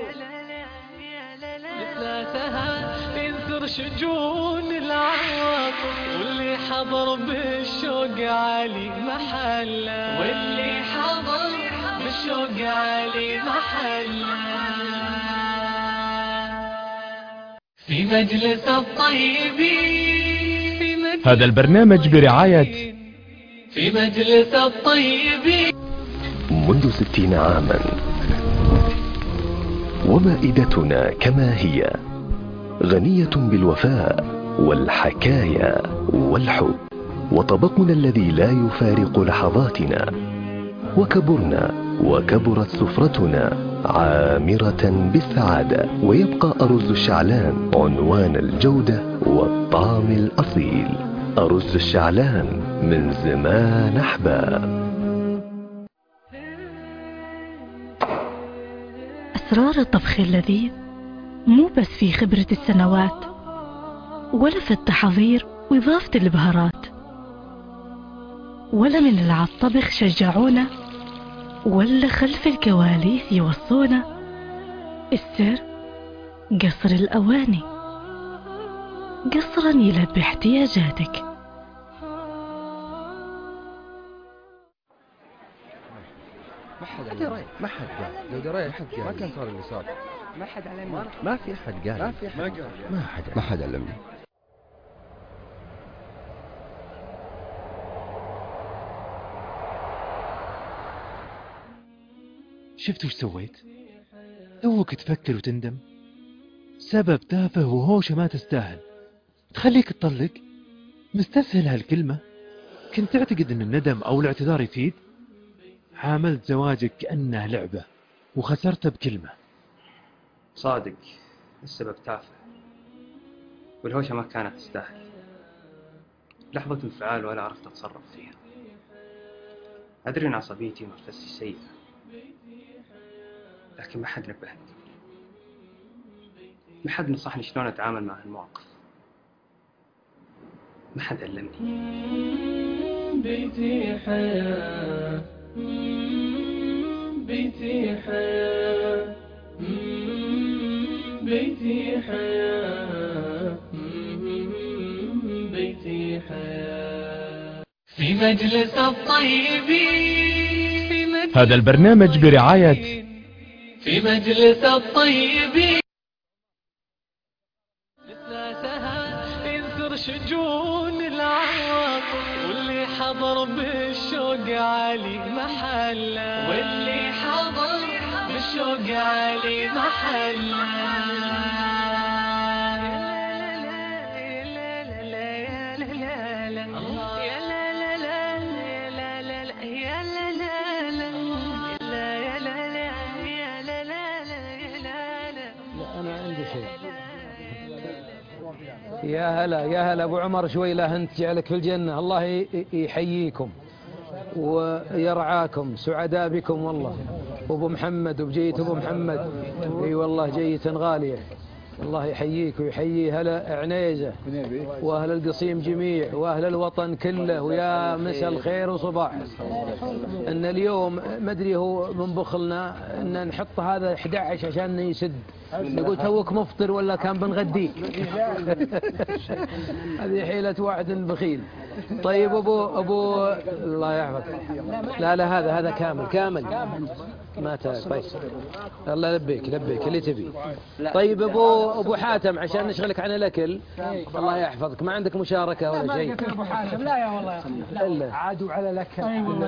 ثلاثها انثر شجون العواطف، واللي حضر بالشوق علي محله، واللي حضر بالشوق علي محله. في مجلس الطيبين، في مجلس هذا البرنامج برعاية في مجلس الطيبين. منذ ستين عاما ومائدتنا كما هي غنية بالوفاء والحكايا والحب، وطبقنا الذي لا يفارق لحظاتنا، وكبرنا وكبرت سفرتنا عامرة بالسعادة، ويبقى أرز الشعلان عنوان الجودة والطعم الأصيل. أرز الشعلان من زمان أحباب. أسرار الطبخ اللذيذ مو بس في خبرة السنوات ولا في التحضير وإضافة البهارات، ولا من اللي عالطبخ شجعونا ولا خلف الكواليس يوصونا. السر قصر الأواني، قصرا يلبي احتياجاتك. ما حد قال. لو دريت ما حد قال. ما كان صار اللي صار. ما حد علمني. ما في أحد قال. ما في أحد قال. ما حد ما حد علمني. شفت وش سويت؟ توك تفكر وتندم. سبب تافه وهوشة ما تستاهل تخليك تطلق. مستسهل هالكلمة. كنت تعتقد ان الندم او الاعتذار يفيد؟ عاملت زواجك كأنه لعبة وخسرته بكلمة. صادق السبب تافه والهوشة ما كانت تستاهل. لحظة انفعال ولا عرفت أتصرف فيها. أدري أن عصبيتي ونرفزتي سيئة لكن ما حد نبهني. ما حد نصحني شلون أتعامل مع هالمواقف. ما حد علمني. بيتي حياة بيتي حياة بيتي حياة بيتي حياة في مجلس الطيبين في مجلس هذا البرنامج برعاية في مجلس الطيبين لساتها ينثر شجون العواطف واللي حضر بالشوق علي محله واللي حضر بالشوق علي محله يا هلا يا هلا أبو عمر شويلة أنت جعلك في الجنة. الله يحييكم ويرعاكم. سعداء بكم والله. وأبو محمد وبجية أبو محمد اي والله جية غالية. الله يحييك ويحيي هلا عنيزة وأهل القصيم جميع وأهل الوطن كله. ويا مساء الخير وصباح. إن اليوم ما أدري هو من بخلنا إن نحط هذا أحد عشر عشان يسد. نقول توك مفطر ولا كان بنغديك. هذه حيلة واحد بخيل. طيب أبو أبو الله يحفظك. لا لا هذا هذا كامل كامل ما طيب. الله يلبيك لبيك اللي تبي. طيب أبو أبو حاتم عشان نشغلك عن الأكل. الله يحفظك. ما عندك مشاركة ولا شيء؟ أبو حاتم لا يا والله لا عادوا على الأكل.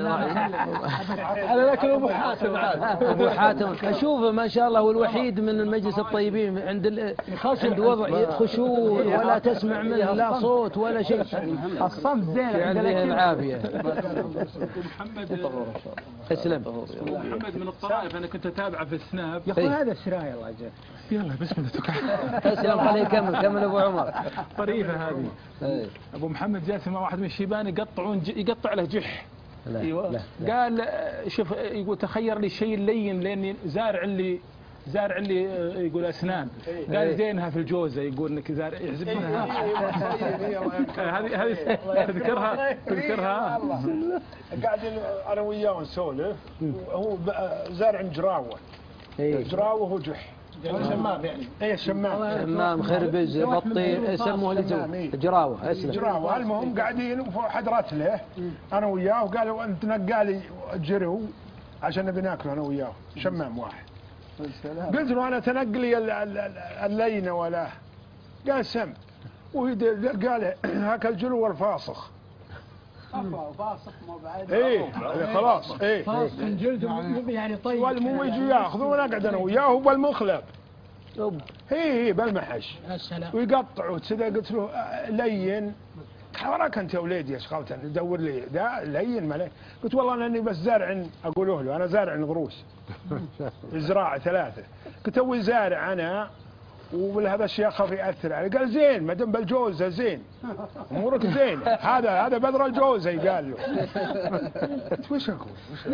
على الأكل أبو حاتم. أبو حاتم أشوفه ما شاء الله هو الوحيد من المجلس الطيبين عند عند وضع خشوع ولا تسمع منه لا صوت ولا شيء. الصمت زين عند العافية. محمد اسلم. محمد من الطرائف انا كنت اتابعه في السناب. يا اخوي هذا السرايا الله يجزاك. يلا بسم الله توكل. اسلم عليه. كمل كمل ابو عمر. طريفه هذه. ابو محمد جالس مع واحد من الشيبان يقطعون يقطع له جح. لا ايوه لا لا. قال شوف يقول تخير لي الشيء اللين لاني زارع اللي زارع اللي يقول اسنان. قال زينها في الجوزه يقول انك زارع يحسبونها. هذه هذه تذكرها تذكرها. قاعدين انا وياه نسولف. هو زارع جراوه. جراوه هو جح. شمام يعني. اي شمام. شمام خربز بطي يسموه اللي تو جراوه. اسلم. جراوه. المهم قاعدين وحد رتله انا وياه وقالوا انت نقالي جرو عشان نبي ناكله انا وياه. شمام واحد. قلت له انا تنقلي اللينه ولا قال سم وقال هاك الجلو والفاسخ. فاسخ مو بعد. ايه خلاص ايه فاسخ جلد يعني طيب. والمو يجي ياخذوا ونقعد انا وياه بالمخلب. هي هي بالمحش ويقطعوا كذا. قلت له لين وراك انت يا وليدي ايش خالتك ندور لي ده لين ملك. قلت والله انني بس زارع اقوله له انا زارع غروس الزراعه ثلاثه. قلت توي زارع انا وهذا الشيء خاف ياثر عليه. قال زين ما دام بالجوزه زين امورك زين. هذا هذا بدر الجوزه قال له. قلت وش اقول؟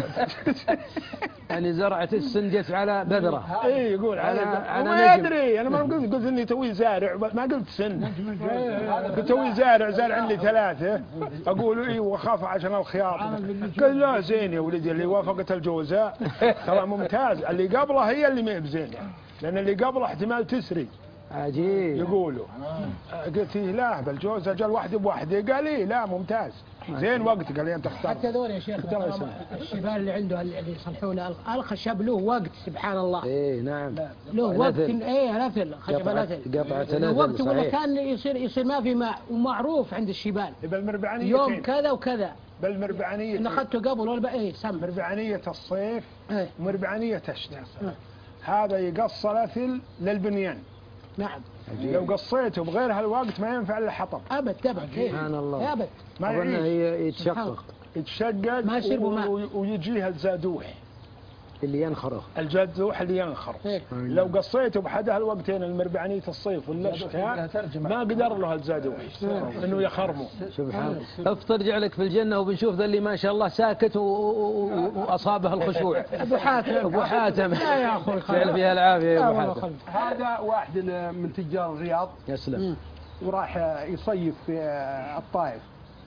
يعني زرعه السنجت على بذره. اي يقول على ما ادري انا ما قلت قلت اني توي زارع ما قلت سن. قلت توي زارع زارع عندي ثلاثه اقول اي واخاف عشان الخياط. قال لا زين يا ولدي اللي وافقت الجوزه ترى ممتاز. اللي قبله هي اللي ما هي بزينه لان اللي قبله احتمال تسري. عجيب. يقولوا قلت لا بالجوزه جا الواحد بواحده. قال لي لا ممتاز. زين وقت قال لي انت اختار. حتى ذول يا شيخ الشبال اللي عنده اللي يصلحون الخشب له وقت سبحان الله. اي نعم له وقت. اي نثل خشب نثل قطعة نثل له وقت ولا كان يصير يصير ما في ماء ومعروف عند الشبال بالمربعانية يوم كذا وكذا. بالمربعانية ان اخذته قبل ولا اي سم مربعانية الصيف ومربعانية الشتاء. هذا يقص نثل للبنيان. نعم. لو قصيته بغير هالوقت ما ينفع الا حطب. ابد ابد. سبحان الله. ابد. ما يعيش. يتشقق. يتشقق ما يصير بماء. ويجيها الزادوح. اللي ينخرق. الجذوح اللي ينخرق. إيه؟ لو قصيته بحد هالوقتين المربعانية الصيف ولا الشتاء ما قدر له الزادوح انه يخرمه. سبحان الله. افترجع لك في الجنة وبنشوف ذا اللي ما شاء الله ساكت واصابه الخشوع. ابو حاتم. ابو حاتم. لا يا اخوي خير فيها العافية يا ابو حاتم. هذا واحد من تجار الرياض. يسلم. وراح يصيف في الطائف.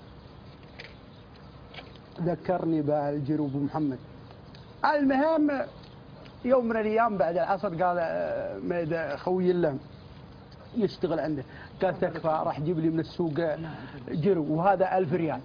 ذكرني بالجرو ابو محمد. المهم يوم من الايام بعد العصر قال ميد خوي له يشتغل عنده قال تكفى راح جيب لي من السوق جرو وهذا ألف ريال.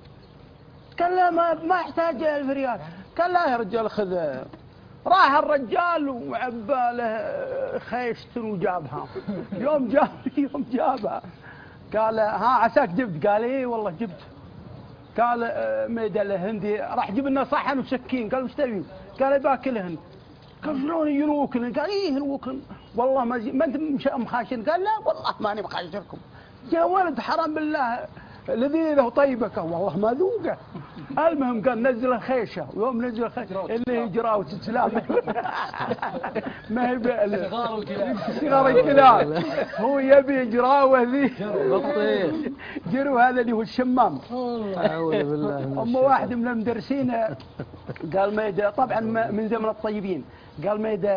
قال له ما ما يحتاج ألف ريال. قال لا يا رجال خذ. راح الرجال وعباله خيشت وجابها. يوم جاب يوم جابها قال ها عساك جبت؟ قال ايه والله جبت. قال ميدا الهندي راح جيب لنا صحن وسكين. قال وش تبي؟ قال باكلهن. قال شلون ينوكن؟ قال ايه ينوكن والله ما ما انت مخاشن. قال لا والله ماني مخاشركم. يا ولد حرام بالله لذيذه وطيبه. قال والله ما ذوقه. المهم قال نزل الخيشه ويوم نزل الخيشه اللي هي جراوه السلام ما هي صغار الكلاب صغار الكلاب هو يبي جراوه ذي بطيخ جرو هذا اللي هو الشمام. اعوذ بالله. اما واحد من المدرسين قال ميدا طبعا من زمن الطيبين قال ميدا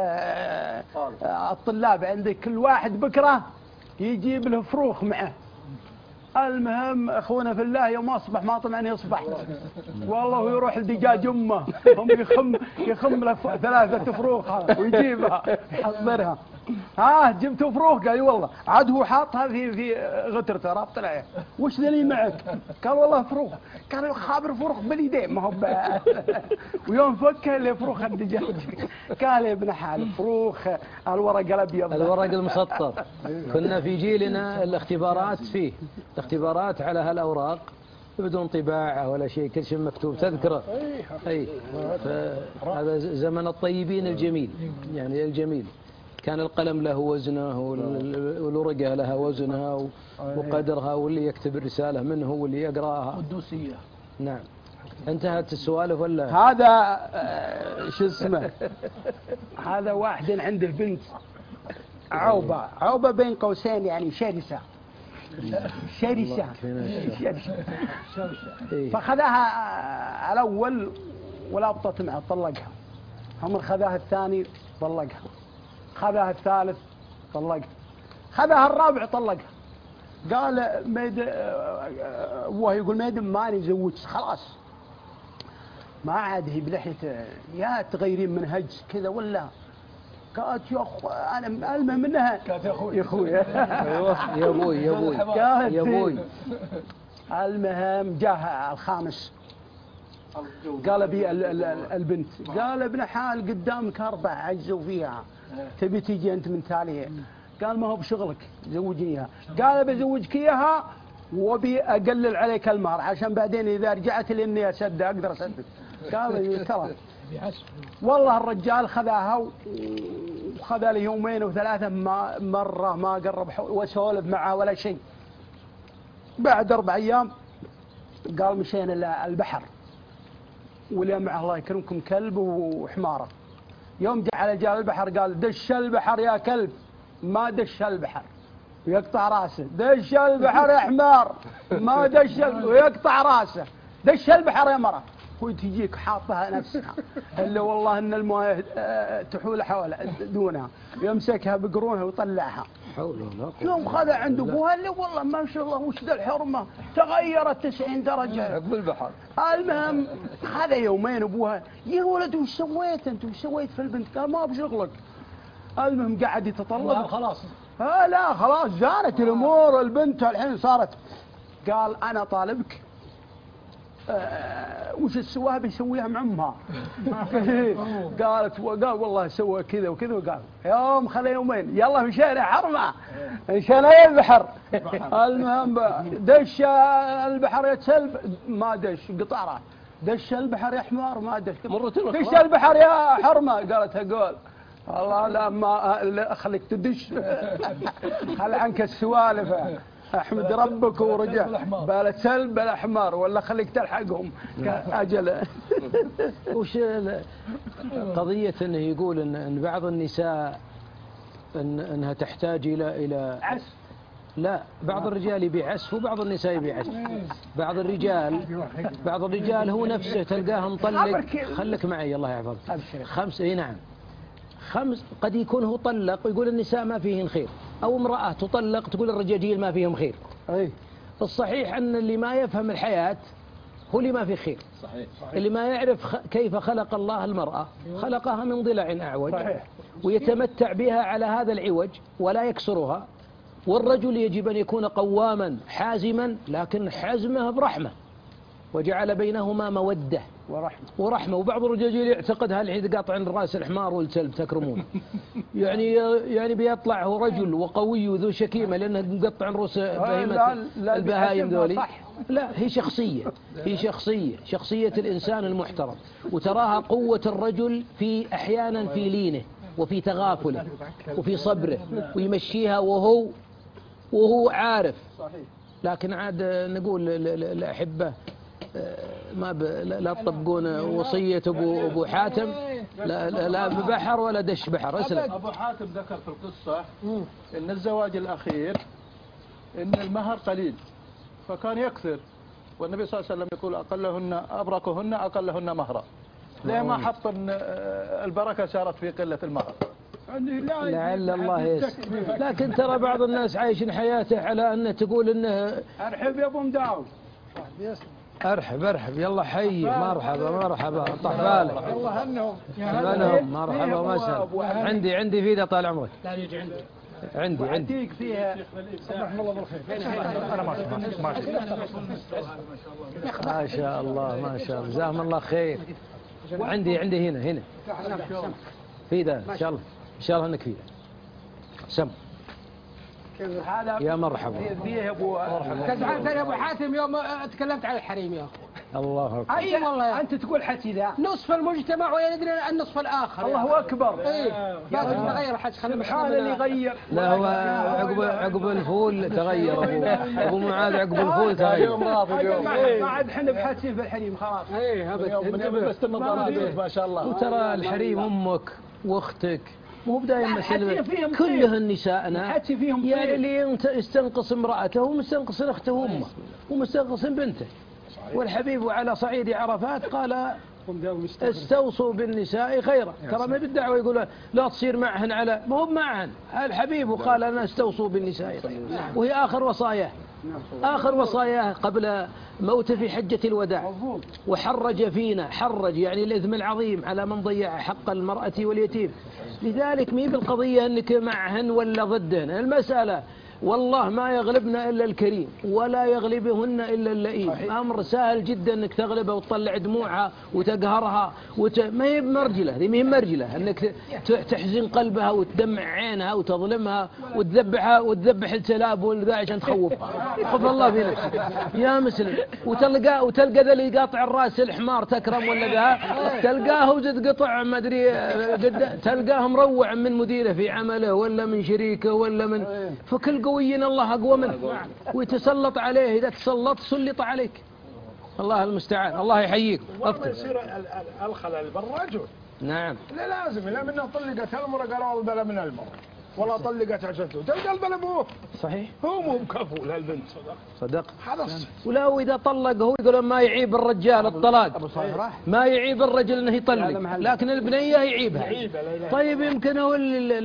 الطلاب عندك كل واحد بكره يجيب له فروخ معه. المهم اخونا في الله يوم اصبح ما طمع ان يصبح والله يروح لدجاج امه هم يخم يخم له ثلاثه فروخ ويجيبها يحضرها. ها جبتوا فروخ؟ قال والله. عاد هو حاطها في في غترته رابط عليها. وش ذلي معك؟ قال والله فروخ. قال خابر فروخ باليدين ما هو ويوم فكها اللي فروخ الدجاج. قال يا ابن حال فروخ الورق الابيض الورق المسطر. كنا في جيلنا الاختبارات فيه اختبارات على هالاوراق بدون طباعه ولا شيء كل شيء مكتوب تذكره. اي هذا زمن الطيبين الجميل يعني الجميل. كان القلم له وزنه والورقه لها وزنها وقدرها واللي يكتب الرساله منه واللي يقراها. قدوسيه. نعم. انتهت السوالف ولا؟ هذا شو اسمه؟ هذا واحد عنده بنت عوبه عوبه بين قوسين يعني شرسه شرسه فخذها الاول ولا بطت معه طلقها. هم خذها الثاني طلقها. خذها الثالث طلقها. خذها الرابع طلقها. قال ميد وهو يقول ميد ماني زوجت خلاص ما عاد هي بلحيته يا تغيرين منهج كذا ولا. قالت يا اخو انا المهم منها قالت يا اخوي يا اخوي ايوه يا ابوي يا ابوي يا ابوي. المهم جاء الخامس قال بي البنت قال ابن حال قدامك اربع عجزوا فيها تبي تيجي انت من تاليه. قال ما هو بشغلك زوجنيها. قال بزوجك اياها وبي اقلل عليك المهر عشان بعدين اذا رجعت لي اني اسد اقدر اسدد. قال ترى والله الرجال خذاها وخذا لي يومين وثلاثه ما مره ما قرب وسولف معها ولا شيء. بعد اربع ايام قال مشينا البحر واللي معه الله يكرمكم كلب وحماره. يوم جاء على جال البحر قال دش البحر يا كلب. ما دش البحر ويقطع راسه. دش البحر يا حمار. ما دش ويقطع راسه. دش البحر يا مرة. هو تجيك حاطها نفسها اللي والله ان المويه تحول حول دونها يمسكها بقرونها ويطلعها. يوم خذها عند ابوها اللي والله ما شاء الله وش ذا الحرمه تغيرت تسعين درجه بالبحر. المهم هذا يومين ابوها يا ولد وش سويت انت وش سويت في البنت؟ قال ما بشغلك. المهم قاعد يتطلب خلاص ها لا خلاص زانت الامور البنت الحين صارت. قال انا طالبك آه وش السواها بيسويها مع امها. قالت وقال والله سوى كذا وكذا، وقال يوم خلي يومين يلا مشينا حرمه مشينا البحر. المهم دش البحر يا سلب ما دش قطاره، دش البحر يا حمار ما دش، دش البحر يا حرمه قالت اقول والله لا ما لا خليك تدش. خل عنك السوالف، احمد ربك ورجع بلا سلب بلا حمار ولا خليك تلحقهم اجل. وش قضية انه يقول ان إن بعض النساء إن انها تحتاج الى الى عسف؟ لا، بعض الرجال يبيع عسف وبعض النساء يبيع عسف. بعض الرجال بعض الرجال هو نفسه تلقاه مطلق. خليك معي الله يحفظك. خمس اي نعم خمس قد يكون هو طلق ويقول النساء ما فيهن خير، أو امرأة تطلق تقول الرجاجيل ما فيهم خير. أي الصحيح أن اللي ما يفهم الحياة هو اللي ما فيه خير. صحيح. صحيح. اللي ما يعرف خ... كيف خلق الله المرأة، خلقها من ضلع أعوج. صحيح. ويتمتع بها على هذا العوج ولا يكسرها. والرجل يجب أن يكون قواما حازما، لكن حزمه برحمة، وجعل بينهما مودة ورحمة ورحمة. وبعض الرجال يعتقد هالحين قاطع راس الحمار والكلب تكرمون. يعني يعني بيطلع هو رجل وقوي وذو شكيمة لأنه مقطع رؤوس بهيمة البهايم ذولي. لا، هي شخصية، هي شخصية شخصية الإنسان المحترم. وتراها قوة الرجل في أحيانا في لينه وفي تغافله وفي صبره، ويمشيها وهو وهو عارف. لكن عاد نقول الأحبة ما ب... لا تطبقون وصية أبو أبو حاتم، لا لا, لا ببحر ولا دش بحر. اسلم. أبو حاتم ذكر في القصة إن الزواج الأخير إن المهر قليل فكان يكثر، والنبي صلى الله عليه وسلم يقول أقلهن أبركهن أقلهن مهرا. ليه ما حط إن البركة صارت في قلة المهر؟ لعل الله يسر. لكن ترى بعض الناس عايشين حياته على أنه تقول إنه أرحب يا أبو مداوم. ارحب ارحب يلا حي مرحبا مرحبا طح بالك والله انهم منهم مرحبا ومسهلا. عندي عندي فيدا طال عمرك. لا يجي عندي عندي عندي عندي فيها رحم الله بالخير. انا ماشي ماشي ما شاء الله ما شاء الله جزاهم الله خير. عندي عندي هنا هنا فيدا ان شاء الله ان شاء الله انك فيدا سم. هذا يا مرحبا. فيه ابو تزعلت يا ابو حاتم يوم تكلمت عن الحريم يا اخو. الله اكبر. اي والله انت تقول حكي ذا نصف المجتمع ويدري النصف الاخر. الله اكبر. ايه لازم نغير حاجه. سبحان اللي يغير. لا هو عقب عقب الفول تغير ابو ابو معاذ عقب الفول تغير. ما عاد احنا بحثين في الحريم خلاص. ايه بس النظارات ما شاء الله. وترى الحريم امك واختك مو بداية مسألة كلهن نساءنا. يعني اللي يستنقص امرأته ومستنقص اخته وامه ومستنقص بنته. والحبيب على صعيد عرفات قال استوصوا بالنساء خيرا. ترى ما بالدعوة يقول لا تصير معهن على ما هو معهن. الحبيب قال أنا استوصوا بالنساء خيرا، وهي آخر وصاياه آخر وصاياه قبل موته في حجة الوداع. وحرج فينا حرج يعني الإثم العظيم على من ضيع حق المرأة واليتيم. لذلك مي بالقضية أنك معهن ولا ضدهن. المسألة والله ما يغلبنا إلا الكريم ولا يغلبهن إلا اللئيم. أمر سهل جدا أنك تغلبها وتطلع دموعها وتقهرها وت... ما هي مرجلة. ذي ما هي مرجلة أنك تحزن قلبها وتدمع عينها وتظلمها وتذبحها وتذبح الكلاب والذا عشان تخوفها. خف الله في نفسك يا مسلم. وتلقى وتلقى ذا اللي يقاطع الراس الحمار تكرم ولا ذا تلقاه وجد قطع ما أدري قد تلقاه مروع من مديره في عمله ولا من شريكه ولا من فكل قوي الله أقوى منه ويتسلط عليه. إذا تسلط سلط عليك. الله المستعان. الله يحييك. والله يصير الخلل بالرجل. نعم. لا لازم لا منها طلقت المرأة قالوا البلا من المرأة ولا طلقت عشته تلقى البلا ابوه. صحيح. هو مو بكفو للبنت. صدق. خلاص. ولا وإذا طلق هو يقول ما يعيب الرجال الطلاق. ما يعيب الرجل انه يطلق، لكن البنية يعيبها. طيب يمكن هو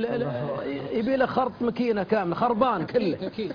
يبي له خرط مكينة كاملة خربان كله.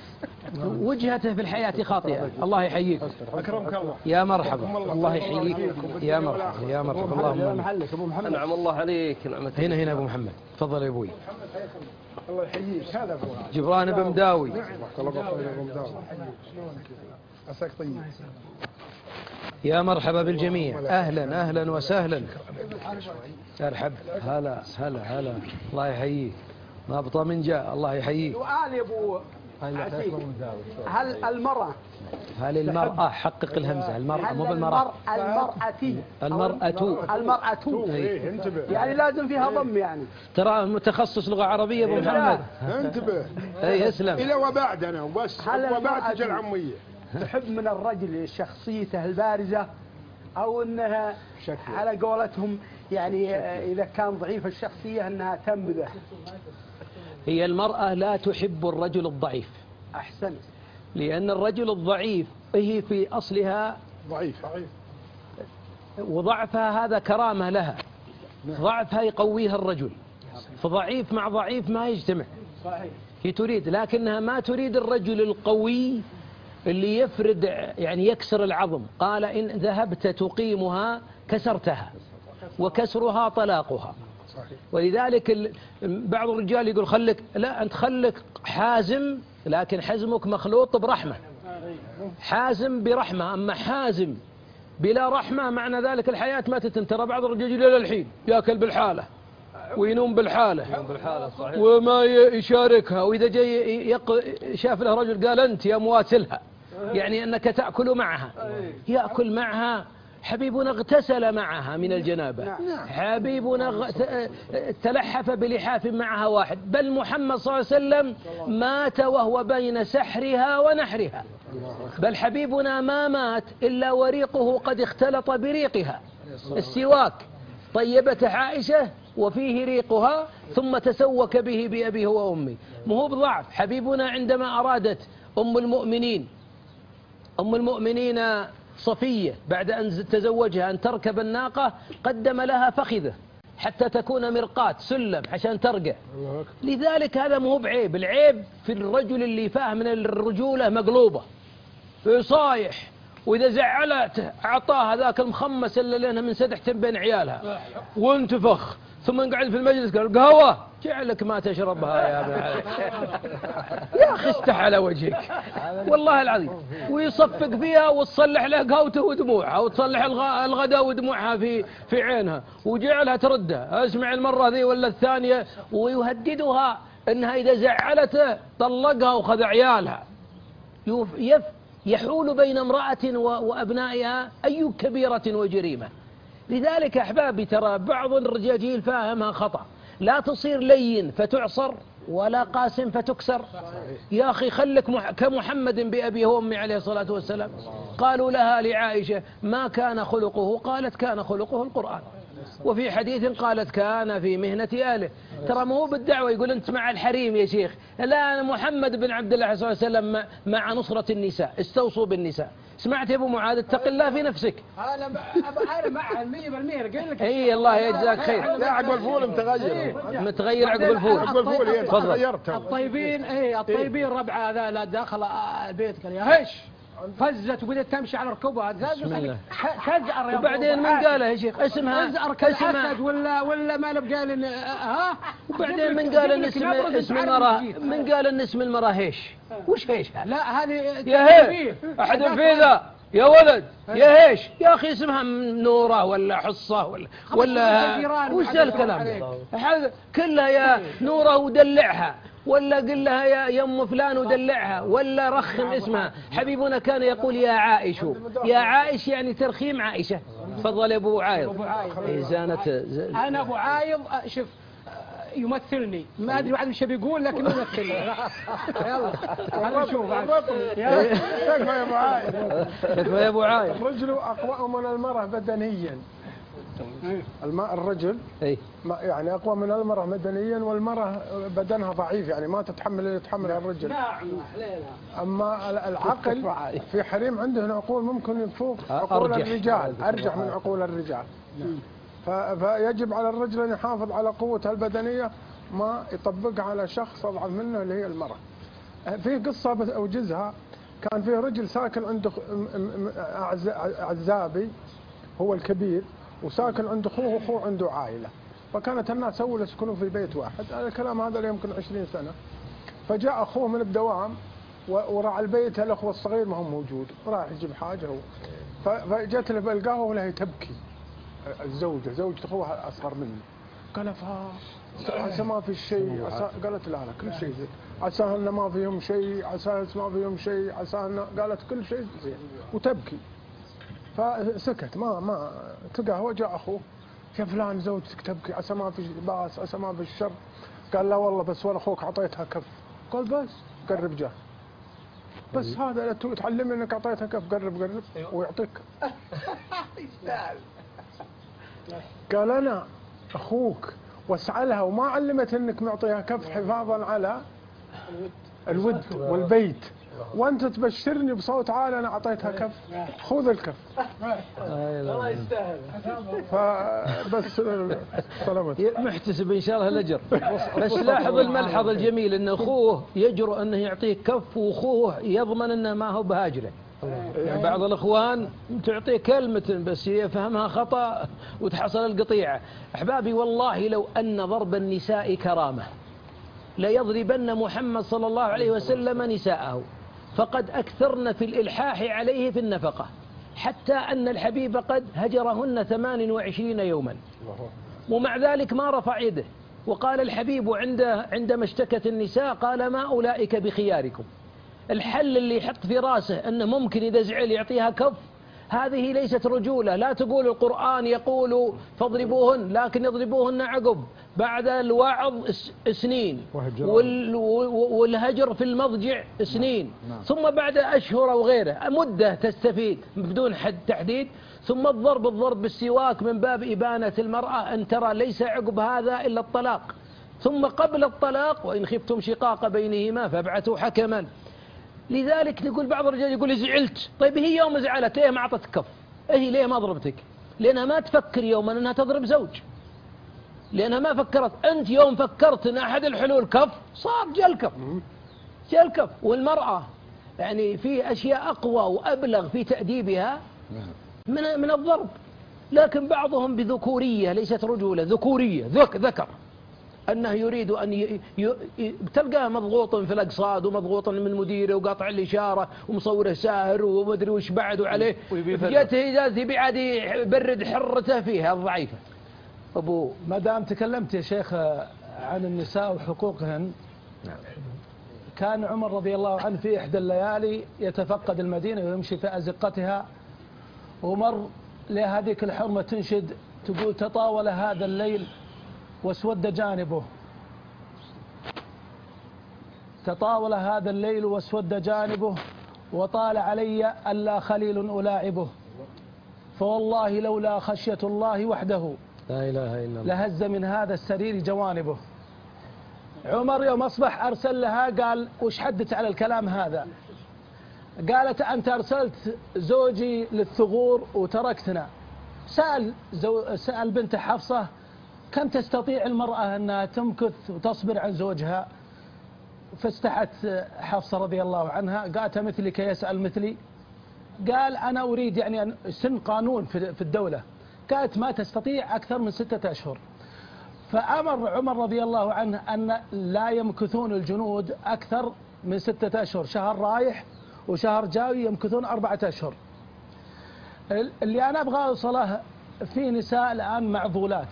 وجهته في الحياة خاطئة. الله يحييك. أكرمك الله. يا مرحبا. الله يحييك. يا مرحبا يا مرحبا. اللهم محلك ابو محمد. نعم الله عليك. نعم. هنا هنا ابو محمد. تفضل يا ابوي. الله يحييك. هذا ابو جبران بن مداوي. الله يبارك ابو مداوي. عساك طيب. يا مرحبا بالجميع، أهلا أهلا وسهلا. ارحب. هلا هلا هلا، الله يحييك. نابطة من جاء، الله يحييك. سؤال يا ابو عسيف، هل المرأة هل المرأة حقق الهمزة، المرأة مو بالمرأة، المرأة المرأة المرأة إيه انتبه، يعني لازم فيها ضم يعني. ترى متخصص لغة عربية أبو محمد. انتبه. اي اسلم. إلى وبعد أنا وبس، وبعد تجي العمية. تحب من الرجل شخصيته البارزة أو أنها شكله على قولتهم يعني إذا كان ضعيف الشخصية أنها تنبذه؟ هي المرأة لا تحب الرجل الضعيف. أحسنت. لأن الرجل الضعيف هي في أصلها ضعيف، وضعفها هذا كرامة لها. ضعفها يقويها الرجل، فضعيف مع ضعيف ما يجتمع. صحيح. هي تريد، لكنها ما تريد الرجل القوي اللي يفرد يعني يكسر العظم. قال إن ذهبت تقيمها كسرتها، وكسرها طلاقها. ولذلك بعض الرجال يقول خلك، لا أنت خلك حازم، لكن حزمك مخلوط برحمة. حازم برحمة، أما حازم بلا رحمة معنى ذلك الحياة ما تتم. ترى بعض الرجال إلى الحين يأكل بالحالة وينوم بالحالة وما يشاركها، وإذا جاي يق... شاف له رجل قال أنت يا مواسلها، يعني أنك تأكل معها. يأكل معها. حبيبنا اغتسل معها من الجنابة، حبيبنا غ... تلحف بلحاف معها واحد، بل محمد صلى الله عليه وسلم مات وهو بين سحرها ونحرها، بل حبيبنا ما مات إلا وريقه قد اختلط بريقها. السواك طيبة عائشة وفيه ريقها، ثم تسوك به بأبيه وأمي. مو بضعف. حبيبنا عندما أرادت أم المؤمنين أم المؤمنين صفية بعد أن تزوجها أن تركب الناقة، قدم لها فخذة حتى تكون مرقاة سلم عشان ترقع. لذلك هذا مو بعيب، العيب في الرجل اللي فاهم من الرجولة مقلوبة، صايح، وإذا زعلت أعطاها ذاك المخمس اللي لنا من سدحة بين عيالها وانتفخ، ثم نقعد في المجلس قال قهوة جعلك ما تشربها يا ابن يا أخي استح على وجهك والله العظيم. ويصفق فيها وتصلح له قهوته ودموعها، وتصلح الغداء ودموعها في في عينها، وجعلها تردها اسمع المرة ذي ولا الثانية، ويهددها انها اذا زعلته طلقها وخذ عيالها. يف يحول بين امرأة وأبنائها أي كبيرة وجريمة. لذلك أحبابي ترى بعض الرجاجيل فاهمها خطأ. لا تصير لين فتعصر ولا قاسم فتكسر. يا أخي خلك مح كمحمد بأبيه وأمي عليه الصلاة والسلام. قالوا لها لعائشة ما كان خلقه؟ قالت كان خلقه القرآن. وفي حديث قالت كان في مهنة أهله. ترى مو بالدعوة يقول أنت مع الحريم يا شيخ، لا أنا محمد بن عبد الله صلى الله عليه وسلم مع نصرة النساء. استوصوا بالنساء. سمعت يا أبو معاذ اتق الله في نفسك. أنا أنا مع المية بالمية قال لك. إي الله يجزاك خير. لا عقب الفول متغير. متغير عقب الفول. عقب الفول تغيرت. الطيبين إيه الطيبين ربع هذا لا داخل البيت قال يا هش فزت وبدت تمشي على ركوبها. تزعر. وبعدين من قالها يا شيخ اسمها تزعر كالأسد ولا ولا ما قال ها. وبعدين من قال ان اسم اسم المراه من قال ان اسم المراه هيش. وش هيش؟ لا هذه يا هيش احد في ذا يا ولد يا هيش يا اخي اسمها نوره ولا حصه ولا ولا وش ذا الكلام؟ كلها يا نوره ودلعها، ولا قل لها يا يم فلان ودلعها، ولا رخم اسمها. حبيبنا كان يقول يا عائش. يا عائش يعني ترخيم عائشة. تفضل يا ابو عايض. زانت انا ابو عايض شوف يمثلني، ما ادري واحد مش بيقول لكن يمثلني. يلا خلينا نشوف. تكفى يا ابو عايض. تكفى يا ابو عايض. الرجل اقوى من المرأة بدنيا. الماء الرجل يعني أقوى من المرأة مدنيا، والمرأة بدنها ضعيف يعني ما تتحمل اللي يتحملها الرجل. أما العقل في حريم عندهم عقول ممكن يفوق عقول الرجال، أرجح من عقول الرجال. فيجب على الرجل أن يحافظ على قوته البدنية ما يطبقها على شخص أضعف منه اللي هي المرأة. في قصة أوجزها، كان فيه رجل ساكن عنده عزابي هو الكبير، وساكن عند أخوه وأخوه عنده عائلة، فكانت الناس أول يسكنوا في بيت واحد. هذا الكلام هذا يمكن عشرين سنة. فجاء أخوه من الدوام وراعى البيت، الأخوة الصغير ما هو موجود، راح يجيب حاجة هو. ف- فجت له بالقهوه ولا هي تبكي. الزوجه زوجة اخوها اصغر مني، قال فا عسى ما في شيء، عسى قالت لا لا كل شيء زين، عسى ان ما فيهم شيء، عسى ما فيهم شيء، عسى ان قالت كل شيء زين وتبكي. فسكت ما ما تقهوى. جاء اخوه يا فلان زوجتك تبكي، عسى ما في باس، عسى ما في الشر. قال لا والله بس ولا اخوك اعطيتها كف. قال بس قرب جاه بس هذا تعلمني انك اعطيتها كف، قرب قرب ويعطيك. قال انا اخوك واسعلها وما علمت انك معطيها كف حفاظا على الود والبيت، وانت تبشرني بصوت عالي انا اعطيتها كف، خذ الكف. الله يستاهل. فبس سلامت محتسب ان شاء الله الاجر. بس لاحظ الملحظ الجميل ان اخوه يجرؤ انه يعطيه كف واخوه يضمن انه ما هو بهاجره. يعني بعض الاخوان تعطيه كلمه بس يفهمها خطا وتحصل القطيعه. احبابي والله لو ان ضرب النساء كرامه ليضربن محمد صلى الله عليه وسلم نساءه، فقد أكثرن في الإلحاح عليه في النفقة، حتى أن الحبيب قد هجرهن ثمان وعشرين يوما ومع ذلك ما رفع يده. وقال الحبيب عند عندما اشتكت النساء قال ما أولئك بخياركم. الحل اللي يحط في راسه أنه ممكن إذا زعل يعطيها كف، هذه ليست رجولة. لا تقول القرآن يقول فاضربوهن، لكن يضربوهن عقب بعد الوعظ سنين وال والهجر في المضجع سنين، ثم بعد أشهر أو غيره مدة تستفيد بدون حد تحديد، ثم الضرب الضرب بالسواك من باب إبانة المرأة أن ترى ليس عقب هذا إلا الطلاق، ثم قبل الطلاق وإن خفتم شقاق بينهما فابعثوا حكما. لذلك نقول بعض الرجال يقول زعلت، طيب هي يوم زعلت ليه ما أعطتك كف؟ هي ليه ما ضربتك؟ لأنها ما تفكر يوما أنها تضرب زوج، لأنها ما فكرت. أنت يوم فكرت أن أحد الحلول كف صار جل كف جل كف. والمرأة يعني في أشياء أقوى وأبلغ في تأديبها من من الضرب، لكن بعضهم بذكورية ليست رجولة، ذكورية ذك ذكر أنه يريد أن ي... ي... ي... تلقاه مضغوط في الأقصاد ومضغوط من مديره وقاطع الإشارة ومصوره ساهر ومدري وش بعده عليه، جته إجازة بعد يبرد حرته فيها الضعيفة. أبو ما دام تكلمت يا شيخ عن النساء وحقوقهن، كان عمر رضي الله عنه في إحدى الليالي يتفقد المدينة ويمشي في أزقتها، ومر لهذيك الحرمة تنشد تقول تطاول هذا الليل واسود جانبه، تطاول هذا الليل واسود جانبه وطال علي ألا خليل ألاعبه، فوالله لولا خشية الله وحده لا إله إلا الله لهز من هذا السرير جوانبه. عمر يوم أصبح أرسل لها قال وش حدت على الكلام هذا؟ قالت أنت أرسلت زوجي للثغور وتركتنا. سأل, زو... سأل بنت حفصة كم تستطيع المرأة أنها تمكث وتصبر عن زوجها؟ فاستحت حفصة رضي الله عنها قالت مثلك يسأل مثلي؟ قال أنا أريد يعني أن سن قانون في الدولة. قالت ما تستطيع أكثر من ستة أشهر. فأمر عمر رضي الله عنه أن لا يمكثون الجنود أكثر من ستة أشهر، شهر رايح وشهر جاي يمكثون أربعة أشهر. اللي أنا أبغى أوصله في نساء الآن معضولات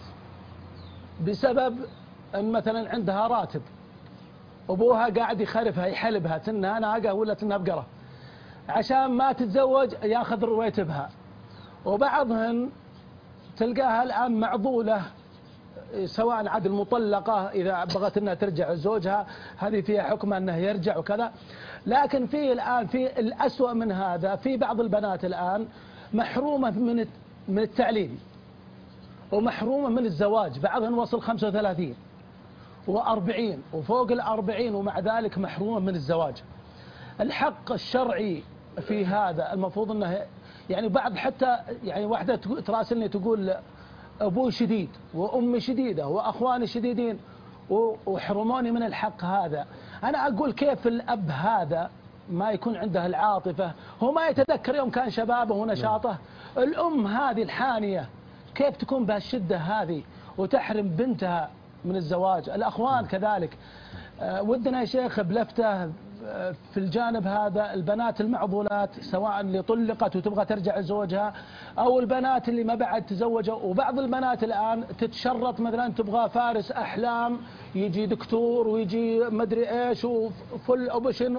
بسبب أن مثلا عندها راتب، أبوها قاعد يخرفها يحلبها تنها ناقة ولا تنها بقرة عشان ما تتزوج ياخذ رويتبها، وبعضهن تلقاها الآن معضولة سواء عاد المطلقة إذا بغت أنها ترجع لزوجها هذه فيها حكم أنه يرجع وكذا. لكن في الآن في الأسوأ من هذا في بعض البنات الآن محرومة من من التعليم ومحرومة من الزواج، بعضهن وصل خمسة وثلاثين وأربعين وفوق الأربعين ومع ذلك محرومة من الزواج. الحق الشرعي في هذا المفروض أنه يعني بعض حتى يعني واحدة تراسلني تقول أبوي شديد وأمي شديدة وأخواني شديدين وحرموني من الحق هذا. أنا أقول كيف الأب هذا ما يكون عنده العاطفة، هو ما يتذكر يوم كان شبابه ونشاطه؟ الأم هذه الحانية كيف تكون بهالشدة هذه وتحرم بنتها من الزواج؟ الأخوان كذلك. أه ودنا يا شيخ بلفتة في الجانب هذا البنات المعضولات سواء اللي طلقت وتبغى ترجع لزوجها أو البنات اللي ما بعد تزوجوا، وبعض البنات الآن تتشرط مثلا تبغى فارس أحلام يجي دكتور ويجي مدري إيش وفل أوبشن،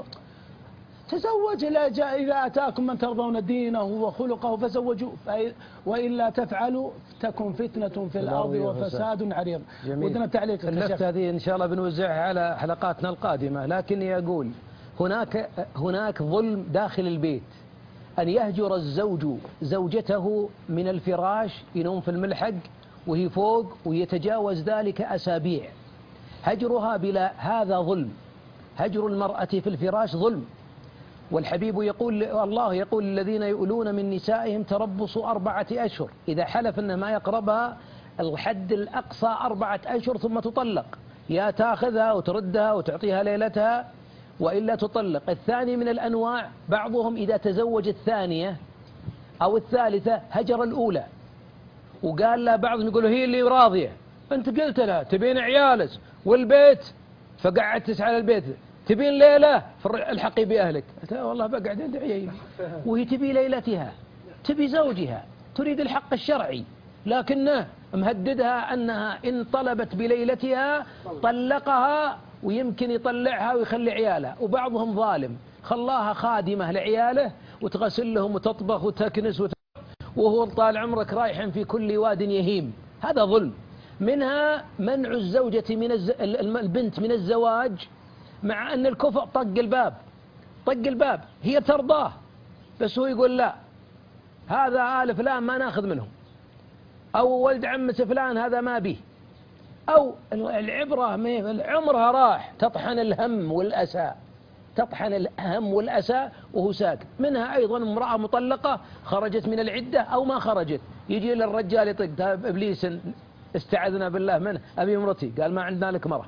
تزوج إذا أتاكم من ترضون دينه وخلقه فزوجوا، وإلا تفعلوا تكن فتنة في الأرض وفساد عريض. ودنا تعليق النكتة هذه إن شاء الله بنوزعها على حلقاتنا القادمة، لكني أقول هناك هناك ظلم داخل البيت، أن يهجر الزوج زوجته من الفراش ينوم في الملحق وهي فوق ويتجاوز ذلك أسابيع. هجرها بلا هذا ظلم، هجر المرأة في الفراش ظلم. والحبيب يقول الله يقول الذين يؤلون من نسائهم تربصوا أربعة أشهر، إذا حلف أنه ما يقربها الحد الأقصى أربعة أشهر ثم تطلق، يا تاخذها وتردها وتعطيها ليلتها وإلا تطلق. الثاني من الأنواع بعضهم إذا تزوج الثانية أو الثالثة هجر الأولى، وقال لا بعضهم يقولوا هي اللي راضية، أنت قلت لها تبين عيالك والبيت فقعدت على البيت، تبين ليلة الحقي بأهلك، والله بقعد عند عيالي، وهي تبي ليلتها، تبي زوجها، تريد الحق الشرعي، لكنه مهددها أنها إن طلبت بليلتها طلقها ويمكن يطلعها ويخلي عيالها. وبعضهم ظالم خلاها خادمة لعياله وتغسل لهم وتطبخ وتكنس وت... وهو طال عمرك رايح في كل واد يهيم، هذا ظلم. منها منع الزوجة من الز... البنت من الزواج مع أن الكفء طق الباب، طق الباب هي ترضاه بس هو يقول لا، هذا آل فلان ما ناخذ منهم، أو ولد عمة فلان هذا ما به، أو العبرة عمرها راح تطحن الهم والأسى، تطحن الهم والأسى وهو ساكت. منها أيضا امرأة مطلقة خرجت من العدة أو ما خرجت، يجي للرجال يطق إبليس استعذنا بالله منه، أبي مرتي، قال ما عندنا لك مرة،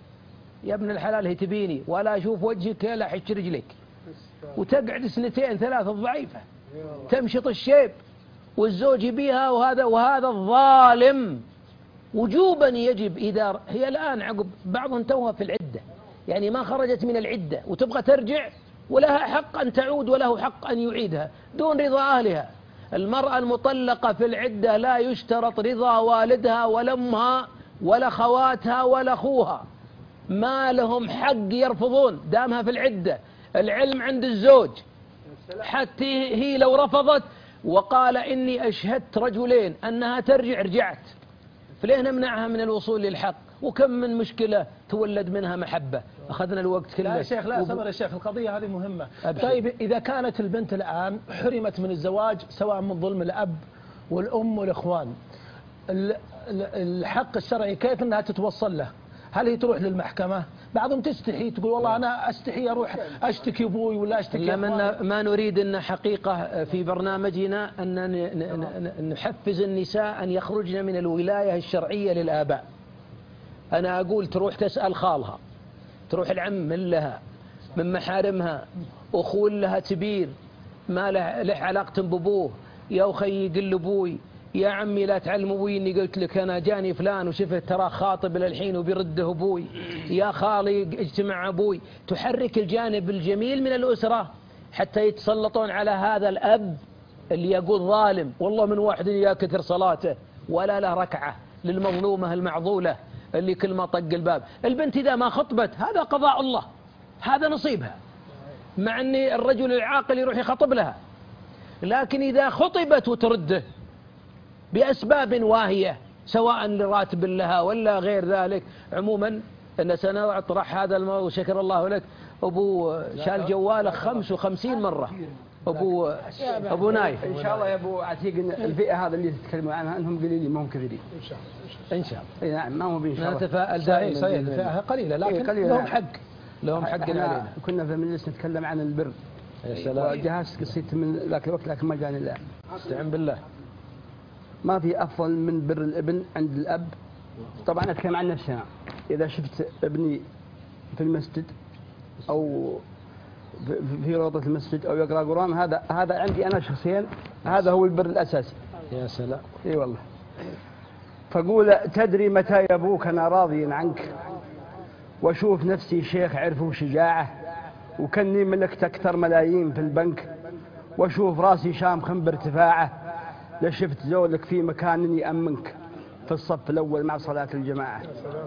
يا ابن الحلال هي تبيني ولا أشوف وجهك ولا أحش رجلك، وتقعد سنتين ثلاثة ضعيفة تمشط الشيب والزوج يبيها، وهذا وهذا الظالم وجوبا يجب إذا هي الآن عقب بعضهم توها في العدة، يعني ما خرجت من العدة وتبغى ترجع ولها حق أن تعود وله حق أن يعيدها دون رضا أهلها. المرأة المطلقة في العدة لا يشترط رضا والدها ولا أمها ولا خواتها ولا أخوها، ما لهم حق يرفضون دامها في العدة. العلم عند الزوج، حتى هي لو رفضت وقال إني أشهدت رجلين أنها ترجع رجعت، فليه نمنعها من الوصول للحق؟ وكم من مشكلة تولد منها محبة. أخذنا الوقت كله. لا يا شيخ، لا صبر يا شيخ، القضية هذه مهمة. طيب إذا كانت البنت الآن حرمت من الزواج سواء من ظلم الأب والأم والإخوان، الحق الشرعي كيف أنها تتوصل له؟ هل هي تروح للمحكمة؟ بعضهم تستحي تقول والله أنا أستحي أروح أشتكي أبوي ولا أشتكي لما ما نريد أن حقيقة في برنامجنا أن نحفز النساء أن يخرجن من الولاية الشرعية للآباء. أنا أقول تروح تسأل خالها، تروح العم من لها من محارمها، أخو لها تبير ما له علاقة بأبوه، يا أخي يقل أبوي، يا عمي لا تعلم أبوي إني قلت لك أنا جاني فلان وشفت ترى خاطب للحين وبيرده أبوي، يا خالي اجتمع أبوي. تحرك الجانب الجميل من الأسرة حتى يتسلطون على هذا الأب اللي يقول ظالم، والله من واحد يا كثر صلاته ولا له ركعة، للمظلومة المعضولة اللي كل ما طق الباب. البنت إذا ما خطبت هذا قضاء الله، هذا نصيبها، مع أن الرجل العاقل يروح يخطب لها، لكن إذا خطبت وترده بأسباب واهية سواء لراتب لها ولا غير ذلك. عموما أن سنطرح هذا الموضوع، شكر الله لك. أبو شال جواله خمس وخمسين مرة، أبو أبو نايف. إن شاء الله يا أبو عتيق الفئة هذا اللي تتكلموا عنها أنهم قليلين ما هم كثيرين. إن شاء الله. نعم ما هو بإن شاء الله. نتفائل دائما. صحيح الفئة قليلة لكن قليلة لهم حق، لهم حق علينا. كنا في المجلس نتكلم عن البر. يا سلام. وجهزت قصيت من ذاك الوقت لكن ما جاني الآن. استعن بالله. ما في أفضل من بر الابن عند الأب. طبعا أتكلم عن نفسي أنا، إذا شفت ابني في المسجد أو في روضة المسجد أو يقرأ قرآن، هذا هذا عندي أنا شخصيا هذا هو البر الأساسي. يا سلام. إي والله. فقول تدري متى يبوك أنا راضي عنك، وأشوف نفسي شيخ عرف وشجاعة، وكني ملكت أكثر ملايين في البنك، وأشوف راسي شامخ بارتفاعه، لشفت زولك في مكان يأمنك في الصف الأول مع صلاة الجماعة.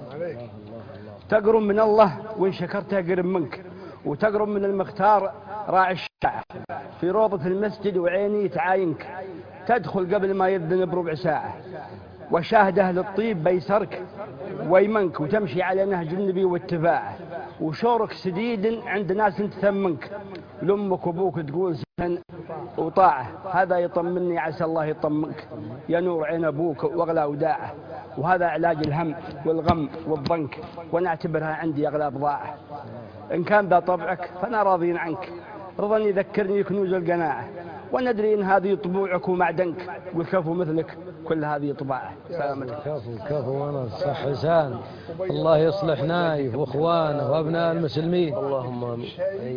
تقرب من الله وإن شكرته قرب منك، وتقرب من المختار راعي الشاعة في روضة المسجد وعيني تعاينك، تدخل قبل ما يذن بربع ساعة، وشاهد أهل الطيب بيسرك ويمنك، وتمشي على نهج النبي واتباعه، وشورك سديد عند ناس انت ثمنك، لأمك وأبوك تقول سن وطاعة، هذا يطمني عسى الله يطمنك، يا نور عين أبوك وأغلى وداعه، وهذا علاج الهم والغم والضنك، وأنا أعتبرها عندي أغلى بضاعة. إن كان ذا طبعك فأنا راضي عنك، رضا يذكرني كنوز القناعة، وندري إن هذه طبوعك ومعدنك، والكفو مثلك كل هذه طباعه. سلام عليكم. كفو كفو وانا صح حسان. الله يصلح نايف واخوانه وابناء المسلمين. اللهم امين.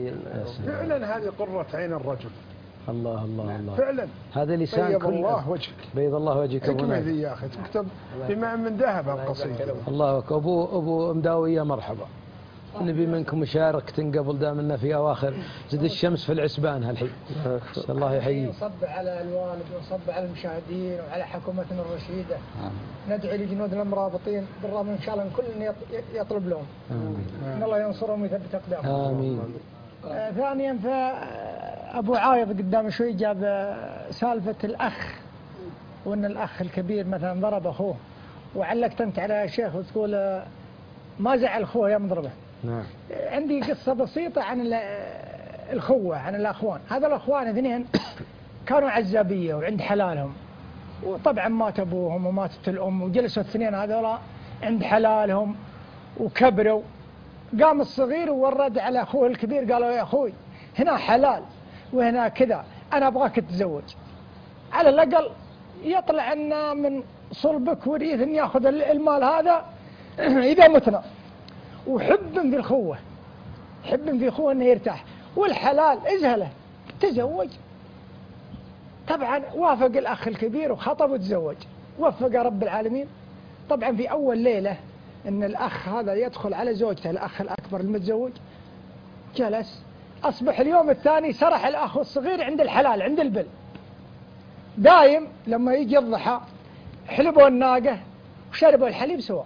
فعلا هذه قرة عين الرجل. الله الله الله. فعلا. هذا لسان بيض كل الله وجهك. بيض الله وجهك. حكمة ذي يا اخي تكتب بما من ذهب القصيدة. الله أكبر. ابو ابو مداويه مرحبا. نبي منكم مشاركة قبل دامنا في أواخر زد الشمس في العسبان هالحين. الله يحييه. نصب على الوالد ونصب على المشاهدين وعلى حكومتنا الرشيدة. ندعي لجنود المرابطين بالرغم إن شاء الله كل يطلب لهم. آمين. إن الله ينصرهم ويثبت أقدامهم. آمين. آه ثانيا فأبو عايض قدام شوي جاب سالفة الأخ، وأن الأخ الكبير مثلا ضرب أخوه، وعلقت أنت على شيخ وتقول ما زعل أخوه يوم ضربه. نعم. عندي قصة بسيطة عن الأخوة، عن الأخوان. هذا الأخوان اثنين كانوا عزابية وعند حلالهم، وطبعا مات أبوهم وماتت الأم، وجلسوا الاثنين هذولا عند حلالهم وكبروا. قام الصغير وورد على أخوه الكبير قالوا يا أخوي هنا حلال وهنا كذا، أنا أبغاك تتزوج، على الأقل يطلع لنا من صلبك وريث أن يأخذ المال هذا إذا متنا، وحب في الخوة، حب في أخوه أنه يرتاح، والحلال إزهله تزوج. طبعا وافق الأخ الكبير وخطب وتزوج، وفق رب العالمين. طبعا في أول ليلة أن الأخ هذا يدخل على زوجته الأخ الأكبر المتزوج، جلس، أصبح اليوم الثاني سرح الأخ الصغير عند الحلال عند البل. دايم لما يجي الضحى حلبوا الناقة وشربوا الحليب سوا،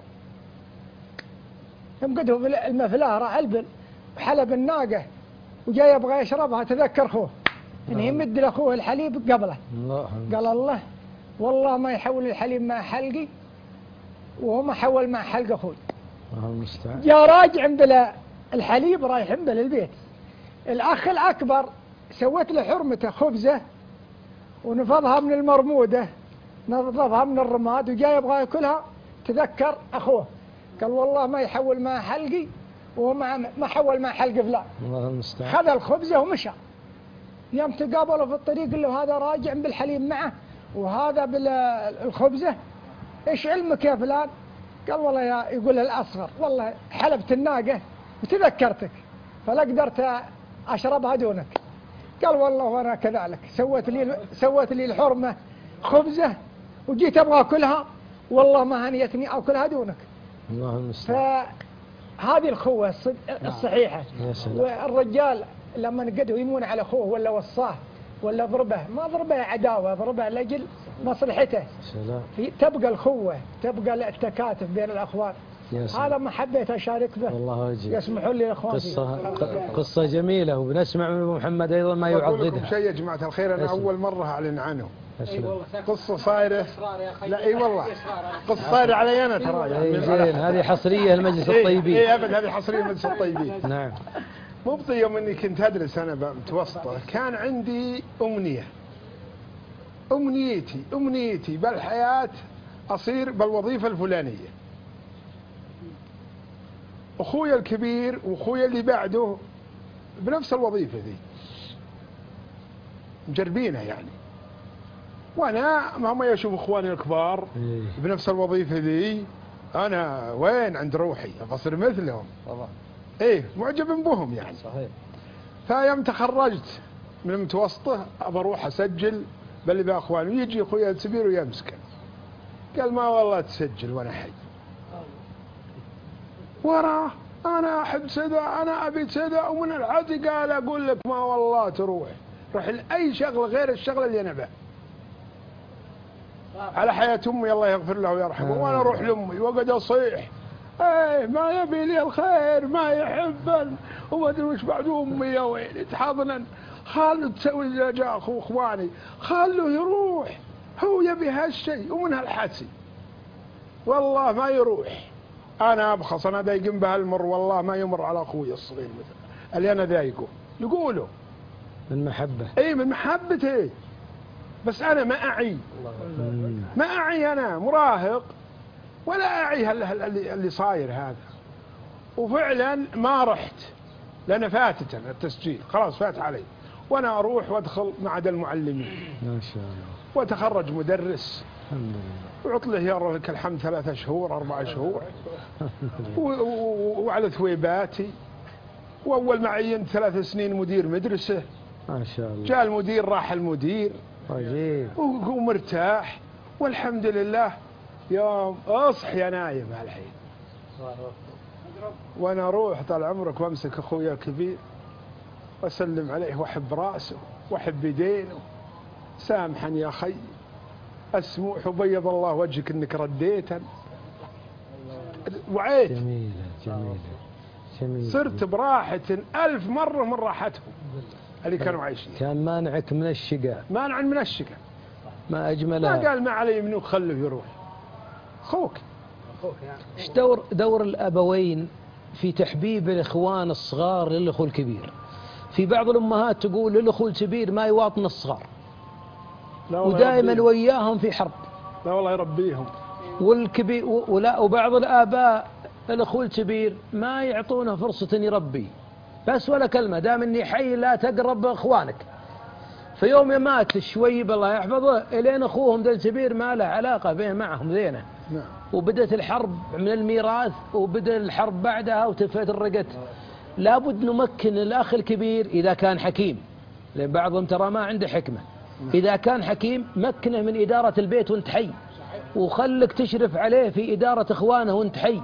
يوم قدوا المفلاه راح البل وحلب الناقة وجاي يبغى يشربها، تذكر أخوه إنه يمد لأخوه الحليب قبله. الله. قال الله والله ما يحول الحليب مع حلقي وهو ما حول مع حلق أخوي. جاء راجع بلا الحليب رايح بلا البيت. الأخ الأكبر سوت له حرمته خبزة ونفضها من المرمودة، نظفها من الرماد، وجاي يبغى ياكلها، تذكر أخوه قال والله ما يحول مع حلقي وهو ما حول مع حلق فلان. الله المستعان. خذ الخبزة ومشى. يوم تقابلوا في الطريق قال له هذا راجع بالحليب معه وهذا بالخبزة، ايش علمك يا فلان؟ قال والله يا يقول الأصغر والله حلبت الناقة وتذكرتك فلا قدرت أشربها دونك. قال والله وأنا كذلك، سوت لي سوت لي الحرمة خبزة وجيت أبغى أكلها والله ما هنيتني أكلها دونك. الله المستعان. فهذه الخوة الصحيحة. والرجال لما نقدوا يمون على أخوه ولا وصاه ولا ضربه، ما ضربه عداوة، ضربه لأجل مصلحته. سلام. تبقى الخوة، تبقى التكاتف بين الأخوان. هذا ما حبيت أشارك به. والله وجهي. يسمحوا لي الأخوان. قصة قصة جميلة، وبنسمع من أبو محمد أيضا ما يعضدها. أقول لكم شيء يا جماعة الخير، أنا أول مرة أعلن عنه. قصة صايرة. لا اي والله قصة صايرة علي انا ترى. زين هذه حصرية المجلس الطيبين. اي ابد هذه حصرية المجلس الطيبين. نعم. مو بطي يوم اني كنت ادرس انا متوسطة كان عندي امنية، امنيتي امنيتي بالحياة اصير بالوظيفة الفلانية. اخويا الكبير واخويا اللي بعده بنفس الوظيفة ذي مجربينها يعني، وانا ما هم يشوف اخواني الكبار بنفس الوظيفه ذي، انا وين عند روحي اصير مثلهم طبعا. ايه معجب بهم يعني. صحيح. فيوم تخرجت من المتوسطه ابى اروح اسجل باللي باخواني، ويجي اخويا الكبير ويمسكن قال ما والله تسجل وانا حي. وراه أنا أحب سدى، أنا أبي سدى، ومن الحد قال أقول لك ما والله تروح روح لأي شغلة غير الشغلة اللي أنا بها. على حياة أمي الله يغفر له ويرحمه، وأنا أروح لأمي وقعد أصيح ايه ما يبي لي الخير، ما يحبن، وما ادري وش بعد امي يا ويلي تحضنن. خالو تسوي اللي جاء اخو اخواني، خالو يروح، هو يبي هالشيء ومن هالحسي والله ما يروح. انا ابخص، انا ضايق بهالمر والله ما يمر على اخوي الصغير مثلا اللي انا ضايقه، يقولوا من محبه. اي من محبته، بس انا ما اعي ما اعي، انا مراهق ولا اعي اللي, اللي صاير هذا. وفعلا ما رحت لان فاتت التسجيل خلاص فات علي، وانا اروح وادخل معهد المعلمين ما شاء الله واتخرج مدرس الحمد لله، وعطله يا لك الحمد ثلاثة شهور أربعة شهور وعلى ثويباتي. واول ما عينت ثلاث سنين مدير مدرسه ما شاء الله، جاء المدير راح المدير عجيب ومرتاح والحمد لله. يوم اصح يا نايم هالحين وانا اروح طال عمرك وامسك اخويا الكبير واسلم عليه واحب راسه واحب يدينه، سامحا يا خي، اسموح وبيض الله وجهك انك رديتا. وعيت جميلة جميلة جميلة، صرت براحة ألف مرة من راحتهم اللي كانوا عايشين. كان مانعك من الشقاء، مانع من الشقاء، ما أجملها. ما قال ما علي منو خله يروح. أخوك ايش دور دور الأبوين في تحبيب الإخوان الصغار للأخو الكبير؟ في بعض الأمهات تقول للأخو الكبير ما يواطن الصغار، ودائما وياهم في حرب. لا والله يربيهم. والكبير ولا وبعض الآباء الأخو الكبير ما يعطونه فرصة يربي، بس ولا كلمة، دام إني حي لا تقرب إخوانك. في يوم مات الشويب الله يحفظه إلين أخوهم ذا الكبير ما له علاقة بيه معهم زينة. نعم. وبدت الحرب من الميراث، وبدأ الحرب بعدها وتفرقت. لابد نمكن الأخ الكبير إذا كان حكيم، لأن بعضهم ترى ما عنده حكمة. إذا كان حكيم مكنه من إدارة البيت وانت حي، وخلك تشرف عليه في إدارة إخوانه وانت حي،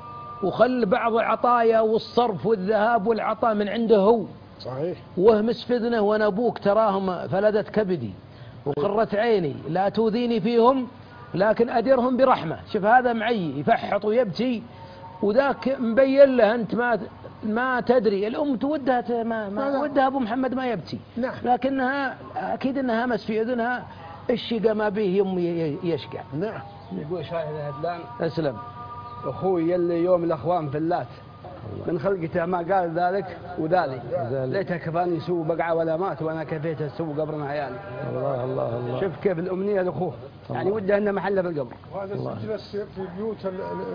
وخل بعض العطايا والصرف والذهاب والعطاء من عنده هو. صحيح. وهمس في اذنه، وانا ابوك تراهم فلدت كبدي وقرت عيني، لا توذيني فيهم لكن ادرهم برحمه. شوف هذا معي يفحط ويبكي، وذاك مبين له انت ما ما تدري. الام تودها ما, ما ودها ابو محمد ما يبكي، نعم. لكنها اكيد انها همس في اذنها الشقى ما به يمي يشقى. نعم. يقول شاهد هدلان اسلم اخوي يلي يوم الاخوان في اللات من خلقته ما قال ذلك وذلك، ليته كفاني يسوء بقعه ولا مات وانا كفيته اسوء قبر عيالي. الله الله الله. شوف كيف الامنيه لاخوه، يعني وده انه محله في القبر. وهذا سجلس في بيوت في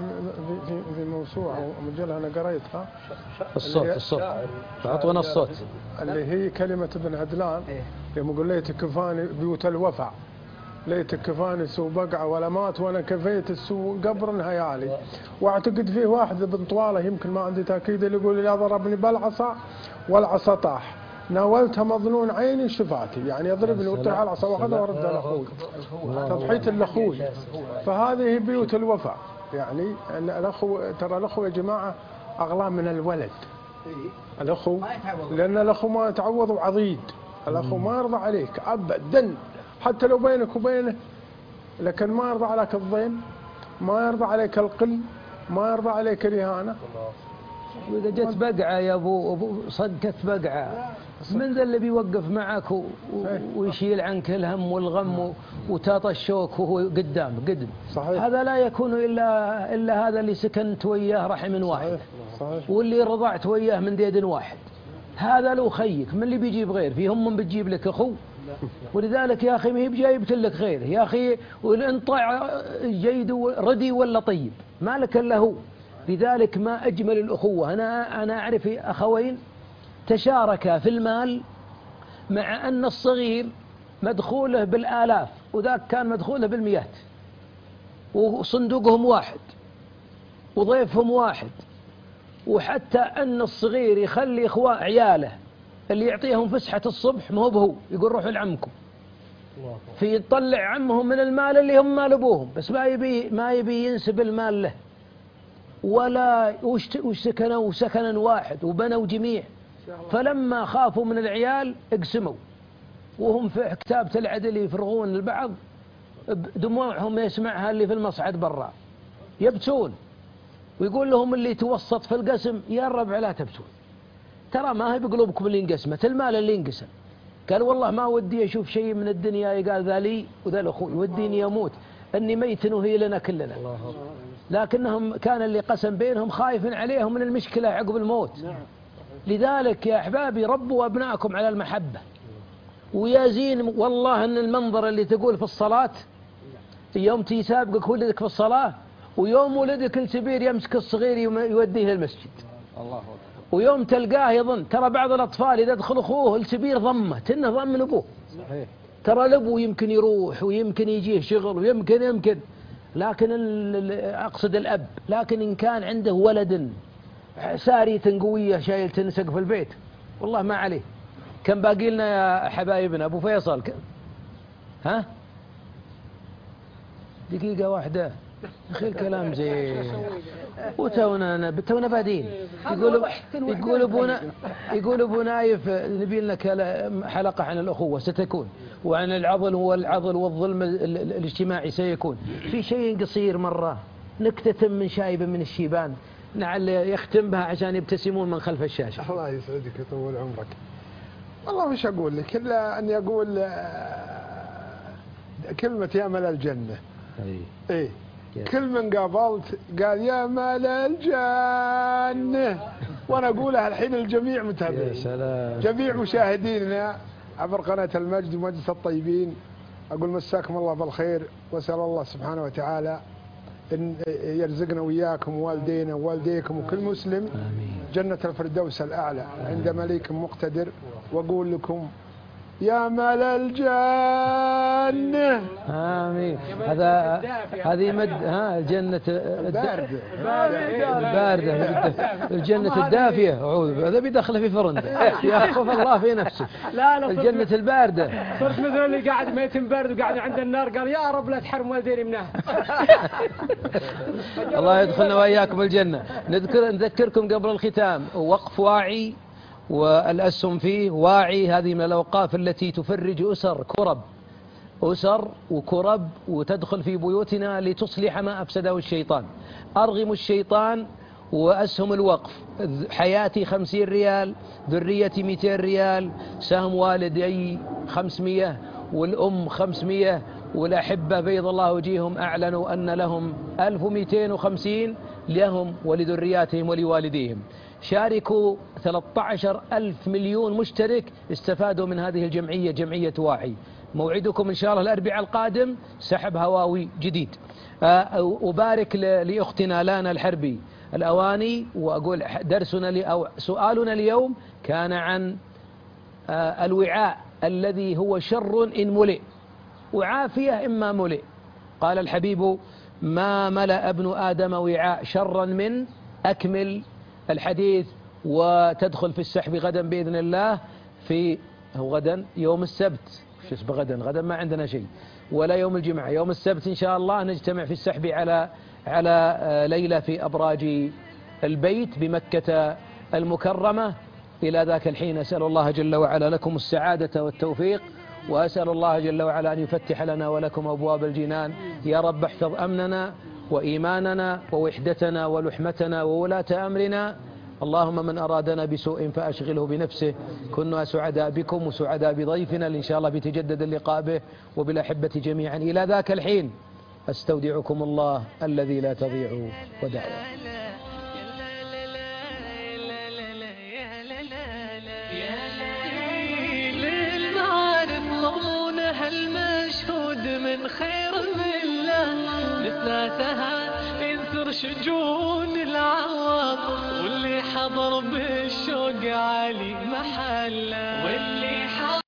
في موسوعه ومجله انا قريتها. الصوت الصوت اعطونا الصوت اللي هي كلمه ابن عدلان يوم يقول ليت كفاني بيوت الوفا، ليت كفاني سوء بقعه ولا مات وانا كفيت السوء قبر عيالي. واعتقد فيه واحد ابن طواله يمكن ما عندي تاكيد اللي يقول لا ضربني بالعصا والعصا طاح، ناولتها مظنون عيني شفاتي، يعني يضربني وطيح العصا واخذها وردها لاخوي، تضحيه لاخوي. فهذه بيوت الوفاء، يعني الاخو ترى الاخو يا جماعه اغلى من الولد. الاخو لان الاخو ما يتعوض وعضيد، الاخو ما يرضى عليك ابدا حتى لو بينك وبينه، لكن ما يرضى عليك الضيم، ما يرضى عليك القل، ما يرضى عليك الإهانة. وإذا جت بقعة يا أبو أبو صدقت بقعة، من ذا اللي بيوقف معك و... ويشيل عنك الهم والغم وتطشوك وهو قدام قدم. صحيح. هذا لا يكون إلا إلا هذا اللي سكنت وياه رحم واحد. صحيح. واللي رضعت وياه من ديد واحد. هذا لو خيك من اللي بيجيب غير، فيهم من بتجيب لك أخو. ولذلك يا أخي ما هي بجايبت لك غير يا أخي، والانطاع جيد ردي ولا طيب ما لك إلا هو. لذلك ما أجمل الأخوة. أنا أنا أعرف أخوين تشاركا في المال، مع أن الصغير مدخوله بالآلاف وذاك كان مدخوله بالمئات، وصندوقهم واحد وضيفهم واحد، وحتى أن الصغير يخلي إخوان عياله اللي يعطيهم فسحة الصبح ما هو بهو، يقول روحوا لعمكم، في يطلع عمهم من المال اللي هم مال أبوهم، بس ما يبي ما يبي ينسب المال له. ولا وش وش سكنوا سكنا واحد وبنوا جميع. فلما خافوا من العيال اقسموا، وهم في كتابة العدل يفرغون البعض دموعهم يسمعها اللي في المصعد برا يبكون، ويقول لهم اللي توسط في القسم يا الربع لا تبكون، ترى ما هي بقلوبكم اللي انقسمت، المال اللي انقسم. قال والله ما ودي اشوف شيء من الدنيا، قال ذا لي وذا لاخوي، وديني اموت اني ميت وهي لنا كلنا. لكنهم كان اللي قسم بينهم خايف عليهم من المشكلة عقب الموت. لذلك يا أحبابي ربوا أبنائكم على المحبة. ويا زين والله أن المنظر اللي تقول في الصلاة يوم تسابقك ولدك في الصلاة، ويوم ولدك الكبير يمسك الصغير يوديه المسجد، الله أكبر. ويوم تلقاه يظن، ترى بعض الأطفال إذا دخل أخوه الكبير ضمه تنه ضم من أبوه، صحيح. ترى الأبو يمكن يروح ويمكن يجيه شغل ويمكن يمكن لكن أقصد الأب، لكن إن كان عنده ولد سارية قوية شايل تنسق في البيت والله ما عليه. كم باقي لنا يا حبايبنا؟ أبو فيصل ها دقيقة واحدة أخي الكلام زين وتونا تونا بادين. يقول يقول أبونا يقول أبو نايف نبي لنا حلقة عن الأخوة ستكون، وعن العضل والعضل والظلم الاجتماعي سيكون. في شيء قصير مرة نكتة من شايبة من الشيبان لعل يختم بها عشان يبتسمون من خلف الشاشة. الله يسعدك ويطول عمرك. والله مش أقول لك إلا أني أقول كلمة يا مال الجنة. أي إيه كل من قابلت قال يا مال الجنة، وأنا أقولها الحين الجميع متابعين، جميع مشاهديننا عبر قناة المجد ومجلس الطيبين. أقول مساكم الله بالخير، وأسأل الله سبحانه وتعالى إن يرزقنا وإياكم ووالدينا ووالديكم وكل مسلم جنة الفردوس الأعلى عند مليك مقتدر. وأقول لكم يا مال الجنة. آمين. هذا هذه مد ها الجنة الباردة الباردة الجنة الدافية. أعوذ هذا بيدخله في فرن يخوف الله في نفسه. لا لا الجنة الباردة. صرت مثل اللي قاعد ميتم بارد وقاعد عند النار قال يا رب لا تحرم والديني منها. الله يدخلنا وإياكم الجنة. نذكر نذكركم قبل الختام وقف واعي والأسهم فيه واعي، هذه من الأوقاف التي تفرج أسر كرب أسر وكرب وتدخل في بيوتنا لتصلح ما أفسده الشيطان. أرغم الشيطان وأسهم الوقف حياتي خمسين ريال، ذريتي مئتين ريال، سهم والدي خمسمية والأم خمسمية، والأحبة بيض الله وجيههم أعلنوا أن لهم ألف ومئتين وخمسين لهم ولذرياتهم ولوالديهم. شاركوا ثلاثة عشر ألف مليون مشترك استفادوا من هذه الجمعية، جمعية واعي. موعدكم إن شاء الله الأربعاء القادم سحب هواوي جديد. أبارك لأختنا لانا الحربي الأواني، وأقول درسنا لي أو سؤالنا اليوم كان عن الوعاء الذي هو شر إن ملئ وعافية إما ملئ. قال الحبيب ما ملأ ابن آدم وعاء شرا من أكمل الحديث. وتدخل في السحب غدا بإذن الله، في هو غدا يوم السبت، شو اسمه غدا؟ غدا ما عندنا شيء، ولا يوم الجمعة، يوم السبت إن شاء الله نجتمع في السحب على على ليلة في أبراج البيت بمكة المكرمة. إلى ذاك الحين أسأل الله جل وعلا لكم السعادة والتوفيق، وأسأل الله جل وعلا أن يفتح لنا ولكم أبواب الجنان. يا رب احفظ أمننا وإيماننا ووحدتنا ولحمتنا وولاة أمرنا. اللهم من أرادنا بسوء فأشغله بنفسه. كنا سعداء بكم وسعداء بضيفنا اللي إن شاء الله بيتجدد اللقاء به وبالأحبة جميعا. إلى ذاك الحين أستودعكم الله الذي لا تضيع ودائعه. من خير الله نتناسها انثر شجون العواطف، واللي حضر بالشوق عالي محله، واللي حضر